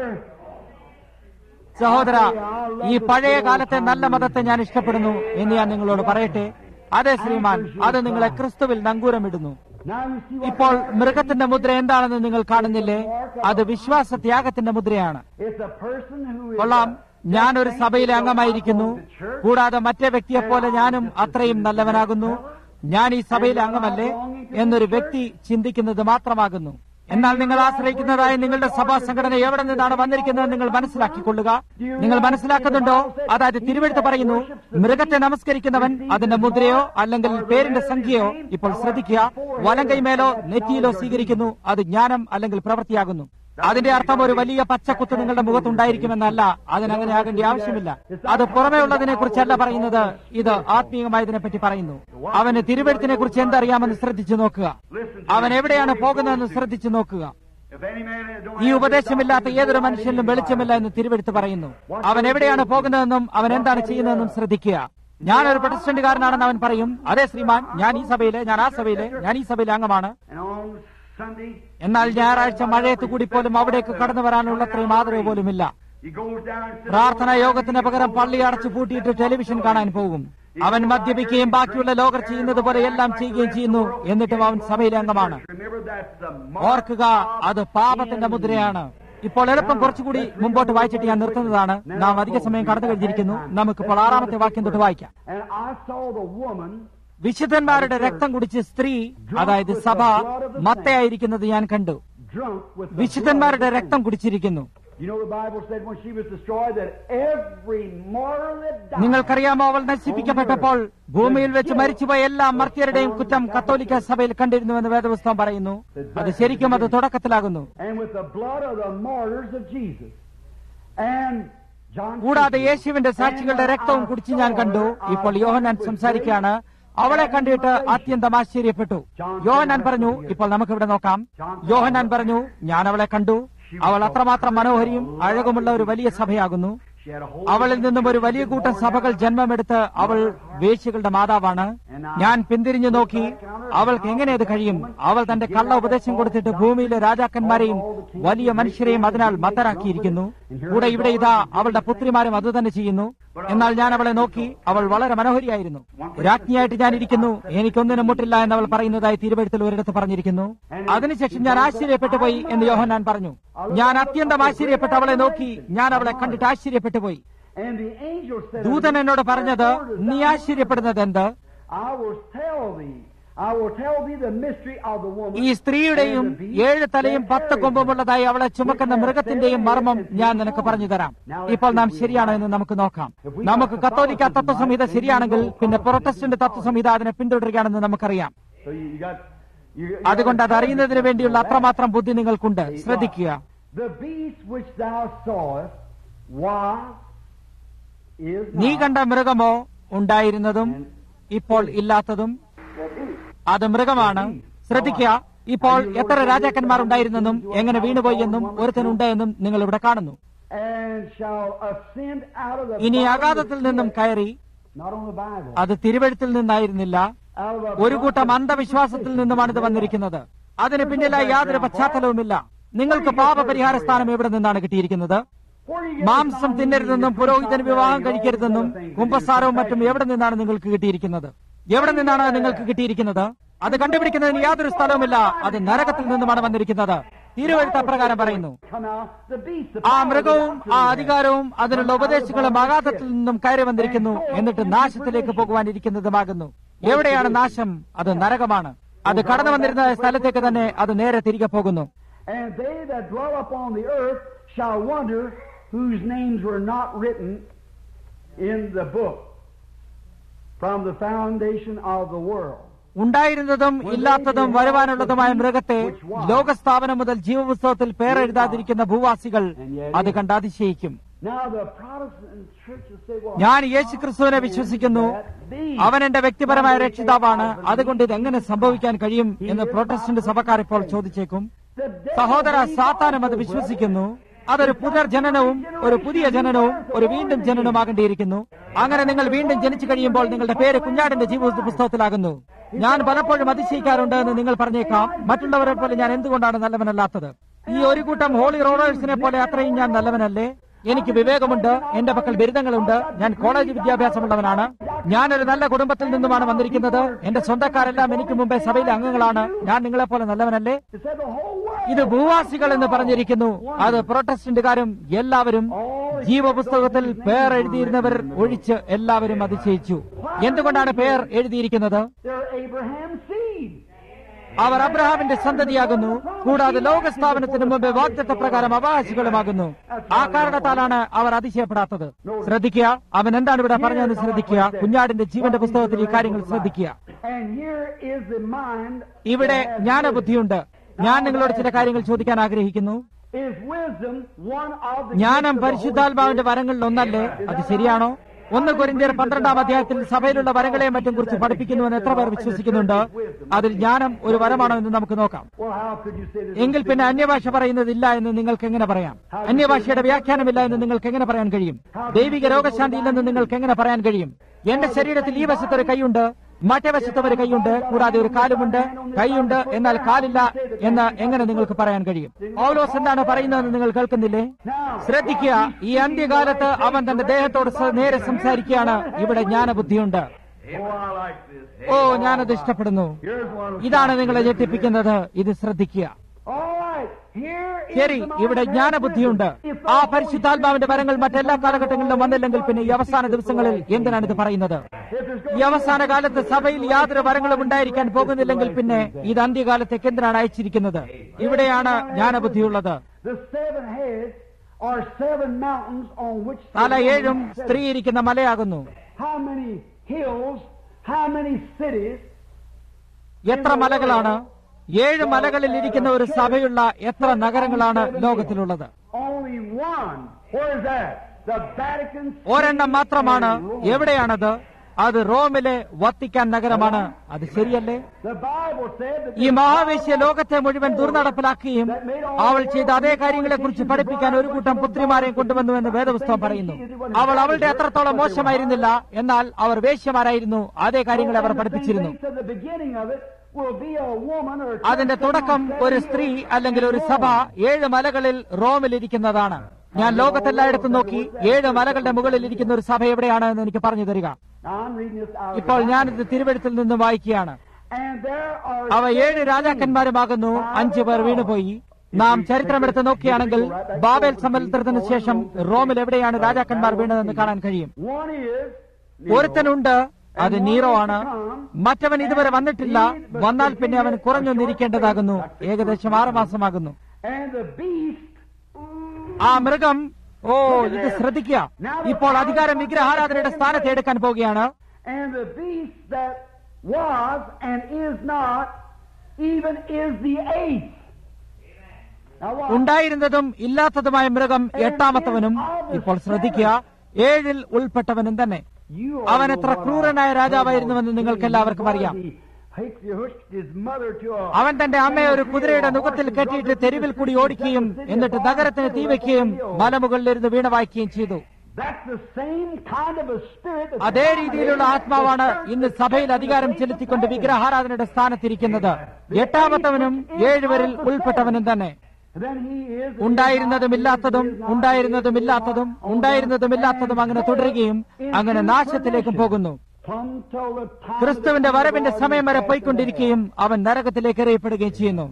സഹോദര, ഈ പഴയ കാലത്തെ നല്ല മതത്തെ ഞാൻ ഇഷ്ടപ്പെടുന്നു എന്ന് ഞാൻ നിങ്ങളോട് പറയട്ടെ. അതെ ശ്രീമാൻ, അത് നിങ്ങളെ ക്രിസ്തുവിൽ നങ്കൂരമിടുന്നു. ഇപ്പോൾ മൃഗത്തിന്റെ മുദ്ര എന്താണെന്ന് നിങ്ങൾ കാണുന്നില്ലേ? അത് വിശ്വാസത്യാഗത്തിന്റെ മുദ്രയാണ്. കൊള്ളാം, ഞാനൊരു സഭയിലെ അംഗമായിരിക്കുന്നു. കൂടാതെ മറ്റേ വ്യക്തിയെപ്പോലെ ഞാനും അത്രയും നല്ലവനാകുന്നു. ഞാൻ ഈ സഭയിലെ അംഗമല്ലേ എന്നൊരു വ്യക്തി ചിന്തിക്കുന്നത് മാത്രമാകുന്നു. എന്നാൽ നിങ്ങൾ ആശ്രയിക്കുന്നതായ നിങ്ങളുടെ സഭാ സംഘടന എവിടെ നിന്നാണ് വന്നിരിക്കുന്നത് നിങ്ങൾ മനസ്സിലാക്കിക്കൊള്ളുക. നിങ്ങൾ മനസ്സിലാക്കുന്നുണ്ടോ? അതായത് തിരുവെഴുത്ത് പറയുന്നു, മൃഗത്തെ നമസ്കരിക്കുന്നവൻ അതിന്റെ മുദ്രയോ അല്ലെങ്കിൽ പേരിന്റെ സംഖ്യയോ, ഇപ്പോൾ ശ്രദ്ധിക്കുക, വലം കൈമേലോ നെറ്റിയിലോ സ്വീകരിക്കുന്നു. അത് ജ്ഞാനം അല്ലെങ്കിൽ പ്രവൃത്തിയാകുന്നു. അതിന്റെ അർത്ഥം ഒരു വലിയ പച്ചക്കുത്ത് നിങ്ങളുടെ മുഖത്തുണ്ടായിരിക്കുമെന്നല്ല. അതിനങ്ങനെ ആകേണ്ട ആവശ്യമില്ല. അത് പുറമേ ഉള്ളതിനെ കുറിച്ചല്ല പറയുന്നത്. ഇത് ആത്മീയമായതിനെ പറ്റി പറയുന്നു. അവന് തിരുവെഴുത്തിനെ കുറിച്ച് എന്തറിയാമെന്ന് ശ്രദ്ധിച്ചു നോക്കുക. അവൻ എവിടെയാണ് പോകുന്നതെന്ന് ശ്രദ്ധിച്ചു നോക്കുക. ഈ ഉപദേശമില്ലാത്ത ഏതൊരു മനുഷ്യനിലും വെളിച്ചമില്ല എന്ന് തിരുവെഴുത്ത് പറയുന്നു. അവൻ എവിടെയാണ് പോകുന്നതെന്നും അവൻ എന്താണ് ചെയ്യുന്നതെന്നും ശ്രദ്ധിക്കുക. ഞാനൊരു പ്രൊട്ടസ്റ്റന്റുകാരനാണെന്ന് അവൻ പറയും. അതെ ശ്രീമാൻ, ഞാൻ ഈ സഭയിലെ, ഞാൻ ആ സഭയിലെ, ഞാൻ ഈ സഭയിലെ അംഗമാണ്. എന്നാൽ ഞായറാഴ്ച മഴയത്ത് കൂടി പോലും അവിടേക്ക് കടന്നു വരാനുള്ള അത്രയും ആദരവ് പോലുമില്ല. പ്രാർത്ഥനാ യോഗത്തിന് പകരം പള്ളി അടച്ചു പൂട്ടിയിട്ട് ടെലിവിഷൻ കാണാൻ പോകും. അവൻ മദ്യപിക്കുകയും ബാക്കിയുള്ള ലോകർ ചെയ്യുന്നത് പോലെ എല്ലാം ചെയ്യുകയും ചെയ്യുന്നു. എന്നിട്ടും അവൻ സഭയിലെ അംഗമാണ്. ഓർക്കുക, അത് പാപത്തിന്റെ മുദ്രയാണ്. ഇപ്പോൾ എളുപ്പം കുറച്ചുകൂടി മുമ്പോട്ട് വായിച്ചിട്ട് ഞാൻ നിർത്തുന്നതാണ്. നാം അധിക സമയം കടന്നു കഴിഞ്ഞിരിക്കുന്നു. നമുക്കിപ്പോൾ 6ാമത്തെ വാക്യം തൊട്ട് വായിക്കാം. വിശുദ്ധന്മാരുടെ രക്തം കുടിച്ച് സ്ത്രീ, അതായത് സഭ, മത്തയായിരിക്കുന്നത് ഞാൻ കണ്ടു. വിശുദ്ധന്മാരുടെ രക്തം കുടിച്ചിരിക്കുന്നു. നിങ്ങൾക്കറിയാമോ, അവൾ നശിപ്പിക്കപ്പെട്ടപ്പോൾ ഭൂമിയിൽ വെച്ച് മരിച്ചുപോയ എല്ലാ മർത്യരുടെയും കുറ്റം കത്തോലിക്ക സഭയിൽ കണ്ടിരുന്നുവെന്ന് വേദപുസ്തകം പറയുന്നു. അത് ശരിക്കും അത് തുടക്കത്തിലാകുന്നു. കൂടാതെ യേശുവിന്റെ സാക്ഷികളുടെ രക്തവും കുടിച്ച് ഞാൻ കണ്ടു. ഇപ്പോൾ യോഹന്നാൻ സംസാരിക്കുകയാണ്. അവളെ കണ്ടിട്ട് അത്യന്തം ആശ്ചര്യപ്പെട്ടു. യോഹന്നാൻ പറഞ്ഞു, ഇപ്പോൾ നമുക്കിവിടെ നോക്കാം. യോഹന്നാൻ പറഞ്ഞു, ഞാൻ അവളെ കണ്ടു. അവൾ അത്രമാത്രം മനോഹരിയും അഴകുമുള്ള ഒരു വലിയ സഭയാകുന്നു. അവളിൽ നിന്നും ഒരു വലിയ കൂട്ടം സഭകൾ ജന്മമെടുത്ത് അവൾ വേശ്യകളുടെ മാതാവാണ്. ഞാൻ പിന്തിരിഞ്ഞു നോക്കി, അവൾക്ക് എങ്ങനെ അത് കഴിയും? അവൾ തന്റെ കള്ള ഉപദേശം കൊടുത്തിട്ട് ഭൂമിയിലെ രാജാക്കന്മാരെയും വലിയ മനുഷ്യരെയും അതിനാൽ മത്തരാക്കിയിരിക്കുന്നു. കൂടെ ഇവിടെ ഇതാ അവളുടെ പുത്രിമാരും അതുതന്നെ ചെയ്യുന്നു. എന്നാൽ ഞാൻ അവളെ നോക്കി, അവൾ വളരെ മനോഹരിയായിരുന്നു. രാജ്ഞിയായിട്ട് ഞാൻ ഇരിക്കുന്നു, എനിക്കൊന്നിനും മുട്ടില്ല എന്നവൾ പറയുന്നതായി തിരുവെഴുത്തിൽ ഒരിടത്ത് പറഞ്ഞിരിക്കുന്നു. അതിനുശേഷം ഞാൻ ആശ്ചര്യപ്പെട്ടു പോയി എന്ന് യോഹന്നാൻ പറഞ്ഞു. ഞാൻ അത്യന്തം ആശ്ചര്യപ്പെട്ട് അവളെ നോക്കി. ഞാൻ അവളെ കണ്ടിട്ട് ആശ്ചര്യപ്പെട്ടു പോയി. ദൂതൻ എന്നോട് പറഞ്ഞത്, നീ ആശ്ചര്യപ്പെടുന്നത് എന്ത്? ഈ സ്ത്രീയുടെയും 7 തലയും 10 കൊമ്പുമുള്ളതായി അവളെ ചുമക്കുന്ന മൃഗത്തിന്റെയും മർമ്മം ഞാൻ നിനക്ക് പറഞ്ഞു തരാം. ഇപ്പോൾ നാം ശരിയാണോ എന്ന് നമുക്ക് നോക്കാം. നമുക്ക് കത്തോലിക്ക തത്വസംഹിത ശരിയാണെങ്കിൽ പിന്നെ പ്രൊട്ടസ്റ്റന്റ് തത്വസംഹിത അതിനെ പിന്തുടരുകയാണെന്ന് നമുക്കറിയാം. അതുകൊണ്ട് അത് അറിയുന്നതിന് വേണ്ടിയുള്ള അത്രമാത്രം ബുദ്ധി നിങ്ങൾക്കുണ്ട്. ശ്രദ്ധിക്കുക. is നീ not കണ്ട മൃഗമോ ഉണ്ടായിരുന്നതും ഇപ്പോൾ ഇല്ലാത്തതും അത് മൃഗമാണ്. ശ്രദ്ധിക്കുക, ഇപ്പോൾ എത്ര രാജാക്കന്മാർ ഉണ്ടായിരുന്നെന്നും എങ്ങനെ വീണുപോയി എന്നും ഒരുത്തനുണ്ട് എന്നും നിങ്ങൾ ഇവിടെ കാണുന്നു. and shall ascend out of the ഇനി bottomless അഗാധത്തിൽ നിന്നും pit. കയറി, Not on the Bible. അത് തിരുവെഴുത്തിൽ നിന്നായിരുന്നില്ല, Out of a ഒരു കൂട്ടം bottomless അന്ധവിശ്വാസത്തിൽ pit. നിന്നുമാണ് ഇത് വന്നിരിക്കുന്നത്. അതിന് പിന്നിലായി യാതൊരു പശ്ചാത്തലവുമില്ല. നിങ്ങൾക്ക് പാപപരിഹാര സ്ഥാനം എവിടെ നിന്നാണ് കിട്ടിയിരിക്കുന്നത്? Where do you get മാംസം the തിന്നരുതെന്നും following പുരോഹിതന് വിവാഹം and കഴിക്കരുതെന്നും all these other things കുമ്പസാരവും you do? മറ്റും എവിടെ നിന്നാണ് നിങ്ങൾക്ക് കിട്ടിയിരിക്കുന്നത്? എവിടെ നിന്നാണ് നിങ്ങൾക്ക് കിട്ടിയിരിക്കുന്നത്? അത് കണ്ടുപിടിക്കുന്നതിന് യാതൊരു സ്ഥലവുമില്ല. അത് നരകത്തിൽ നിന്നുമാണ് വന്നിരിക്കുന്നത്. തിരുവെഴുത്ത് അപ്രകാരം പറയുന്നു. Come out, the beast, the ആ power, മൃഗവും the ആ doctrine അധികാരവും അതിനുള്ള ഉപദേശങ്ങളും അഗാധത്തിൽ നിന്നും കയറി വന്നിരിക്കുന്നു, എന്നിട്ട് നാശത്തിലേക്ക് പോകുവാനിരിക്കുന്നതുമാകുന്നു. എവിടെയാണ് നാശം? അത് നരകമാണ്. അത് കടന്നു വന്നിരുന്ന സ്ഥലത്തേക്ക് തന്നെ അത് നേരെ തിരികെ പോകുന്നു. And they that dwell upon the earth shall wonder whose names were not written in the book from the foundation of the world. ഉണ്ടായിരുന്നതും ഇല്ലാത്തതും വരുവാനുള്ളതുമായ മൃഗത്തെ ലോകസ്ഥാപനം മുതൽ ജീവപുസ്തകത്തിൽ പേരെഴുതാതിരിക്കുന്ന ഭൂവാസികൾ അത് കണ്ട് അതിശയിക്കും. Now the Protestant churches say, well, ഞാൻ യേശുക്രിസ്തുവിനെ വിശ്വസിക്കുന്നു, അവൻ എന്റെ വ്യക്തിപരമായ രക്ഷിതാവാണ്, അതുകൊണ്ട് ഇതെങ്ങനെ സംഭവിക്കാൻ കഴിയും എന്ന് പ്രൊട്ടസ്റ്റന്റ് സഭക്കാർ ഇപ്പോൾ ചോദിച്ചേക്കും. സഹോദര, സാത്താനും അത് വിശ്വസിക്കുന്നു. അതൊരു പുനർജനനവും ഒരു പുതിയ ജനനവും ഒരു വീണ്ടും ജനനമാകേണ്ടിയിരിക്കുന്നു. അങ്ങനെ നിങ്ങൾ വീണ്ടും ജനിച്ചു കഴിയുമ്പോൾ നിങ്ങളുടെ പേര് കുഞ്ഞാടിന്റെ ജീവ പുസ്തകത്തിലാകുന്നു. ഞാൻ പലപ്പോഴും അതിശയിക്കാറുണ്ട് എന്ന് നിങ്ങൾ പറഞ്ഞേക്കാം. മറ്റുള്ളവരെ പോലെ ഞാൻ എന്തുകൊണ്ടാണ് നല്ലവനല്ലാത്തത്? ഈ ഒരു കൂട്ടം ഹോളി റോളേഴ്സിനെ പോലെ അത്രയും ഞാൻ നല്ലവനല്ലേ? എനിക്ക് വിവേകമുണ്ട്, എന്റെ പക്കൽ ബിരുദങ്ങളുണ്ട്, ഞാൻ കോളേജ് വിദ്യാഭ്യാസമുള്ളവനാണ്, ഞാനൊരു നല്ല കുടുംബത്തിൽ നിന്നുമാണ് വന്നിരിക്കുന്നത്, എന്റെ സ്വന്തക്കാരെല്ലാം എനിക്ക് മുമ്പേ സഭയിലെ അംഗങ്ങളാണ്, ഞാൻ നിങ്ങളെപ്പോലെ നല്ലവനല്ലേ? it said the whole world. ഇത് ഭൂവാസികൾ എന്ന് പറഞ്ഞിരിക്കുന്നു. അത് പ്രൊട്ടസ്റ്റന്റുകാരും എല്ലാവരും ജീവപുസ്തകത്തിൽ പേർ എഴുതിയിരുന്നവർ ഒഴിച്ച് എല്ലാവരും അതിശയിച്ചു. എന്തുകൊണ്ടാണ് പേർ എഴുതിയിരിക്കുന്നത്? They're Abraham's seed. അവർ അബ്രഹാമിന്റെ സന്തതിയാകുന്നു, കൂടാതെ ലോകസ്ഥാപനത്തിന് മുമ്പ് വാഗ്ദത്ത പ്രകാരം അവകാശികളുമാകുന്നു. ആ കാരണത്താലാണ് അവർ അതിശയപ്പെടാത്തത്. ശ്രദ്ധിക്കുക, അവൻ എന്താണ് ഇവിടെ പറഞ്ഞതെന്ന് ശ്രദ്ധിക്കുക. കുഞ്ഞാടിന്റെ ജീവന്റെ പുസ്തകത്തിൽ ഈ കാര്യങ്ങൾ ശ്രദ്ധിക്കുക. And here is the mind. ഇവിടെ ജ്ഞാനബുദ്ധിയുണ്ട്. ഞാൻ നിങ്ങളോട് ചില കാര്യങ്ങൾ ചോദിക്കാൻ ആഗ്രഹിക്കുന്നു. Is wisdom one of the ജ്ഞാനം gifts of the Holy പരിശുദ്ധാത്മാവിന്റെ വരങ്ങളിൽ ഒന്നല്ലേ? അത് ശരിയാണോ? 1 കൊരിന്ത്യർ 12-ാം അധ്യായത്തിൽ സഭയിലുള്ള വരങ്ങളെയും മറ്റും കുറിച്ച് പഠിപ്പിക്കുന്നുവെന്ന് എത്ര പേർ വിശ്വസിക്കുന്നുണ്ട്? അതിൽ ജ്ഞാനം ഒരു വരമാണോ എന്ന് നമുക്ക് നോക്കാം. Well, how could you say this? എങ്കിൽ പിന്നെ അന്യഭാഷ പറയുന്നതില്ല എന്ന് നിങ്ങൾക്ക് എങ്ങനെ പറയാം? അന്യഭാഷയുടെ വ്യാഖ്യാനമില്ല എന്ന് നിങ്ങൾക്ക് എങ്ങനെ പറയാൻ കഴിയും? ദൈവിക രോഗശാന്തി ഇല്ലെന്ന് നിങ്ങൾക്ക് എങ്ങനെ പറയാൻ കഴിയും? എന്റെ ശരീരത്തിൽ ഈ വശത്തൊരു കൈയുണ്ട്, മറ്റേ വശത്തും ഒരു കൈയുണ്ട്, കൂടാതെ ഒരു കാലുമുണ്ട്. കൈയുണ്ട് എന്നാൽ കാലില്ല എന്ന് എങ്ങനെ നിങ്ങൾക്ക് പറയാൻ കഴിയും? പൗലോസ് എന്താണ് പറയുന്നതെന്ന് നിങ്ങൾ കേൾക്കുന്നില്ലേ? ശ്രദ്ധിക്കുക, ഈ അന്ത്യകാലത്ത് അവൻ തന്റെ ദേഹത്തോട് നേരെ സംസാരിക്കുകയാണ്. ഇവിടെ ജ്ഞാനബുദ്ധിയുണ്ട്. Oh, I like this. ഓ, ഞാനത് ഇഷ്ടപ്പെടുന്നു. Here's one. ഇതാണ് നിങ്ങളെ ഞെട്ടിപ്പിക്കുന്നത്. ഇത് ശ്രദ്ധിക്കുക. All right. Here is ശരി, the mind ഇവിടെ of ജ്ഞാനബുദ്ധിയുണ്ട്. wisdom. If ആ the പരിശുദ്ധാത്മാവിന്റെ വരങ്ങൾ മറ്റെല്ലാ കാലഘട്ടങ്ങളിലും വന്നില്ലെങ്കിൽ പിന്നെ ഈ അവസാന ദിവസങ്ങളിൽ എന്തിനാണ് ഇത് പറയുന്നത്? ഈ അവസാന കാലത്ത് സഭയിൽ യാതൊരു വരങ്ങളും ഉണ്ടായിരിക്കാൻ പോകുന്നില്ലെങ്കിൽ പിന്നെ ഇത് അന്ത്യകാലത്തേക്ക് എന്തിനാണ് അയച്ചിരിക്കുന്നത്? ഇവിടെയാണ് ജ്ഞാനബുദ്ധിയുള്ളത്. The 7 heads are 7 mountains on which the തല woman 7 sits. സ്ത്രീ ഇരിക്കുന്ന മലയാകുന്നു. How many hills? How many cities? എത്ര മലകളാണ്? 7 മലകളിൽ ഇരിക്കുന്ന ഒരു സഭയുള്ള എത്ര നഗരങ്ങളാണ് ലോകത്തിലുള്ളത്? Only one. Where is that? The Vatican City. ഒരെണ്ണം മാത്രമാണ്. in Rome. എവിടെയാണത്? അത് റോമിലെ വത്തിക്കാൻ നഗരമാണ്. അത് ശരിയല്ലേ? The Bible said that ഈ മഹാവേശ്യ ലോകത്തെ മുഴുവൻ ദുർനടപ്പിലാക്കുകയും അവൾ ചെയ്ത അതേ കാര്യങ്ങളെക്കുറിച്ച് പഠിപ്പിക്കാൻ ഒരു കൂട്ടം പുത്രിമാരെയും കൊണ്ടുവന്നുവെന്ന് വേദപുസ്തകം പറയുന്നു. അവൾ അവളുടെ അത്രത്തോളം മോശമായിരുന്നില്ല, എന്നാൽ അവർ വേശ്യമാരായിരുന്നു. അതേ കാര്യങ്ങളെ അവർ പഠിപ്പിച്ചിരുന്നു. the beginning of it will be a woman or a അതിന്റെ തുടക്കം ഒരു സ്ത്രീ അല്ലെങ്കിൽ ഒരു സഭ 7 മലകളിൽ റോമിലിരിക്കുന്നതാണ്. ഞാൻ ലോകത്തെല്ലായിടത്തും നോക്കി 7 മലകളുടെ മുകളിൽ ഇരിക്കുന്ന ഒരു സഭ എവിടെയാണ് എന്ന് എനിക്ക് പറഞ്ഞു തരിക. Now I'm reading this out of ഇപ്പോൾ the ഞാനിത് തിരുവെഴുത്തിൽ നിന്ന് വായിക്കുകയാണ്. And there are അവ 7 രാജാക്കന്മാരുമാകുന്നു. 5 പേർ വീണുപോയി. നാം ചരിത്രമെടുത്ത് നോക്കുകയാണെങ്കിൽ ബാബേൽ സമ്മേളനത്തിന് ശേഷം റോമിൽ എവിടെയാണ് രാജാക്കന്മാർ വീണതെന്ന് കാണാൻ കഴിയും. one is ഒരുത്തനുണ്ട്, അത് നീറോ ആണ്. മറ്റവൻ ഇതുവരെ വന്നിട്ടില്ല. വന്നാൽ പിന്നെ അവൻ കുറഞ്ഞൊന്നിരിക്കേണ്ടതാകുന്നു. ഏകദേശം 6 മാസമാകുന്നു. and the beast. ആ മൃഗം, ഓ, ഇത് ശ്രദ്ധിക്കുക, ഇപ്പോൾ അധികാരം വിഗ്രഹാരാധനയുടെ സ്ഥാനത്ത് എടുക്കാൻ പോവുകയാണ്. And the beast that was and is not, even is the 8th. Now watch. ഉണ്ടായിരുന്നതും ഇല്ലാത്തതുമായ മൃഗം 8ാമത്തവനും. ഇപ്പോൾ ശ്രദ്ധിക്കുക, ഏഴിൽ ഉൾപ്പെട്ടവനും തന്നെ. അവൻ എത്ര ക്രൂരനായ രാജാവായിരുന്നുവെന്ന് നിങ്ങൾക്ക് എല്ലാവർക്കും അറിയാം. അവൻ തന്റെ അമ്മയെ ഒരു കുതിരയുടെ മുഖത്തിൽ കെട്ടിയിട്ട് തെരുവിൽ കൂടി ഓടിക്കുകയും എന്നിട്ട് നഗരത്തിന് തീവയ്ക്കുകയും മലമുകളിലിരുന്ന് വീണ വായിക്കുകയും ചെയ്തു. അതേ രീതിയിലുള്ള ആത്മാവാണ് ഇന്ന് സഭയിൽ അധികാരം ചെലുത്തിക്കൊണ്ട് വിഗ്രഹാരാധനയുടെ സ്ഥാനത്തിരിക്കുന്നത്. എട്ടാമത്തവനും ഏഴുവരിൽ ഉൾപ്പെട്ടവനും തന്നെ. ഉണ്ടായിരുന്നതുമില്ലാത്തതും ഉണ്ടായിരുന്നതുമില്ലാത്തതും ഉണ്ടായിരുന്നതുമില്ലാത്തതും അങ്ങനെ തുടരുകയും അങ്ങനെ നാശത്തിലേക്കും പോകുന്നു. ക്രിസ്തുവിന്റെ വരവിന്റെ സമയം വരെ പോയിക്കൊണ്ടിരിക്കുകയും അവൻ നരകത്തിലേക്ക് എറിയപ്പെടുകയും ചെയ്യുന്നു.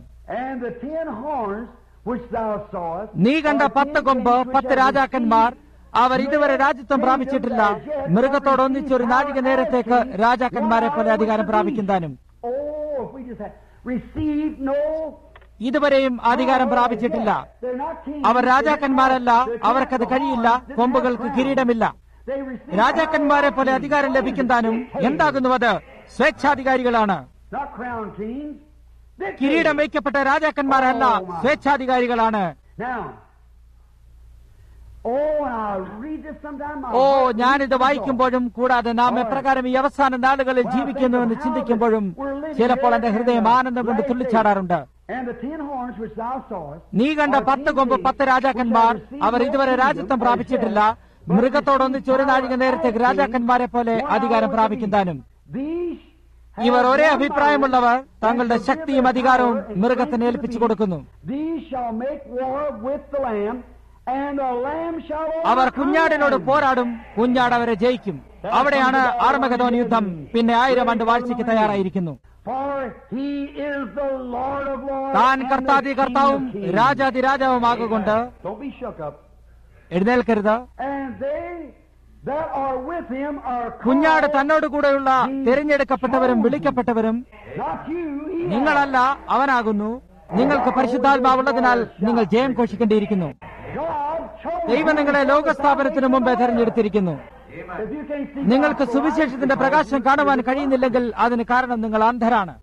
നീ കണ്ട 10 കൊമ്പ് 10 രാജാക്കന്മാർ, അവർ ഇതുവരെ രാജ്യത്വം പ്രാപിച്ചിട്ടില്ല. മൃഗത്തോടൊന്നിച്ച് ഒരു നാഴിക നേരത്തേക്ക് രാജാക്കന്മാരെ പോലെ അധികാരം പ്രാപിക്കുന്നതാനും ഇതുവരെയും അധികാരം പ്രാപിച്ചിട്ടില്ല. അവർ രാജാക്കന്മാരല്ല, അവർക്കത് കഴിയില്ല. കൊമ്പുകൾക്ക് കിരീടമില്ല. രാജാക്കന്മാരെ പോലെ അധികാരം ലഭിക്കുന്നതാനും എന്താകുന്നു അത്? സ്വേച്ഛാധികാരികളാണ്. കിരീടം വയ്ക്കപ്പെട്ട രാജാക്കന്മാരല്ല, സ്വേച്ഛാധികാരികളാണ്. ഞാനിത് വായിക്കുമ്പോഴും കൂടാതെ നാം എപ്രകാരം ഈ അവസാന നാളുകളിൽ ജീവിക്കുന്നുവെന്ന് ചിന്തിക്കുമ്പോഴും ചിലപ്പോൾ എന്റെ ഹൃദയം ആനന്ദം കൊണ്ട് തുള്ളിച്ചാടാറുണ്ട്. നീ കണ്ട 10 കൊമ്പ് 10 രാജാക്കന്മാർ, അവർ ഇതുവരെ രാജ്യത്വം പ്രാപിച്ചിട്ടില്ല. മൃഗത്തോടൊന്നിച്ച് ഒരു നാഴിക നേരത്തേക്ക് രാജാക്കന്മാരെ പോലെ അധികാരം പ്രാപിക്കുന്നതാനും ഇവർ ഒരേ അഭിപ്രായമുള്ളവർ തങ്ങളുടെ ശക്തിയും അധികാരവും മൃഗത്തിന് ഏൽപ്പിച്ചു കൊടുക്കുന്നു. അവർ കുഞ്ഞാടിനോട് പോരാടും, കുഞ്ഞാട് അവരെ ജയിക്കും. അവിടെയാണ് ആർമഗദോൻ യുദ്ധം. പിന്നെ 1000 ആണ്ട് വാഴ്ചയ്ക്ക് തയ്യാറായിരിക്കുന്നു. താൻ കർത്താതി കർത്താവും രാജാതി രാജാവുമാകൊണ്ട് എഴുന്നേൽക്കരുത്. കുഞ്ഞാട് തന്നോടുകൂടെയുള്ള തിരഞ്ഞെടുക്കപ്പെട്ടവരും വിളിക്കപ്പെട്ടവരും നിങ്ങളല്ല, അവനാകുന്നു. നിങ്ങൾക്ക് പരിശുദ്ധാത്മാവുള്ളതിനാൽ നിങ്ങൾ ജയം ഘോഷിക്കേണ്ടിയിരിക്കുന്നു. ദൈവം നിങ്ങളെ ലോകസ്ഥാപനത്തിനു മുമ്പേ തെരഞ്ഞെടുത്തിരിക്കുന്നു. നിങ്ങൾക്ക് സുവിശേഷത്തിന്റെ പ്രകാശം കാണുവാൻ കഴിയുന്നില്ലെങ്കിൽ അതിന് കാരണം നിങ്ങൾ അന്ധരാണ്.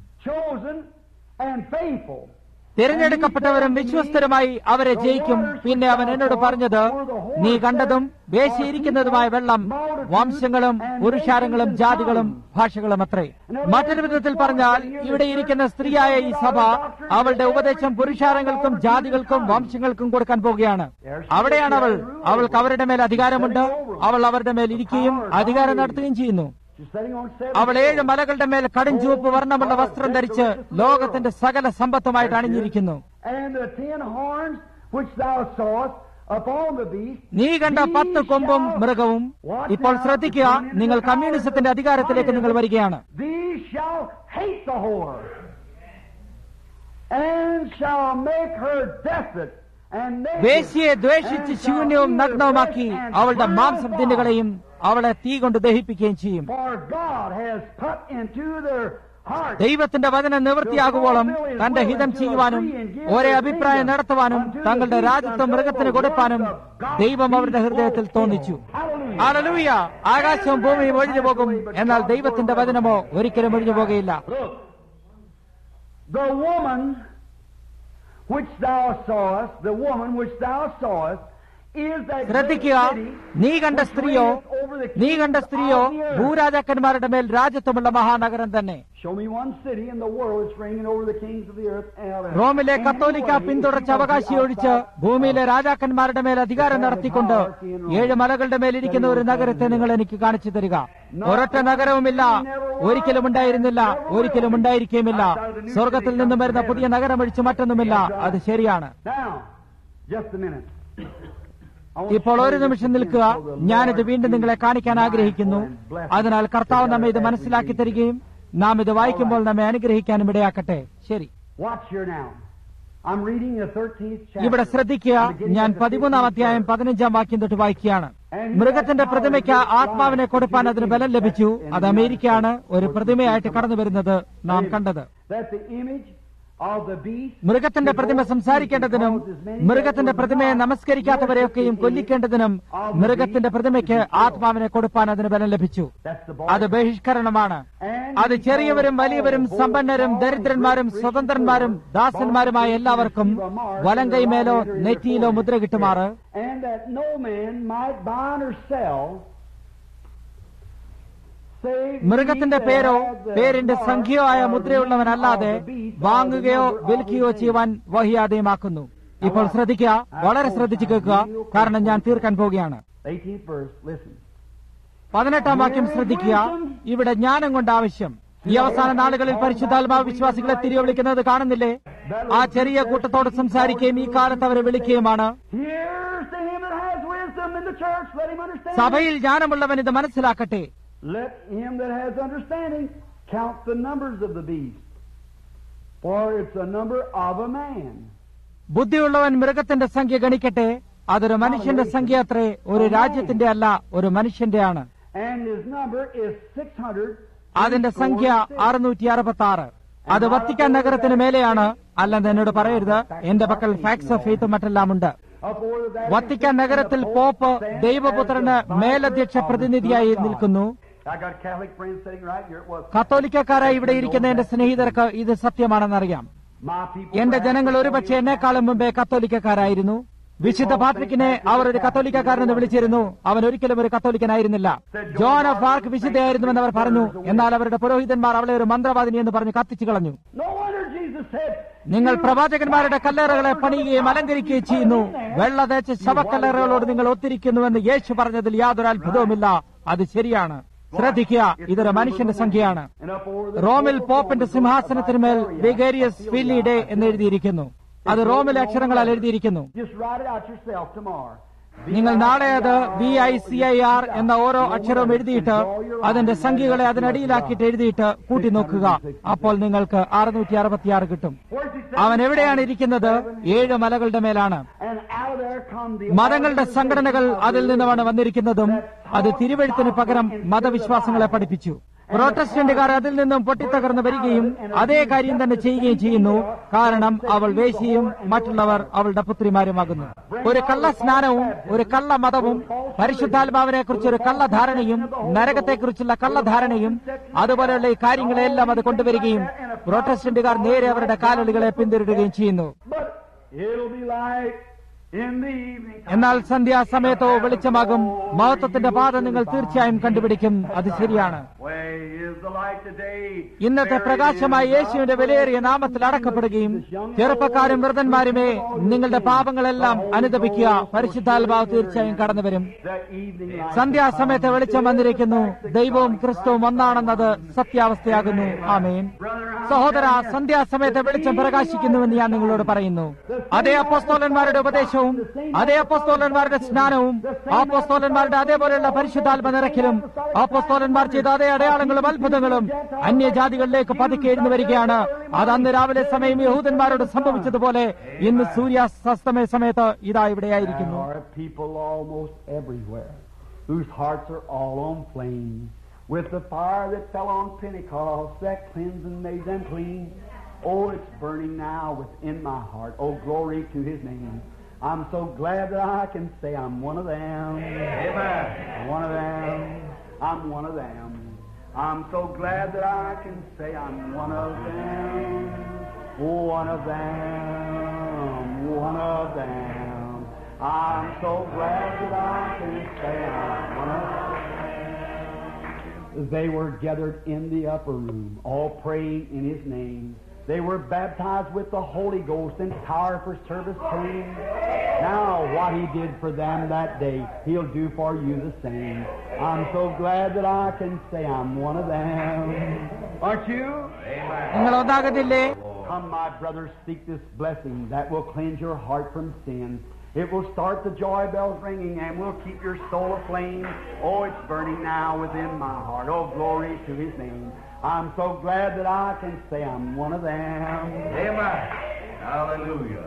തിരഞ്ഞെടുക്കപ്പെട്ടവരും വിശ്വസ്തരുമായി അവരെ ജയിക്കും. പിന്നെ അവൻ എന്നോട് പറഞ്ഞത്, നീ കണ്ടതും വേശിയിരിക്കുന്നതുമായ വെള്ളം വംശങ്ങളും പുരുഷാരങ്ങളും ജാതികളും ഭാഷകളും അത്രേ. മറ്റൊരു വിധത്തിൽ പറഞ്ഞാൽ, ഇവിടെ ഇരിക്കുന്ന സ്ത്രീയായ ഈ സഭ അവളുടെ ഉപദേശം പുരുഷാരങ്ങൾക്കും ജാതികൾക്കും വംശങ്ങൾക്കും കൊടുക്കാൻ പോവുകയാണ്. അവിടെയാണ് അവൾക്ക് അവരുടെ മേൽ അധികാരമുണ്ട്. അവൾ അവരുടെ മേൽ ഇരിക്കുകയും അധികാരം നടത്തുകയും ചെയ്യുന്നു. അവൾ 7 മലകളുടെ മേൽ കടുംചുവപ്പ് വർണ്ണമുള്ള വസ്ത്രം ധരിച്ച് ലോകത്തിന്റെ സകല സമ്പത്തുമായിട്ട് അണിഞ്ഞിരിക്കുന്നു. നീ കണ്ട 10 കൊമ്പും മൃഗവും. ഇപ്പോൾ ശ്രദ്ധിക്കുക, നിങ്ങൾ കമ്മ്യൂണിസത്തിന്റെ അധികാരത്തിലേക്ക് നിങ്ങൾ വരികയാണ്. വേശ്യയെ ദ്വേഷിച്ച് ശൂന്യവും നഗ്നവുമാക്കി അവളുടെ മാംസം തിന്നുകളെയും അവളെ തീ കൊണ്ട് ദഹിപ്പിക്കുകയും ചെയ്യും. ദൈവത്തിന്റെ വചനം നിവൃത്തിയാകുവോളം തന്റെ ഹിതം ചെയ്യുവാനും ഒരേ അഭിപ്രായം നടത്തുവാനും തങ്ങളുടെ രാജ്യത്വം മൃഗത്തിന് കൊടുക്കാനും ദൈവം അവരുടെ ഹൃദയത്തിൽ തോന്നിച്ചു. ഹല്ലേലൂയ! ആകാശവും ഭൂമിയും ഒഴിഞ്ഞു പോകും, എന്നാൽ ദൈവത്തിന്റെ വചനമോ ഒരിക്കലും ഒഴിഞ്ഞു പോകുകയില്ല. ശ്രദ്ധിക്കുക, നീ കണ്ട സ്ത്രീയോ ഭൂരാജാക്കന്മാരുടെ മേൽ രാജ്യത്വമുള്ള മഹാനഗരം തന്നെ. റോമിലെ കത്തോലിക്ക പിന്തുടർച്ച അവകാശി ഒഴിച്ച് ഭൂമിയിലെ രാജാക്കന്മാരുടെ മേൽ അധികാരം നടത്തിക്കൊണ്ട് 7 മലകളുടെ മേലിരിക്കുന്ന ഒരു നഗരത്തെ നിങ്ങൾ എനിക്ക് കാണിച്ചു തരിക. ഒരൊറ്റ നഗരവുമില്ല, ഒരിക്കലും ഉണ്ടായിരുന്നില്ല, ഒരിക്കലും ഉണ്ടായിരിക്കുകയുമില്ല. സ്വർഗത്തിൽ നിന്നും വരുന്ന പുതിയ നഗരം ഒഴിച്ച് മറ്റൊന്നുമില്ല. അത് ശരിയാണ്. ഇപ്പോൾ ഒരു നിമിഷം നിൽക്കുക. ഞാനിത് വീണ്ടും നിങ്ങളെ കാണിക്കാൻ ആഗ്രഹിക്കുന്നു. അതിനാൽ കർത്താവ് നമ്മെ ഇത് മനസ്സിലാക്കി തരികയും നാം ഇത് വായിക്കുമ്പോൾ നമ്മെ അനുഗ്രഹിക്കാനും ഇടയാക്കട്ടെ. ശരി, ഇവിടെ ശ്രദ്ധിക്കുക. ഞാൻ 13-ാം അധ്യായം 15-ാം വാക്യം തൊട്ട് വായിക്കുകയാണ്. മൃഗത്തിന്റെ പ്രതിമയ്ക്ക് ആത്മാവിനെ കൊടുപ്പാൻ അതിന് ബലം ലഭിച്ചു. അത് അമേരിക്കയാണ് ഒരു പ്രതിമയായിട്ട് കടന്നു വരുന്നത് നാം കണ്ടത്. മൃഗത്തിന്റെ പ്രതിമ സംസാരിക്കേണ്ടതിനും മൃഗത്തിന്റെ പ്രതിമയെ നമസ്കരിക്കാത്തവരെയൊക്കെയും കൊല്ലിക്കേണ്ടതിനും മൃഗത്തിന്റെ പ്രതിമയ്ക്ക് ആത്മാവിനെ കൊടുപ്പാൻ അതിന് ബലം ലഭിച്ചു. അത് ബഹിഷ്കരണമാണ്. അത് ചെറിയവരും വലിയവരും സമ്പന്നരും ദരിദ്രന്മാരും സ്വതന്ത്രന്മാരും ദാസന്മാരുമായ എല്ലാവർക്കും വലം കൈമേലോ നെറ്റിയിലോ മുദ്ര കിട്ടുമാറ് മൃഗത്തിന്റെ പേരോ പേരിന്റെ സംഖ്യയോ ആയ മുദ്രയുള്ളവനല്ലാതെ വാങ്ങുകയോ വിൽക്കുകയോ ചെയ്യുവാൻ വഹിയാതെയുമാക്കുന്നു. ഇപ്പോൾ ശ്രദ്ധിക്കുക, വളരെ ശ്രദ്ധിച്ചു കേൾക്കുക, കാരണം ഞാൻ തീർക്കാൻ പോവുകയാണ്. 18-ാം വാക്യം ശ്രദ്ധിക്കുക. ഇവിടെ ജ്ഞാനം കൊണ്ട് ആവശ്യം. ഈ അവസാന നാളുകളിൽ പരിശുദ്ധാത്മാവ് വിശ്വാസികളെ തിരികെ വിളിക്കുന്നത് കാണുന്നില്ലേ? ആ ചെറിയ കൂട്ടത്തോട് സംസാരിക്കുകയും ഈ കാലത്ത് അവരെ വിളിക്കുകയുമാണ്. സഭയിൽ ജ്ഞാനമുള്ളവൻ ഇത് മനസ്സിലാക്കട്ടെ. Let him that has understanding count the numbers of the beast, for it's a number of a man. ബുദ്ധിയുള്ളവൻ മൃഗത്തിന്റെ സംഖ്യ ഗണിക്കട്ടെ, അതൊരു മനുഷ്യന്റെ സംഖ്യ അത്രേ, ഒരു രാജ്യത്തിന്റെ അല്ല, ഒരു മനുഷ്യന്റെയാണ്. And his number is 600. അതിന്റെ സംഖ്യ 666. അത് വത്തിക്കാൻ നഗരത്തിന് മേലെയാണ്. അല്ലെന്ന് എന്നോട് പറയരുത്, എന്റെ പക്കൽ ഫാക്സ് ഓഫ് ഫെയ്ത്തും മറ്റെല്ലാം ഉണ്ട്. വത്തിക്കാൻ നഗരത്തിൽ പോപ്പ് ദൈവപുത്രന് മേലധ്യക്ഷ പ്രതിനിധിയായി നിൽക്കുന്നു. കത്തോലിക്കക്കാരായി ഇവിടെ ഇരിക്കുന്ന എന്റെ സ്നേഹിതർക്ക് ഇത് സത്യമാണെന്നറിയാം. എന്റെ ജനങ്ങൾ ഒരുപക്ഷെ എന്നെക്കാളും മുമ്പേ കത്തോലിക്കക്കാരായിരുന്നു. വിശുദ്ധ പാട്രിക്കിനെ അവർ ഒരു കത്തോലിക്കക്കാരനെന്ന് വിളിച്ചിരുന്നു. അവൻ ഒരിക്കലും ഒരു കത്തോലിക്കനായിരുന്നില്ല. ജോൺ ഓഫ് ആർക്ക് വിശുദ്ധയായിരുന്നുവെന്ന് അവർ പറഞ്ഞു. എന്നാൽ അവരുടെ പുരോഹിതന്മാർ അവളെ ഒരു മന്ത്രവാദിനി എന്ന് പറഞ്ഞ് കത്തിച്ചു കളഞ്ഞു. നിങ്ങൾ പ്രവാചകന്മാരുടെ കല്ലേറുകളെ പണിയുകയും അലങ്കരിക്കുകയും ചെയ്യുന്നു. വെള്ള തേച്ച ശവക്കല്ലേറുകളോട് നിങ്ങൾ ഒത്തിരിക്കുന്നുവെന്ന് യേശു പറഞ്ഞതിൽ യാതൊരു അത്ഭുതവുമില്ല. അത് ശരിയാണ്. ശ്രദ്ധിക്കുക, ഇതൊരു മനുഷ്യന്റെ സംഖ്യയാണ്. റോമിൽ പോപ്പിന്റെ സിംഹാസനത്തിന്മേൽ വിഗേരിയസ് ഫിലിഡേ എന്ന് എഴുതിയിരിക്കുന്നു. അത് റോമിലെ അക്ഷരങ്ങളാൽ എഴുതിയിരിക്കുന്നു. നിങ്ങൾ നാളെ അത് VICIR എന്ന ഓരോ അക്ഷരവും എഴുതിയിട്ട് അതിന്റെ സംഖ്യകളെ അതിനടിയിലാക്കിയിട്ട് എഴുതിയിട്ട് കൂട്ടി നോക്കുക. അപ്പോൾ നിങ്ങൾക്ക് 666 കിട്ടും. അവൻ എവിടെയാണ് ഇരിക്കുന്നത്? 7 മലകളുടെ മേലാണ്. മതങ്ങളുടെ സംഘടനകൾ അതിൽ നിന്നുമാണ് വന്നിരിക്കുന്നതും അത് തിരുവെഴുത്തിന് പകരം മതവിശ്വാസങ്ങളെ പഠിപ്പിച്ചു. പ്രൊട്ടസ്റ്റന്റുകാർ അതിൽ നിന്നും പൊട്ടിത്തകർന്നു വരികയും അതേ കാര്യം തന്നെ ചെയ്യുകയും ചെയ്യുന്നു. കാരണം അവൾ വേശ്യയും മറ്റുള്ളവർ അവളുടെ പുത്രിമാരുമാകുന്നു. ഒരു കള്ള സ്നാനവും ഒരു കള്ള മതവും പരിശുദ്ധാത്മാവിനെ കുറിച്ചൊരു കള്ളധാരണയും നരകത്തെക്കുറിച്ചുള്ള കള്ളധാരണയും അതുപോലെയുള്ള ഈ കാര്യങ്ങളെല്ലാം അത് കൊണ്ടുവരികയും പ്രൊട്ടസ്റ്റന്റുകാർ നേരെ അവരുടെ കാലടികളെ പിന്തുടരുകയും ചെയ്യുന്നു. എന്നാൽ സന്ധ്യാസമയത്തോ വെളിച്ചമാകും. മഹത്വത്തിന്റെ പാത നിങ്ങൾ തീർച്ചയായും കണ്ടുപിടിക്കും. അത് ശരിയാണ്. ഇന്നത്തെ പ്രകാശമായ യേശുവിന്റെ വിലയേറിയ നാമത്തിൽ അടക്കപ്പെടുകയും ചെറുപ്പക്കാരും വൃദ്ധന്മാരുമേ നിങ്ങളുടെ പാപങ്ങളെല്ലാം അനുദപിക്കുക. പരിശുദ്ധാത്മാവ് തീർച്ചയായും കടന്നുവരും. സന്ധ്യാസമയത്ത് വെളിച്ചം വന്നിരിക്കുന്നു. ദൈവവും ക്രിസ്തുവും ഒന്നാണെന്നത് സത്യാവസ്ഥയാകുന്നു. ആമേൻ. സഹോദര, സന്ധ്യാസമയത്ത് വെളിച്ചം പ്രകാശിക്കുന്നുവെന്ന് ഞാൻ നിങ്ങളോട് പറയുന്നു. അതേ അപ്പോസ്തലന്മാരുടെ ഉപദേശവും അതേ അപ്പോസ്തലന്മാരുടെ സ്നാനവും അപ്പോസ്തലന്മാരുടെ അതേപോലെയുള്ള പരിശുദ്ധാത്മ നിറയ്ക്കലും അപ്പോസ്തലന്മാർ ചെയ്ത അതേ അടയാളങ്ങളും അത്ഭുതങ്ങളും അന്യജാതികളിലേക്ക് പതുക്കെ എഴുന്നു വരികയാണ്. അത് അന്ന് രാവിലെ സമയം യഹൂദന്മാരോട് സംഭവിച്ചതുപോലെ ഇന്ന് സൂര്യാസ്തമയ സമയത്ത് ഇതാ ഇവിടെയായിരിക്കുന്നു. With the fire that fell on Pentecost that cleansed and made them clean. Oh, it's burning now within my heart. Oh, glory to His name. I'm so glad that I can say I'm one of them. Amen. One of them. I'm one of them. I'm so glad that I can say I'm one of them. One of them. One of them. I'm so glad that I can say I'm one of them. They were gathered in the upper room, all praying in His name. They were baptized with the Holy Ghost and power for service came. Now what He did for them that day, He'll do for you the same. I'm so glad that I can say I'm one of them. Aren't you? Amen. Come, my brothers, seek this blessing that will cleanse your heart from sin. It will start the joy bells ringing and will keep your soul aflame. Oh, it's burning now within my heart. Oh, glory to His name. I'm so glad that I can say I'm one of them. Amen. Hallelujah.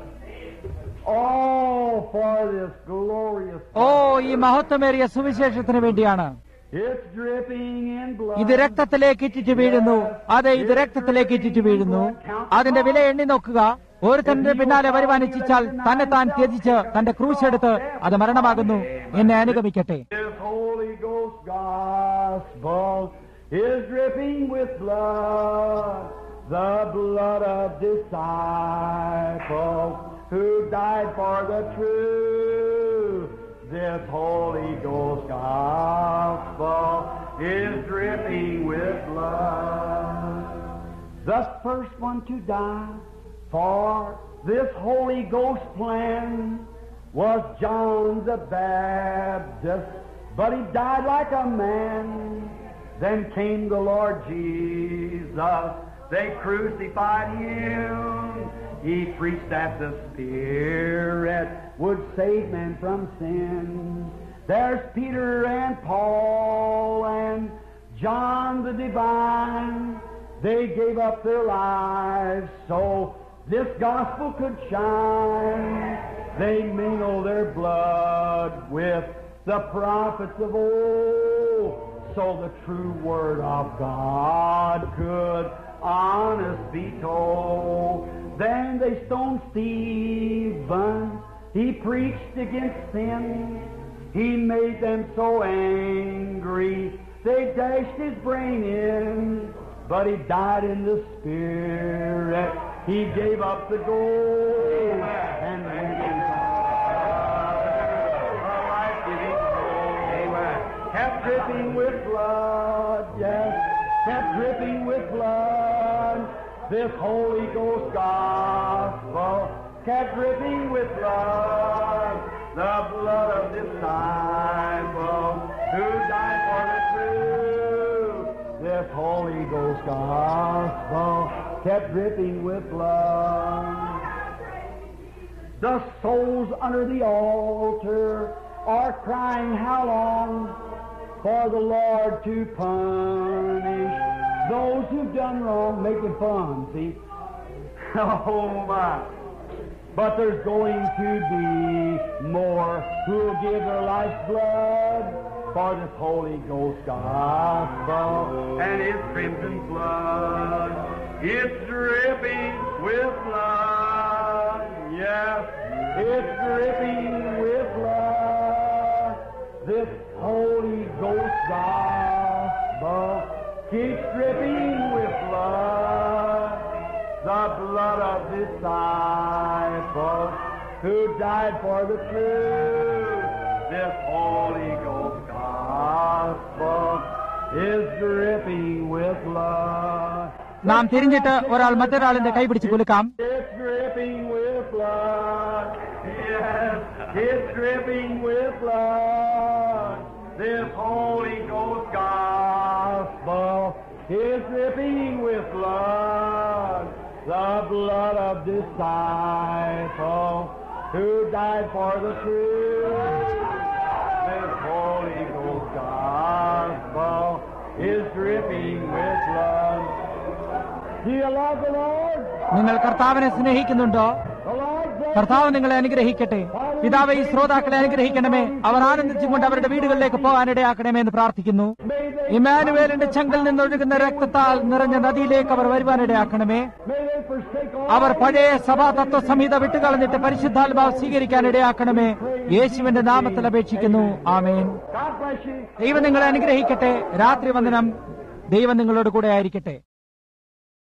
Oh, for this glorious. ഈ മഹത്വമേറിയ സുവിശേഷത്തിന് വേണ്ടിയാണ്. It's dripping in blood. ഇത് രക്തത്തിലേക്ക് ഇറ്റിറ്റ് വീഴുന്നു. അതെ, ഇത് രക്തത്തിലേക്ക് ഇറ്റിറ്റ് വീഴുന്നു. അതിന്റെ വില എണ്ണി നോക്കുക. ഒരുത്തന്റെ പിന്നാലെ വരുവാൻ ഇച്ഛിച്ചാൽ തന്നെ താൻ ത്യജിച്ച് തന്റെ ക്രൂശെടുത്ത് അത് മരണമാകുന്നു. എന്നെ അനുഗമിക്കട്ടെ. This Holy Ghost gospel is dripping with blood, the blood of disciples who died for the truth. This Holy Ghost gospel is dripping with blood. The first one to die for this Holy Ghost plan was John the Baptist, but he died like a man. Then came the Lord Jesus. They crucified him. He preached that the Spirit would save men from sin. There's Peter and Paul and John the Divine. They gave up their lives so this gospel could shine. They mingled their blood with the prophets of old, so the true word of God could honest be told. Then they stoned Stephen. He preached against sin. He made them so angry they dashed his brain in. But he died in the Spirit. He gave up the gold and went into a life-giving soul. Kept dripping with blood, yes, kept dripping with blood. This Holy Ghost gospel kept dripping with blood, the blood of disciples who died for the truth. This Holy Ghost gospel kept dripping with blood. The souls under the altar are crying, how long for the Lord to punish those who've done wrong, making fun, see? Oh my. But there's going to be more who'll give their life's blood for this Holy Ghost gospel and His crimson blood. It's dripping with blood, yes, it's dripping with blood. This Holy Ghost gospel keeps dripping with blood, the blood of disciples who died for the truth. This Holy Ghost gospel is dripping with blood. നാം തിരിഞ്ഞിട്ട് ഒരാൾ മറ്റൊരാളിന്റെ കൈ പിടിച്ച് കുലുക്കാം. It's dripping with blood. Yes, it's dripping with blood. This Holy Ghost gospel is dripping with blood, the blood of disciples who died for the truth. This Holy Ghost gospel is dripping with blood. Do you love the Lord? നിങ്ങൾ കർത്താവിനെ സ്നേഹിക്കുന്നുണ്ടോ? The Lord bless കർത്താവ് നിങ്ങളെ അനുഗ്രഹിക്കട്ടെ. പിതാവേ, ഈ ശ്രോതാക്കളെ അനുഗ്രഹിക്കണമേ. അവർ ആനന്ദിച്ചുകൊണ്ട് അവരുടെ വീടുകളിലേക്ക് പോകാനിടയാക്കണമേ എന്ന് പ്രാർത്ഥിക്കുന്നു. ഇമ്മാനുവേലിന്റെ ചങ്കിൽ നിന്നൊഴുകുന്ന രക്തത്താൽ നിറഞ്ഞ നദിയിലേക്ക് അവർ വരുവാനിടയാക്കണമേ. May they forsake all. അവർ പഴയ സഭാ തത്വസംഹിത വിട്ടുകളഞ്ഞിട്ട് പരിശുദ്ധാത്മാവ് സ്വീകരിക്കാനിടയാക്കണമേ. യേശുവിന്റെ നാമത്തിൽ അപേക്ഷിക്കുന്നു. ആമേൻ. God bless you. ദൈവം നിങ്ങളെ അനുഗ്രഹിക്കട്ടെ. രാത്രി വന്ദനം. ദൈവം നിങ്ങളോട് കൂടെ ആയിരിക്കട്ടെ.